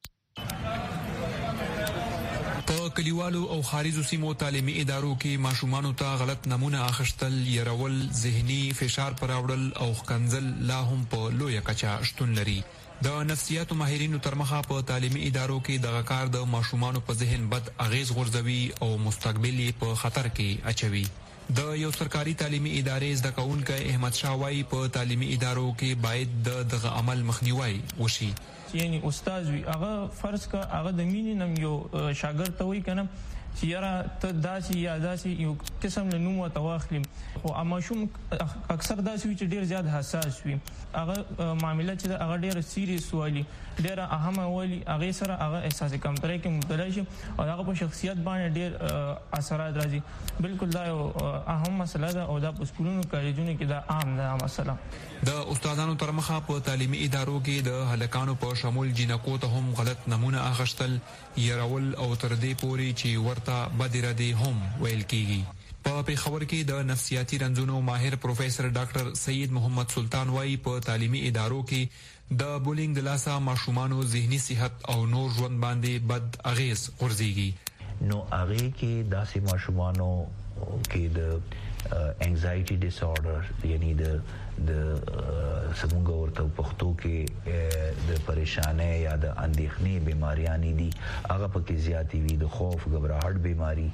په کلیوالو او خارجو سیمو تعلیمي ادارو کې ماشومان ته غلط نمونه اخیستل يرول ذهني فشار پر راوړل او ښکنځل لا هم په لویه کچه شتون لري. د نفسیاتو ماهرینو تر مخه په تعلیمي ادارو کې دغه کار د ماشومان په ذهن بد اغیز غورځوي او مستقبل په خطر کې اچوي. د یو سرکاري تعلیمي ادارې زده کوونکی احمد شاه وايي په تعلیمي ادارو کې باید د دغه عمل مخنیوي وشي.
یعنی استاد وی هغه فرض کا هغه د مینې نم یو شاګرد ته وی کنه چې یاره ته داسې یا داسې یو قسم له نوم وتواخلم خو اماشوم اکثر داسې وي چې ډیر زیات حساس وي هغه معاملې چې هغه ډیر سیریس والی ډیر اهمه والی هغه سره هغه احساس کمتري کې مبتلا شي او هغه په شخصیت باندې ډیر اثرات راځي. بالکل دا یو اهم مسله ده او دا په سکولونو کالجونو کې دا عام ده مسله.
د استادانو تر مخه په تعلیمي ادارو کې د هلکانو په شمول جنکو ته هم غلط نمونه اخیستل يرول او تر دې پوري چې ورته بدره دي هم ویل کیږي. په پیښور کې د نفسیاتي رنځونو ماهر پروفیسور ډاکټر سید محمد سلطان وايي په تعلیمي ادارو کې د بولینګ د لاسه ماشومانو ذهني صحت او نور ژوند باندې بد اغیز غورځيږي.
نو هغه کې داسې ماشومانو کې د انزایټي ډیس آرډر یعنی د د سمونګ ورته پښتو کې د پریشانه یا د اندېښنې بیماریاں دي هغه پکې زیاتې وي د خوف غبرهټ بیماری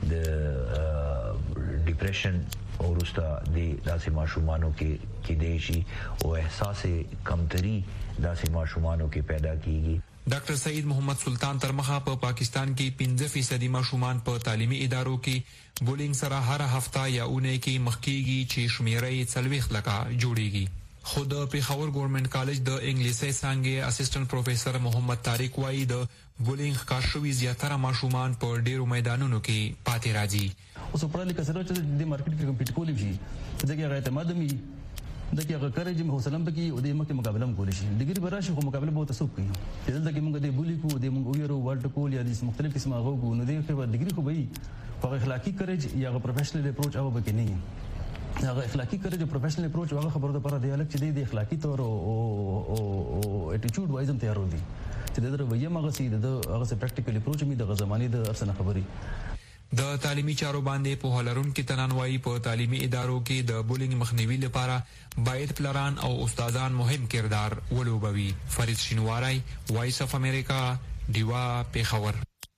د ډیپریشن او ورسته د داسې ماشومانو کې کې دی شي او احساس کمتري داسې ماشومانو کې پیدا کیږي.
ډاکټر سید محمد سلطان تر مخه په پاکستان کې پنځه فیصدي ماشومان په تعلیمي ادارو کې بولینګ سره هر هفته یا اونۍ کې مخکېږي چې شمیره یې څلوېښت لکه جوړیږي. خو د پیښور ګورنمنت کالج د انګلیسي څانګې اسسټنټ پروفیسور محمد طارق وايي د بولینګ ښکار شوي زیاتره ماشومان په ډیرو میدانونو کې پاتې راځي.
اوس په لکه سره چې د مارکیټ کې کمپیټ کولی شي ځکه هغه اعتماد مي
د کې هغه کړی چې حوصله پکې او د مکه مقابله کول شي ډیګری براشي خو مقابله به تاسو کوي چې دلته کې موږ د بولی کو د موږ ویرو ورلد کول یا د مختلف قسمه غو نو د ډیګری خو به په اخلاقی کړی یا پروفیشنل اپروچ او به کې نه هغه اخلاقی کړي پروفیشنل اپروچ هغه خبره ده پر دی الک چې د اخلاقی تور او او اټیټیوډ وایزم تیارو دي چې د رویه مغه سي د هغه سره پریکټیکل اپروچ می د زماني د ارسنه خبري
د تعلیمي چارو باندې په هلرون کې تنانوي په تعلیمي ادارو کې د بولینګ مخنیوي لپاره باید پلان او استادان مهم کردار ولوبوي. فرید شینواری، وایس اف امریکا، دیوا پیښور.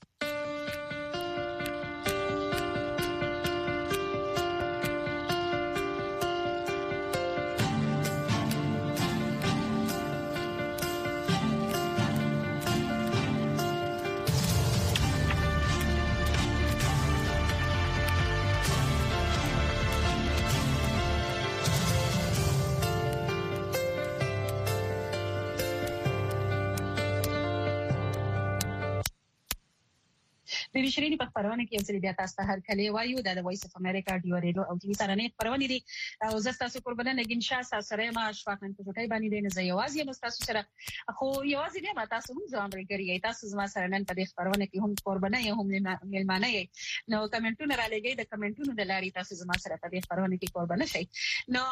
د ویشرینی په خبرونه کې یو ځل بیا تاسو ته هر کله وایو د وایس اف امریکا ډیو ریډیو او ټي وي سره نه خبرونه دي او زه تاسو قربانه نگین شاه سره ما شفاقن په ټوټای باندې نه زیوازي نو تاسو سره خو یوازې نه ما تاسو هم ځان لري تاسو زما سره نن په دې خبرونه کې هم قربانه یې هم ملمانه یې نو کمنټونه را لګي د کمنټونو د لاري تاسو زما سره په دې خبرونه کې قربانه شئ نو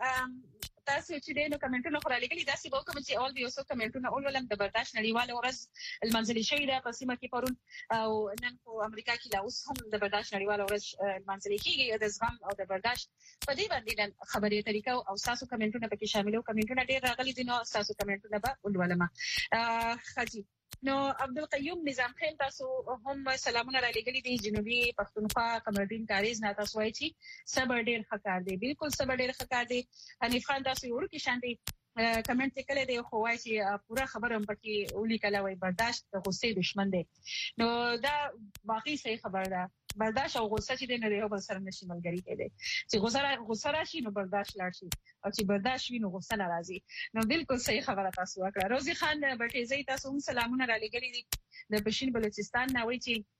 تاسو چې دینو کمنټونه خورا لګلي دا سی به کوم چې اول ویو سو کمنټونه اول ولم د برداشت نړیواله ورځ المنزلي شوی دا په سیمه کې پرون او نن په امریکا کې لا اوس هم د برداشت نړیواله ورځ المنزلي کېږي د زغم او د برداشت په دې باندې خبرې طریقه او تاسو کمنټونه پکې شاملو کمنټونه ډېر راغلي دي نو تاسو کمنټونه به ولولم خاجي نو عبدالقیوم نظام خیل تاسو هم سلامونه را لګلي دي جنوبي پښتونخوا قمردین کاریز نه تاسو وایي چې صبر ډېر ښکار دی بالکل صبر ډېر ښکار دی حنیف خان تاسو ورو کې شانتي کمنټ کړي دی خو وایي چې پورا خبره هم پکې ولي کله وایي برداشت د غصې دشمن دی نو دا باقي صحیح خبره ده برداشت او غصه چې د نړیو بل سره نشي ملګری کېدی چې غصه غصه راشي نو برداشت لاړ شي او چې برداشت وي نو غصه ناراضي نو بالکل صحیح خبره تاسو وکړه. روزي خان بټيزي تاسو هم سلامونه را لګلي دي د پښین بلوچستان نه وایي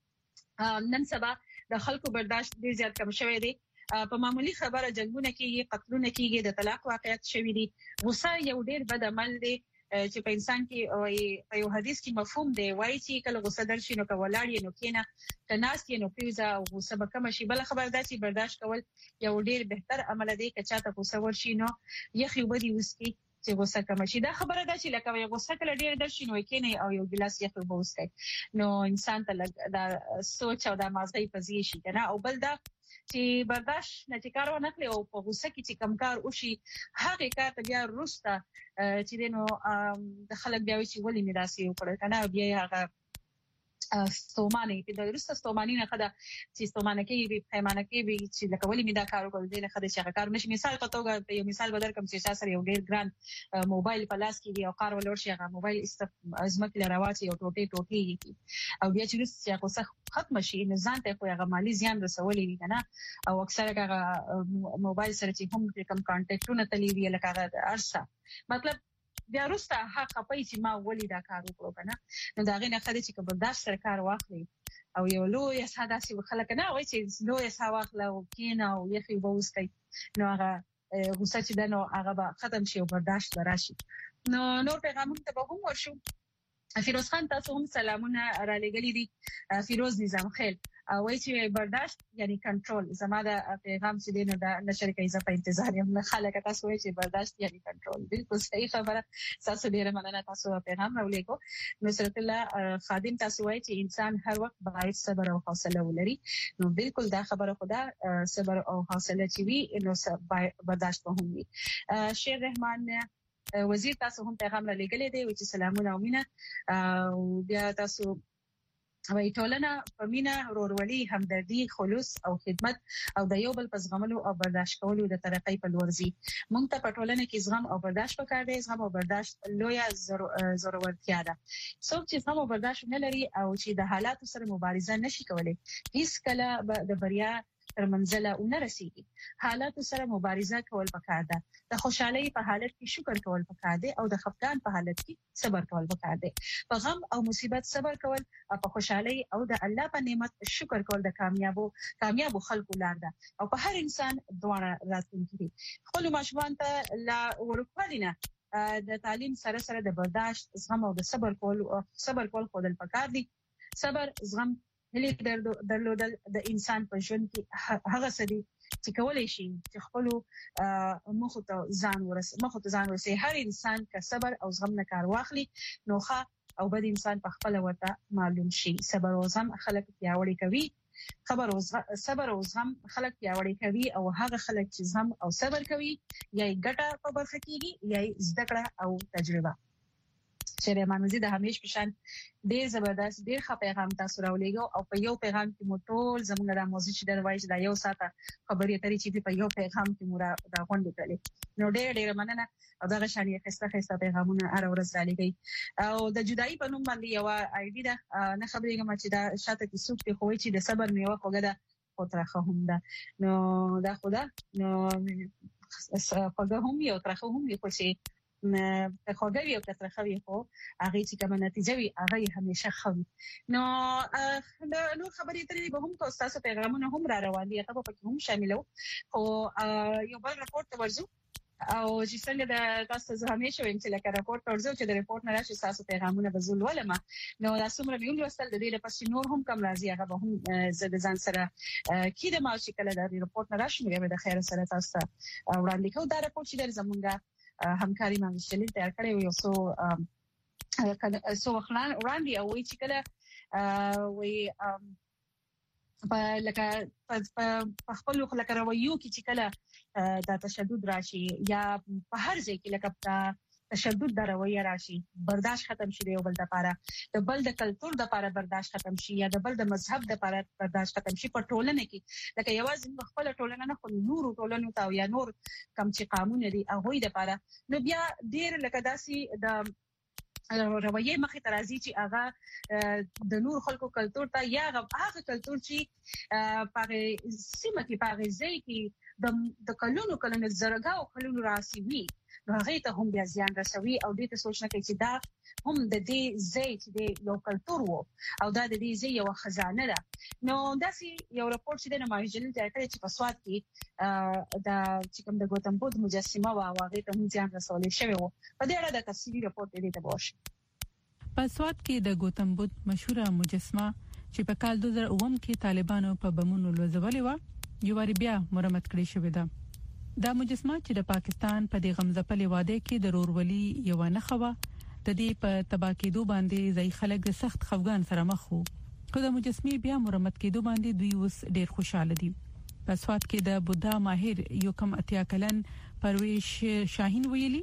چې نن سبا د خلکو برداشت ډیر زیات کم شوی دی په معمولی خبره جنگونه کېږي قتلونه کېږي د طلاق واقعیت شوی دي غصه یو ډیر بد عمل دی چې په انسان کې یو حدیث کې مفهوم دی وایي چې کله غصه درشي نو کولاړ یې نو کېنه کناست یې نو پیوزا او غصه به کم شي بل خبر دا چې برداشت کول یو ډیر بهتر عمل دی که چاته غصه ورشي نو یخي وبدي وسکي چې غصه کم شي دا خبره ده چې لکه یو غصه کله ډیر درشي نو کېنه او یو ګلاس یخي وبو وسکي نو انسان ته دا سوچ او دا مازغې پزې شي کنه او بل دا چې برداشت نه چې کار ونه کړي او په غوسه کې چې کم کار وشي هغه کار ته بیا روسته چې دینو د خلک بیا چې ولې مې داسې وکړ کنه بیا هغه ستومانه کې د روسته ستوماني نه خدا چې ستومانه کې پیمانه کې چې لکه ولې مې دا کار وکړ دې نه خدا چې هغه کار نشي مثال په توګه یو مثال بدر کوم چې تاسو یو ډیر ګران موبایل په لاس کې دی او کار ولور شي هغه موبایل ازمکه لراواتي او ټوټي ټوټي او بیا چې روسته هغه ختم شي نه ځان ته خو هغه مالی زیان رسولې وي کنه او اکثره هغه موبایل سره چې هم کوم کانټیکټونه تللی وی لکه هغه ارسه مطلب بیا روسته حق پي چې ما ولې دا کار وکړو کنه نو دا غینه خدای چې برداشت سره کار واخلي او یو لوی ساده سی خلک نه وای چې لوی ساواخله او کینه او یخي بوسکي نو هغه غوسه چې دنو هغه به ختم شي او برداشت راشي نو نور پیغامونه ته به هم ورشو. فیروز خان تاسو هم سلامونه را لګلي دي فیروز نظام خیل وایي چې برداشت یعنی کنټرول زما د پیغام چې دینه د نشر کې اضافه انتظار یم نه خلک تاسو وایي چې برداشت یعنی کنټرول بالکل صحیح خبره تاسو ډیره مننه تاسو پیغام راولېګو نصرت الله خادم تاسو وایي چې انسان هر وخت باید صبر او حوصله ولري نو بالکل دا خبره خدا صبر او حوصله چې وي نو برداشت به هم وي. شیر رحمان وزیر تاسو هم پیغام را لګلې دی چې سلامونه او مینه او بیا تاسو وای ټولنه په مینه ورورولي همدردي خلوص او خدمت او د یو بل په زغملو او برداشت کولو د ترقۍ په لور ځي مونږ ته په ټولنه کې زغم او برداشت پکار دی زغم او برداشت لویه ضرورتیا ده څوک چې زغم او برداشت نه لري او چې د حالاتو سره مبارزه نشي کولای هیڅ کله د بریا تر منزله ونرسيږي. حالات سره مبارزه کول پکار ده. د خوشحالي په حالت کې شکر کول پکار ده او د خفګان په حالت کې صبر کول پکار ده. په غم او مصیبت صبر کول او په خوشحالي او د الله په نعمت شکر کول د کامیابو کامیابو خلکو لار ده او په هر انسان دواړه راتلونکي دي. خپل ماشومان ته لا ورکوالینه د تعلیم سره سره د برداشت، زغم او د صبر کول صبر کول خودل پکار دي. صبر، زغم، هلي درلودل د انسان په ژوند کې هغه څه دي چې کولای شي چې خپل مخ ته ځان ورس مخ ته ځان ورسي. هر انسان که صبر او زغم نه کار واخلي نو ښه او بد انسان په خپل وته معلوم شي. صبر او زغم خلک پیاوړي کوي. خبر او صبر او زغم خلک پیاوړي کوي او هغه خلک چې زغم او صبر کوي یا ګټه په برخه کېږي یا زده کړه او تجربه. شریعه مانوزي د همیش پشان ډیر زبردست ډیر ښه پیغام تاسو راولېګو او په یو پیغام کې مو ټول زموږ د موضوع چې دروایي دا یو ساته خبرې اترې چې په یو پیغام کې مو را غونډې کړې. نو ډیر ډیر مننه او دغه شانې خسته خسته پیغامونه هر ورځ را لګي. او د جدایي په نوم باندې یو آی ډي ده، نه خبرېږم چې دا شاته کې څوک دی خو چې د صبر میوه خوګه ده او ترخه هم ده. نو دا خدا نو خوګه هم یو ترخه هم یو چې په خوګوي او ترخوي خو هغه چې کومه نتیجه وي هغه همیشه خوي. نو نو خبرې ترې به هم تاسو پیغامونه هم را روان دي هغه په کې هم شاملو. خو یو بل راپورټ ورزو او چې څنګه د تاسو زه همیشه وایم چې لکه راپورټ ورزو چې د راپورټ نه راشي تاسو پیغامونه بزول ولما نو تاسو مر ویل وستل د دې لپاره نور هم کم راځي هغه به هم زده ځان سره کیده ما چې کله د راپورټ نه راشي نو به د خیر سره تاسو وړاندې کوم. دا راپورټ چې د زمونږه همکاري مې شلل تیار کړی یو څو څو خلان وړاندې او وی چې کله وی په لکه په خپل خلک راویو کې چې کله دا تشدد راشي یا په هر ځای کې لکه تشدد دروي راشي برداشت ختم شي یو بل د پاره د بل د کلچر د پاره برداشت ختم شي یا د بل د مذهب د پاره برداشت ختم شي په ټولنه کې لکه یوازې خپل ټولنه نه خو نور ټولنه تا یا نور کم چې قانون دي هغه د پاره نو بیا ډیر لکه داسي د روایي مخې ترازی چې هغه د نور خلکو کلچر ته یا هغه کلچر چې په سیمه کې په ځای کې د کلونو کلونو زرګه او کلونو راسي وي نو هغه ته هم بیا زیان رسوي او دې ته سوچ نه کوي چې دا هم د دې ځای چې د یو کلچر وو او دا د دې ځای یو خزانه ده. نو داسې یو راپورټ چې د نمایشګر ځای کړی چې په سواد کې د چې کوم د ګوتم بود مجسمه او هغه ته هم زیان رسولې شوی وو. په دې اړه د تفصیلي راپورټ دې ته وښه.
په سواد کې د ګوتم بود مشهوره مجسمه چې په کال دوه زره اووه کې طالبانو په بمونو لوځولې و یو واری بیا مرمت کړې شوې ده. دا مجسمه چې د پاکستان په دې غمزپلې واده کې د رورولي یو نه خوا د دې په تباکېدو باندې ځای خلک د سخت خفګان سره مخ وو. خو د مجسمې بیا مرمت کېدو باندې دوی اوس ډېر خوشاله دي. په سواد کې د بودا ماهر یو کم اتیا کلن پرویش شاهین ویلي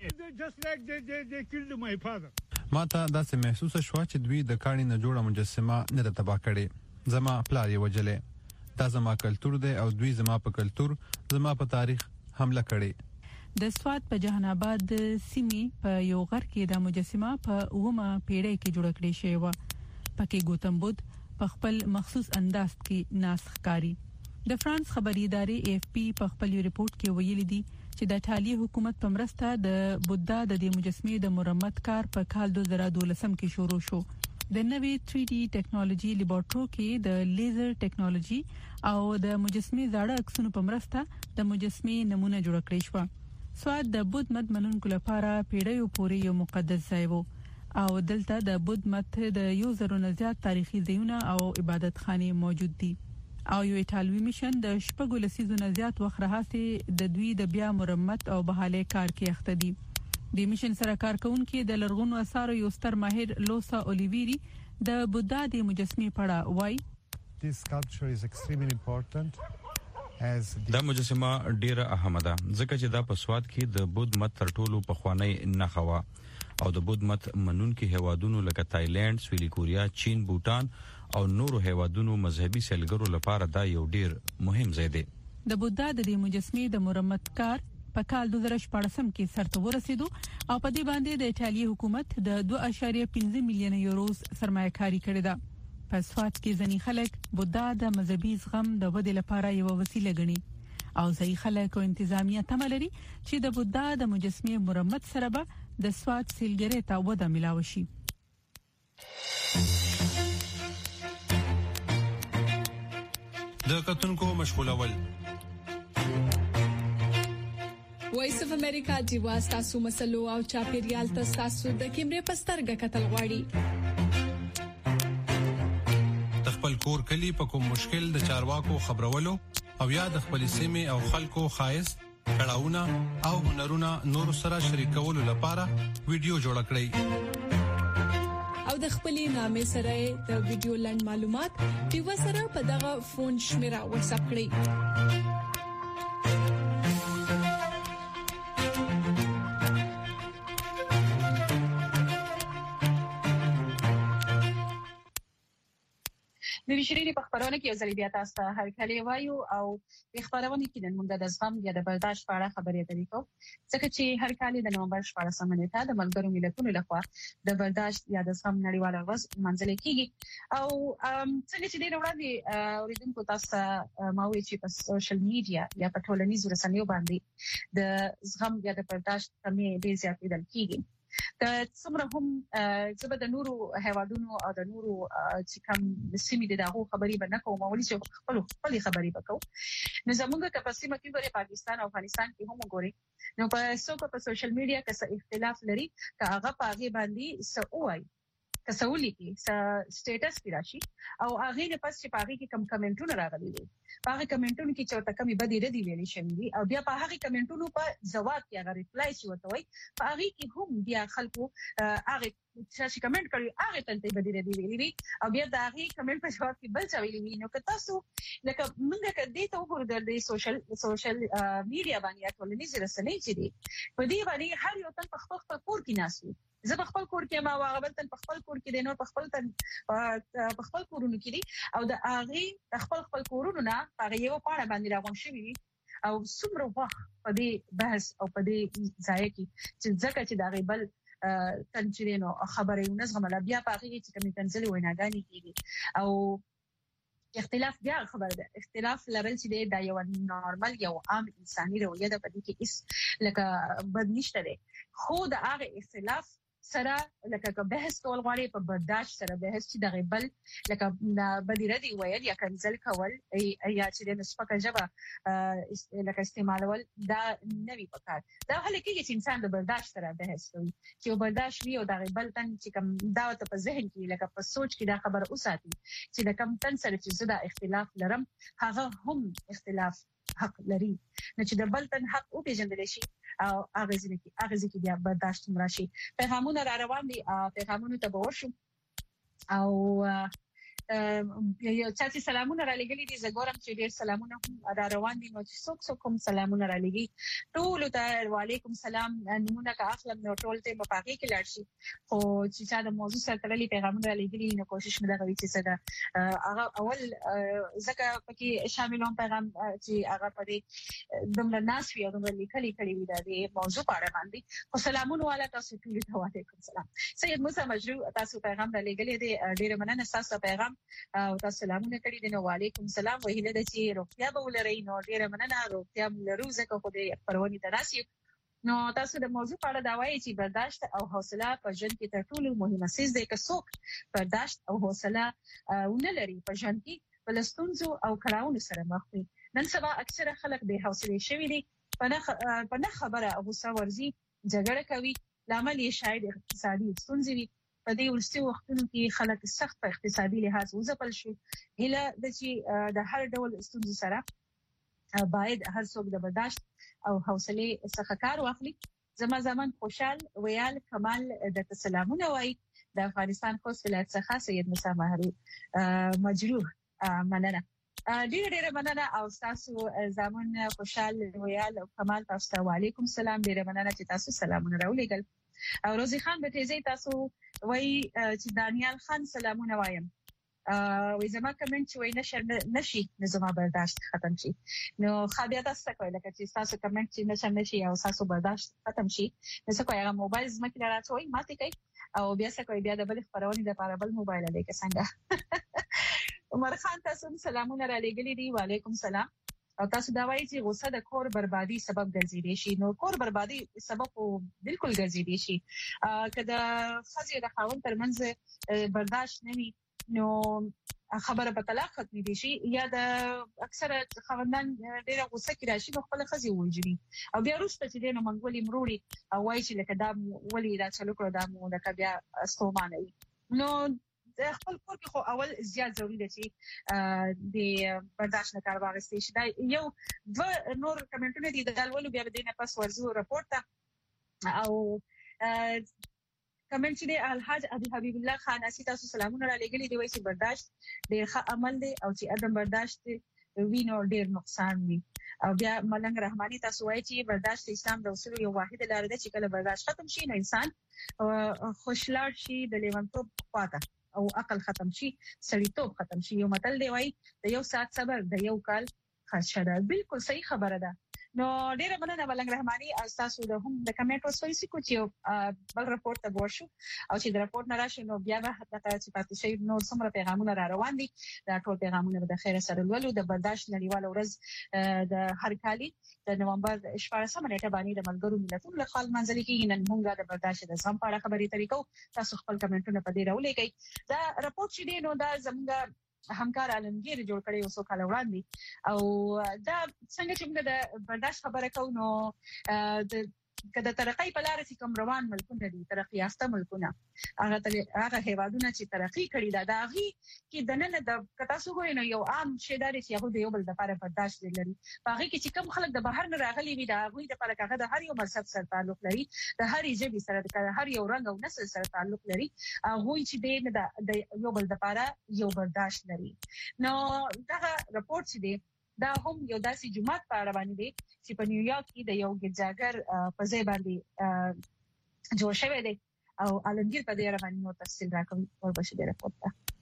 ما ته داسې محسوس شو چې دوی د کاڼي نه جوړه مجسمه نه د تبا کړي. زما پلار یې وجلې دا زما کلچر دی او دوی زما په کلچر زما په تاریخ حمله کړي.
د سواد په جهان آباد سیمې په یو غر کې د مجسمه په اومه پیړۍ کې جوړ کړې شوی و. پکې ګوتم بود په خپل مخصوص انداز کې ناسخ کاری. د فرانس خبري ادارې اف پی په خپل ریپورت کې ویلي دي چې د ایتالیا حکومت په مرسته د بودا د دې مجسمې د مرمت کار په کال دوه زره دولس کې شروع شو. د نوې تھری ډي ټیکنالوژي لیبارټوري کې د لیزر ټیکنالوژي او د مجسمې زاړه عکسونو په مرسته د مجسمې نمونه جوړ کړی شو. سواد د بود مت منونکو لپاره پیړیو پورې یو مقدس ځای و او دلته د بود مت د یو زرو نه زیات تاریخي ځایونه او عبادت خانې موجود دي. او یو ایټالوي میشن د شپږو لسیزو نه زیات وخت راهسي د دوی د بیا مرمت او بحالي کار کې اخته دي. د میشن سره کارکونکو د لرغونو اثارو یو ستر ماهر لوسا اولیویری د بودا د مجسمې پړه وای
دا مجسمه ډیره اهمه ده ځکه چې دا په سواد کې د بود مت تر ټولو پخوانی نخوا او د بود مت منونکو هیوادونو لکه تایلند، سویلي کوریا، چین، بوتان او نورو هیوادونو مذهبي سیلګرو لپاره دا یو ډیر مهم ځای دی.
د بودا د مجسمې د مرمت کار په کال دوه زره شپږ کې سرته ورسېدو او په دې باندې د ایتالیا حکومت د دوه اعشاریه پنځه میلیونه یورو سرمایه کاری کړې ده. په سواد کې ځنی خلک بودا د مذهبي زغم د ودې لپاره یو وسیله ګڼي او ځای خلک او انتظامیه تملري چې د بودا د مجسمه مرمت سره به د سواد سیلګری ته وده ملاوي شي.
د کتونکو مشغولول
وایس اف امریکا دی واسطه مسلو او چاپیریال تاسو د کیمرې پسترګه کتل غواړي.
خپل کور کلی په کوم مشکل د چارواکو خبرولو او یا د خپل سیمه او خلکو خایس کړهونه او هنرونه نور سره شریکولو لپاره ویډیو جوړ کړئ
او د خپلې نامې سره د ویډیو لند معلومات دی وسره په دغه فون شمیره واتس اپ کړئ.
د ویشرینی په خبرونه کې یو ځل بیا تاسو ته هر کله وایو او په خبرونه کې نن موږ د زغم یا د برداشت په اړه خبرې اترې کوو ځکه چې هر کال د نومبر شپاړسمه نیټه د ملګرو ملتونو لخوا د برداشت یا د زغم نړیواله ورځ منځل کېږي او څنګه چې ډېر وړاندې اوریدونکو تاسو ما وی چې په سوشل میډیا یا په ټولنیزو رسنیو باندې د زغم یا د برداشت کمی ډېر زیات لیدل کېږي. د څومره هم زبر د نورو هیوادونو او د نورو چې کوم سیمې د دغه خبرې به نه کوم ولې چې خپل خپل خبرې وکاو نو زموږ کپاسټي مکه ګوري پاکستان او افغانستان کې هم ګوري نو په څوک په سوشل میډیا کې څه اختلاف لري که هغه پاغي باندې څه وایي کسولي کې څه سټیټس کې راشي او هغه نه پس چې پاغي کې کم کمنټونه راغلي دي هغه کمنټونه کې چې ورته کمی بدی ردی ویلي شوی او بیا په هغه کمنټونو په جواب کې هغه ریپلای شي ورته وای په هغه کې هم بیا خلکو هغه چې کمنټ کوي هغه تلته بدی ردی ویلي او بیا دا هغه کمنټ په جواب کې بل څه ویلي نو که تاسو لکه موږ کدی ته وګورئ د سوشل سوشل میډیا باندې ټولنیز رسنۍ چې دي په دې باندې هر یو تن په خپل کور کې ناسي زه په خپل کور کې ما واغبل تن په خپل کور کې دینو په خپل تن په خپل کورونو کې دي او د اغي خپل خپل کورونو نه هغه یو پاڼه باندې راغون شوی او څومره وخت په دې بحث او په دې ځای کې چې ځکه چې دا غیبل تنچرینو خبرې ونظم لا بیا په هغه چې کوم تنزل ویناګانی کیږي او اختلاف بیا خبره ده اختلاف لرل چې دا یو نورمال یو عام انساني رویه ده په دې کې هیڅ لکه بد نشته ده خو دا هغه اختلاف سره لکه بحث کول غواړي په برداشت سره بحث چې دغه بل لکه بدی ردی ویل یا کنزل کول یا چې د نسبه جبه لکه استعمالول دا نوی پکار دا هله کې چې انسان د برداشت سره بحث کوي چې برداشت وي او دغه بل تن چې کوم دا په ذهن کې لکه په سوچ کې دا خبر اوساتي چې د کم تن سره چې زدا اختلاف لرم هغه هم اختلاف حق لري نو چې د بل تن حق او پیژندل شي او هغه ځکه هغه ځکه بیا برداشت مرشي پیغامونه را روان دي پیغامونه ته ورشو او یو چا سلامونه را لګلې دي زګورم چې ډېر سلامونه را روان دي نو چې څوک څوک کوم سلامونه را لګي ټول ته وعلیکم سلام نمونه کا اخلم نو ټول ته په پاکي کې لړشي خو چې چا د موضوع سره تړلې پیغامونه را لګلې نو کوشش مې دا کوي چې صدا هغه اول ځکه پکې شاملون پیغام چې هغه پرې دمر ناس وی او دمر لیکلي کړي وي د موضوع په اړه باندې خو سلامونه والا تاسو ټول ته وعلیکم سلام سید موسی مجروح تاسو پیغام را لګلې دي ډېر مننه تاسو پیغام او تاسو سلامونه کړی دي نو وعلیکم سلام وهیله د چې روغتیا به ولرئ نو ډیره مننه روغتیا لرو ځکه خو دې پرونی تراسي نو تاسو د موضوع په اړه دا وایي چې برداشت او حوصله په ژوند کې تر ټولو مهمه څه ده که څوک برداشت او حوصله ونلري په ژوند کې بلستونزو او کړهونو سره مخ وي نن سبا اکثره خلک به حوصله شوي دي په نه خبره او غوسه ورزي جګړه کوي لامل یې شاید اقتصادي ستونزې وي په دې ورستي وختونو کې خلک سخت په اقتصادي لحاظ وځپل شي هله د چې د هر ډول ستونزې سره باید هر څوک د برداشت او حوصله څخه کار واخلي زما زمان خوشحال ویال کمال د سلامونه وای د افغانستان خوست ولایت څخه سید موسی مجروح مننه ډیر ډیر مننه او تاسو زمون خوشحال ویال او کمال تاسو ته وعلیکم سلام ډیر مننه چې تاسو سلامونه راولېګل او روزي خان به تیزی تاسو وای چې دانیال خان سلامونه وایم وې زما کمنټ چې وای نشه نشي نظام برداشت ختم شي نو خابیا تاسو کوي لکه چې تاسو کمنټ چې نشه نشي او تاسو برداشت ختم شي نو څه کوي هغه موبایل زما کې راځوي ماته کوي او بیا څه کوي بیا د بل خبرونه د لپاره بل موبایل دی که څنګه عمر خان تاسو سلامونه را لګلې دي وعلیکم سلام او تاسو دا وایي چې غوسه د کور بربادي سبب ګرځي شي نو کور بربادي سبب بالکل ګرځي شي کله خزي د خاوند ترمنځ برداشت نه وي نو خبره په طلاق ختمې دي شي یا د اکثره خاوندان ډېر غوسه کې راشي نو خپل خزي وژني او بیا وروسته چې د منګولي مروړي او وایي چې لکه دا ولې دا چلو کړو دا مو لکه بیا ستومانه نو د خپل کور کې خو اول زیات ضروري دی چې د برداشت نه کار واغستې شي دا یو دو نور کمنټونه دي د ډالولو بیا د نه پاس ورزو راپورټ او کمنټ دی الحاج ابي حبيب الله خان اسی تاسو سلامونه را لګلې دی وایي چې برداشت ډېر ښه عمل دی او چې عدم برداشت وینو ډېر نقصان دی او بیا ملنګ رحماني تاسو وایي چې برداشت اسلام د اصول یو واحد لار دی چې کله برداشت ختم شي نو انسان خوشلار شي د لیونتوب خواته او عقل ختم شي سړیتوب ختم شي یو متل دی وایي د یو ساعت صبر د یو کال خرچه ده بالکل صحیح خبره ده نو ډیره مننه ملنګ رحماني تاسو د هم د کمنټ وسوي سې کوچ یو بل راپورټ ته ورشو او چې د راپورټ نه راشي نو بیا به حتی چې پاتې شي نو څومره پیغامونه را روان دي دا ټول پیغامونه د خیر سره ولولو د برداشت نړیواله ورځ د هر کالي د نومبر شپږمه نیټه باندې د ملګرو ملتونو له خپل منځلي کې نن موږ د برداشت د ځم په اړه خبرې طریقو تاسو خپل کمنټونه په دې راولې کوي دا راپورټ چې دی نو دا زموږ همکار عالمگیر جوړ کړی اوسو کال وړاندې او دا څنګه چې موږ د برداشت خبره کوو نو د کله ترقی په لار کې کوم روان ملکونه دي ترقی یافته ملکونه هغه هغه هیوادونه چې ترقی کړي دا داغي کې د نن د کتا سو غوښنه یو عام شی داري چې هغه د یو بل د لپاره برداشت لري هغه کې چې کوم خلک د بهر نه راغلي وي دا هغه د لپاره هغه د هر یو مذهب سره تعلق لري د هر ژبې سره د هر یو رنګ او نسل سره تعلق لري هغه چې د یو بل د لپاره یو برداشت لري نو دا راپورټ دی دا هم یو داسې جمعات په اړه باندې دی چې په نیویارک کې د یو ګرځاګر په ځای باندې جوړ شوی دی او عالمگیر په دې اړه باندې نو تفصیل راکوي وربشه دی راپورټ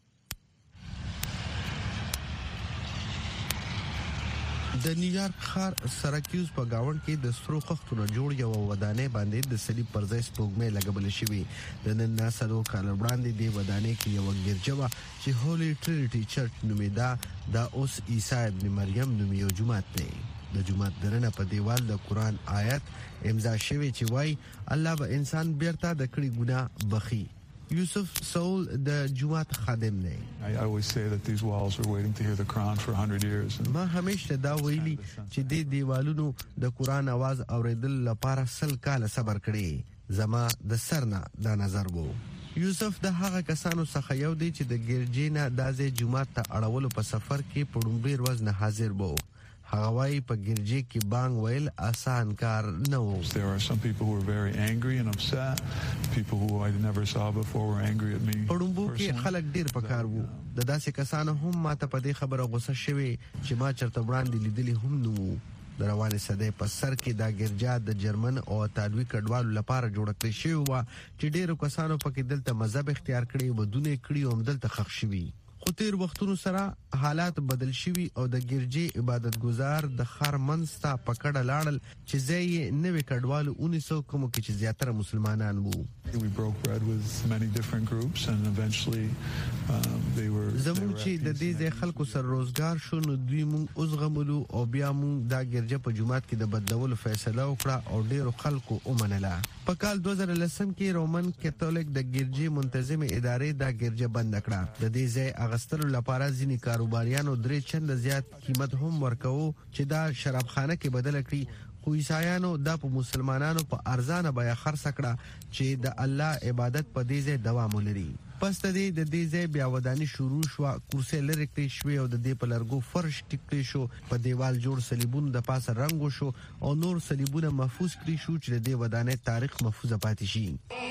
د نیویارک ښار سراکیوز په گاوند کې د سترو خښتونو جوړ یو ودانې باندې د صلیب پر ځای سپوږمۍ لګول شوې د نن ناسلو کال وړاندې دی ودانې کې یو ګرځوا چې هولي ټرینټي چرچ نومیدا دا اوس عیسی ابن مریم نومي یو جومات دی د جومات درنه په دیوال د قران آیت امضا شوی چې وای الله به انسان بیرته د کړي ګناه بخي یوسف سول د جومات خادم دی
I always say that these walls are waiting to hear the Quran for one hundred years.
ما همیشه دا ویلي چې د دیوالونو د قران आवाज اوریدل لپاره سل کال صبر کړي زما د سرنا دا نظر وو یوسف د هغه کسانو څخه یو دی چې د ګرجینا دازې جومات ته اړولو په سفر کې پړومبیر وز نه حاضر وو هغه وايي په ګرجي کې بانګ ویل آسان کار نه وو
There are some people who are very angry and upset. People who I never saw before were angry at me.
پړومبو کې خلک ډیر پکار وو د داسې کسانو هم ماته په دې خبره غوسه شوي چې ما چرته وړاندې لیدلې هم نه وو د روانې صدې په سر کې دا ګرجا د جرمن او ایتالوي کډوالو لپاره جوړ کړی شوی و چې ډیرو کسانو پکې دلته مذهب اختیار کړی و بدونه کړی او دلته خښ شوی خو تیر وختونو سره حالات بدل شوي او د ګرجي عبادت گزار د خار منستا پکړه لاړل چې ځای نوې کډوالو انیس سو کوم کې چې زیاتره مسلمانان وو
We broke bread with many different groups and eventually um, they were
زموږ چې د دې ځای خلکو سره روزګار شو نو دوی مونږ اوس غملو او بیا مونږ دا ګرجه په جمعات کې د بدلولو فیصله وکړه او ډیرو خلکو ومنله په کال دوه زره لسم کې رومن کاتولیک د ګرجي منتظمه ادارې دا ګرجه بند کړه د دې ځای اغستلو لپاره ځینی کاروباریانو درې چند زیات قیمت هم ورکوي چې دا شرابخانه کې بدل کړي خو عیسایانو دا په مسلمانانو په ارزانه بیا خرڅ کړه چې د الله عبادت په دې ځای دوام ولري پس د دې د دې ځای بیا وداني شروع شو کورسې لري کړې شوې او د دې په لرګو فرش ټیکړې شو په دیوال جوړ صلیبونه د پاسه رنگو شو او نور صلیبونه محفوظ کړي شو چې د دې ودانې تاریخ محفوظ پاتې شي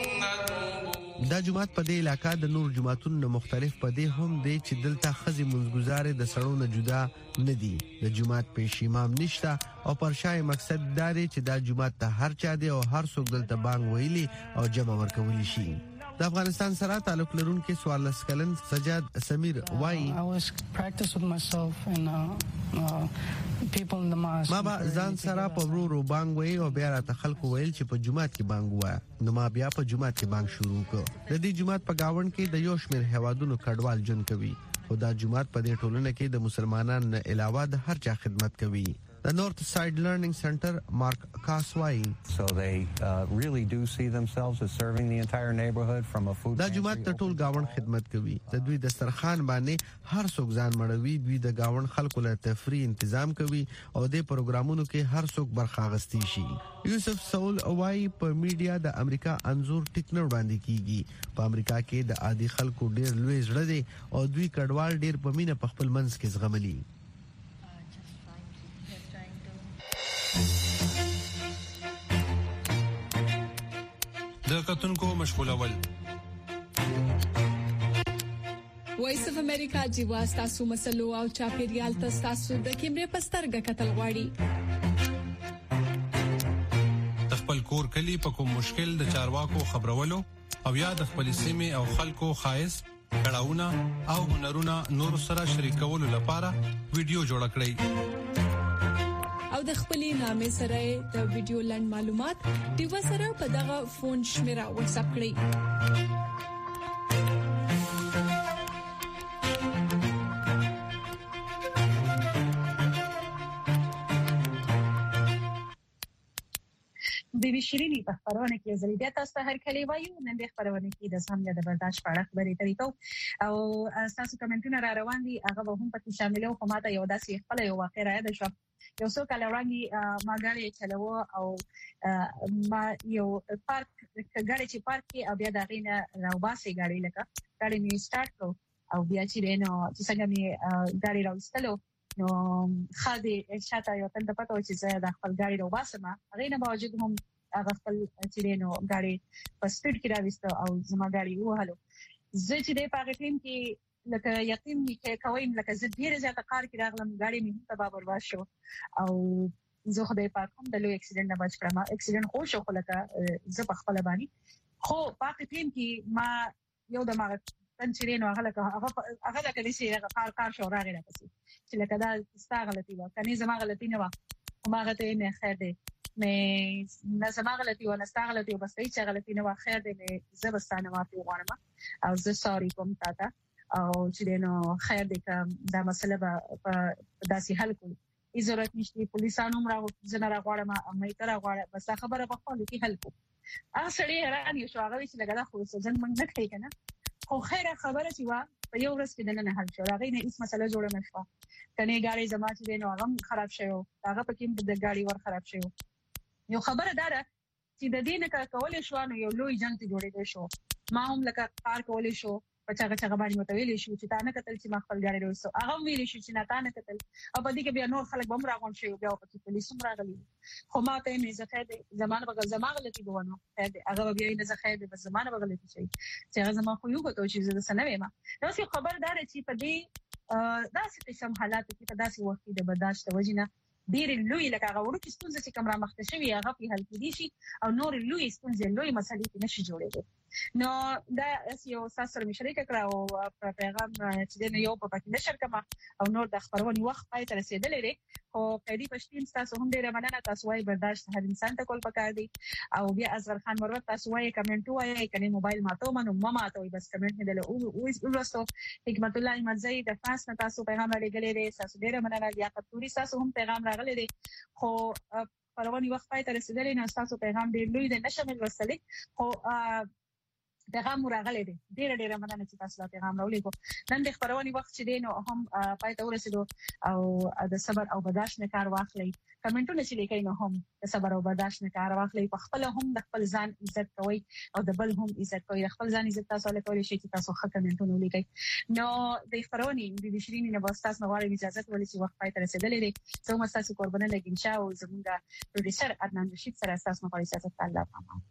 دا جمعات په دې علاقې د نور جمعاتونو مختلف په دې هم دی چې دلته خزي منځګزارې د سړونو جدا نه دي د جمعات پېش امام نشته او پرشای مقصد دا دی چې دا جمعات ته هر چا دی او هر څوک دلته بانګ ویلي او جمع ورکولی شي د افغانستان سره تعلق لرونکي سوالس کلن سجاد سمیر وای ما با ځان سره په ورو بانګ وای او بیا راته خلکو ویل چې په جمعات کې بانګ وای نو ما بیا په جمعات کې بانګ شروع کړ د دې جمعات په گاوند کې د یو شمېر هوادونو کډوال جون کوي خو دا جمعات په دې ټولنه کې د مسلمانانو نه علاوه د هر چا خدمت کوي The North Side Learning Center, Mark Kaswai.
So they uh, really do see themselves as serving the entire neighborhood from a food.
دا جماعت د ټول گاوند خدمت کوي. د دوی دسترخوان باندې هر څوک ځان مړوي، دوی د گاوند خلکو له تفریح تنظیم کوي او د پروګرامونو کې هر څوک برخه اخیستي شي. یوسف سول اوای په میډیا د امریکا انزور ټیکنر باندې کیږي. په امریکا کې د عادي خلکو ډیر لوی زړه دي او دوی کډوال ډیر په مینه په خپل منځ کې زغملي.
د کتونکو مشغولول
وایس اف امریکا جیوا تاسو مسلو او چاپیریال تاسو د کیمرې پسترګه کتل غواړي
خپل کور کلی په کوم مشکل د چارواکو خبرولو او یا د خپل سیمه او خلکو خاص کړهونه او هنرونه نور سره شریکولو لپاره ویډیو جوړ کړئ
او د خپلې نامې سره د ویډیو لند معلومات دیو سره په دغه فون شمیره واتس اپ کړئ
د ویشرینی په خبرونه کې زلیدات تاسو هر کلی وایو نن د خبرونه کې د سمجه د برداشت په اړه خبرې طریقو او تاسو کومنټونه را روان دي هغه هم پکې شامل او کومه یو داسې خپل یو واقع را ده شو یو څو کله وړاندې ما غاړي چلو او ما یو پارک غاړي چې پارک کې او بیا د غینه راوباسي غاړي لکه غاړي می سٹارټ کو او بیا چې نو چې څنګه می غاړي راوستلو نو خاطی شاته یو تند پته و چې زه د خپل غاړي راوباسم هغه نه باوجود هم هغه خپل چې نو غاړي په سپیډ کې راوستو او زما غاړي وهلو زه چې د پاګه ټیم کې لکه یقین کې کوم لکه زه ډیره زیاته کار کې راغلم غاړي مې تبا برباد شو او زه خدای پاک هم د لوی اکسیډنټ نه بچ کړم اکسیډنټ خو شو خو لکه زه په خپل باندې خو پاک ټیم کې ما یو د ما تنچرینو هغه لکه هغه لکه دې شي هغه کار کار شو راغی راپسې چې لکه دا ستا غلطي و کني زما غلطي نه و ما غته نه خیر دې مې نه زما غلطي و نه ستا غلطي و بس هیڅ غلطي نه و خیر دې مې زه بستانه معافي وغواړم او زه سوري کوم تاته او چې نو خیر دې کوم دا مسله به په داسې حل کړو ضرورت نشته پولیسانو راو زنه راغواړم مې تر راغواړم بس خبره په خپل کې حل کو هغه سړی حیران یو شو هغه چې لګا خو ځن موږ نه کوي کنه خو خیره خبره چې وا په یو ورځ کې دنه حل شو هغه نه هیڅ مسله جوړه نشوه کني ګاډي زما چې نو هغه خراب شوی هغه پکې د ګاډي ور خراب شوی یو خبره داره چې د دې نه کولې شو نو یو لوی جنگ ته جوړېږي شو ما هم لکه کار کولې شو پچا چا باندې متویل شو چې تا نه کتل چې ما خپل ګاډي وروسته هغه ویل شو چې نه تا نه کتل او په دې کې بیا نور خلک بم راغون شي بیا په پولیس هم راغلي خو ما ته نه ځکه د زمانه بغل زما غلطي بونه هغه بیا نه ځکه د زمانه بغل شي چې هغه زما خو یو کوته چې زه سنوي ما نو څه خبردار چې په دې داسې قسم حالات کې په داسې وخت د برداشت وجنه ډېر لوی لکه هغه ورته ستونزې چې کوم را مخته شوی هغه په حل کې دي شي او نور لوی ستونزې لوی مسلې نشي جوړېږي نو دا یو ساسر مشرک کړه او په پیغام چې د یو په پاتې نشر کما او نور د خبرونې وخت پای ته رسیدلې لري خو قیدی پښتین تاسو هم ډیره مننه تاسو وايي برداشت هر انسان ته کول پکار دي او بیا اصغر خان مروت تاسو وايي کمنټ وايي کني موبایل ماته منو ماما ته بس کمنټ نه دله او ورسو حکمت الله مزي د فاس نه تاسو پیغام لګلې دي تاسو ډیره مننه بیا کتوري تاسو هم پیغام راغلي دي خو پرونی وخت پای ته رسیدلې نه تاسو پیغام ډیر لوی دی نشمل ورسلې خو پیغام راغلی دی ډیر ډیر مننه چې تاسو ته پیغام راولېګو نن د خبرونې وخت چې دین هم پای ته ورسېدو او د صبر او برداشت نه کار واخلئ کمنټونه چې لیکئ نو هم د صبر او برداشت نه کار واخلئ په خپل هم د خپل ځان عزت کوئ او د بل هم عزت کوئ خپل ځان عزت تاسو له کولای شئ چې تاسو ښه کمنټونه ولیکئ نو د خبرونې د بشرینې نه واستاس نو غواړم اجازه ولې چې وخت پای ته رسیدلې دی زه هم تاسو قربانه لګین شاو زمونږ پروډوسر عدنان رشید سره تاسو مخالفت الله پامان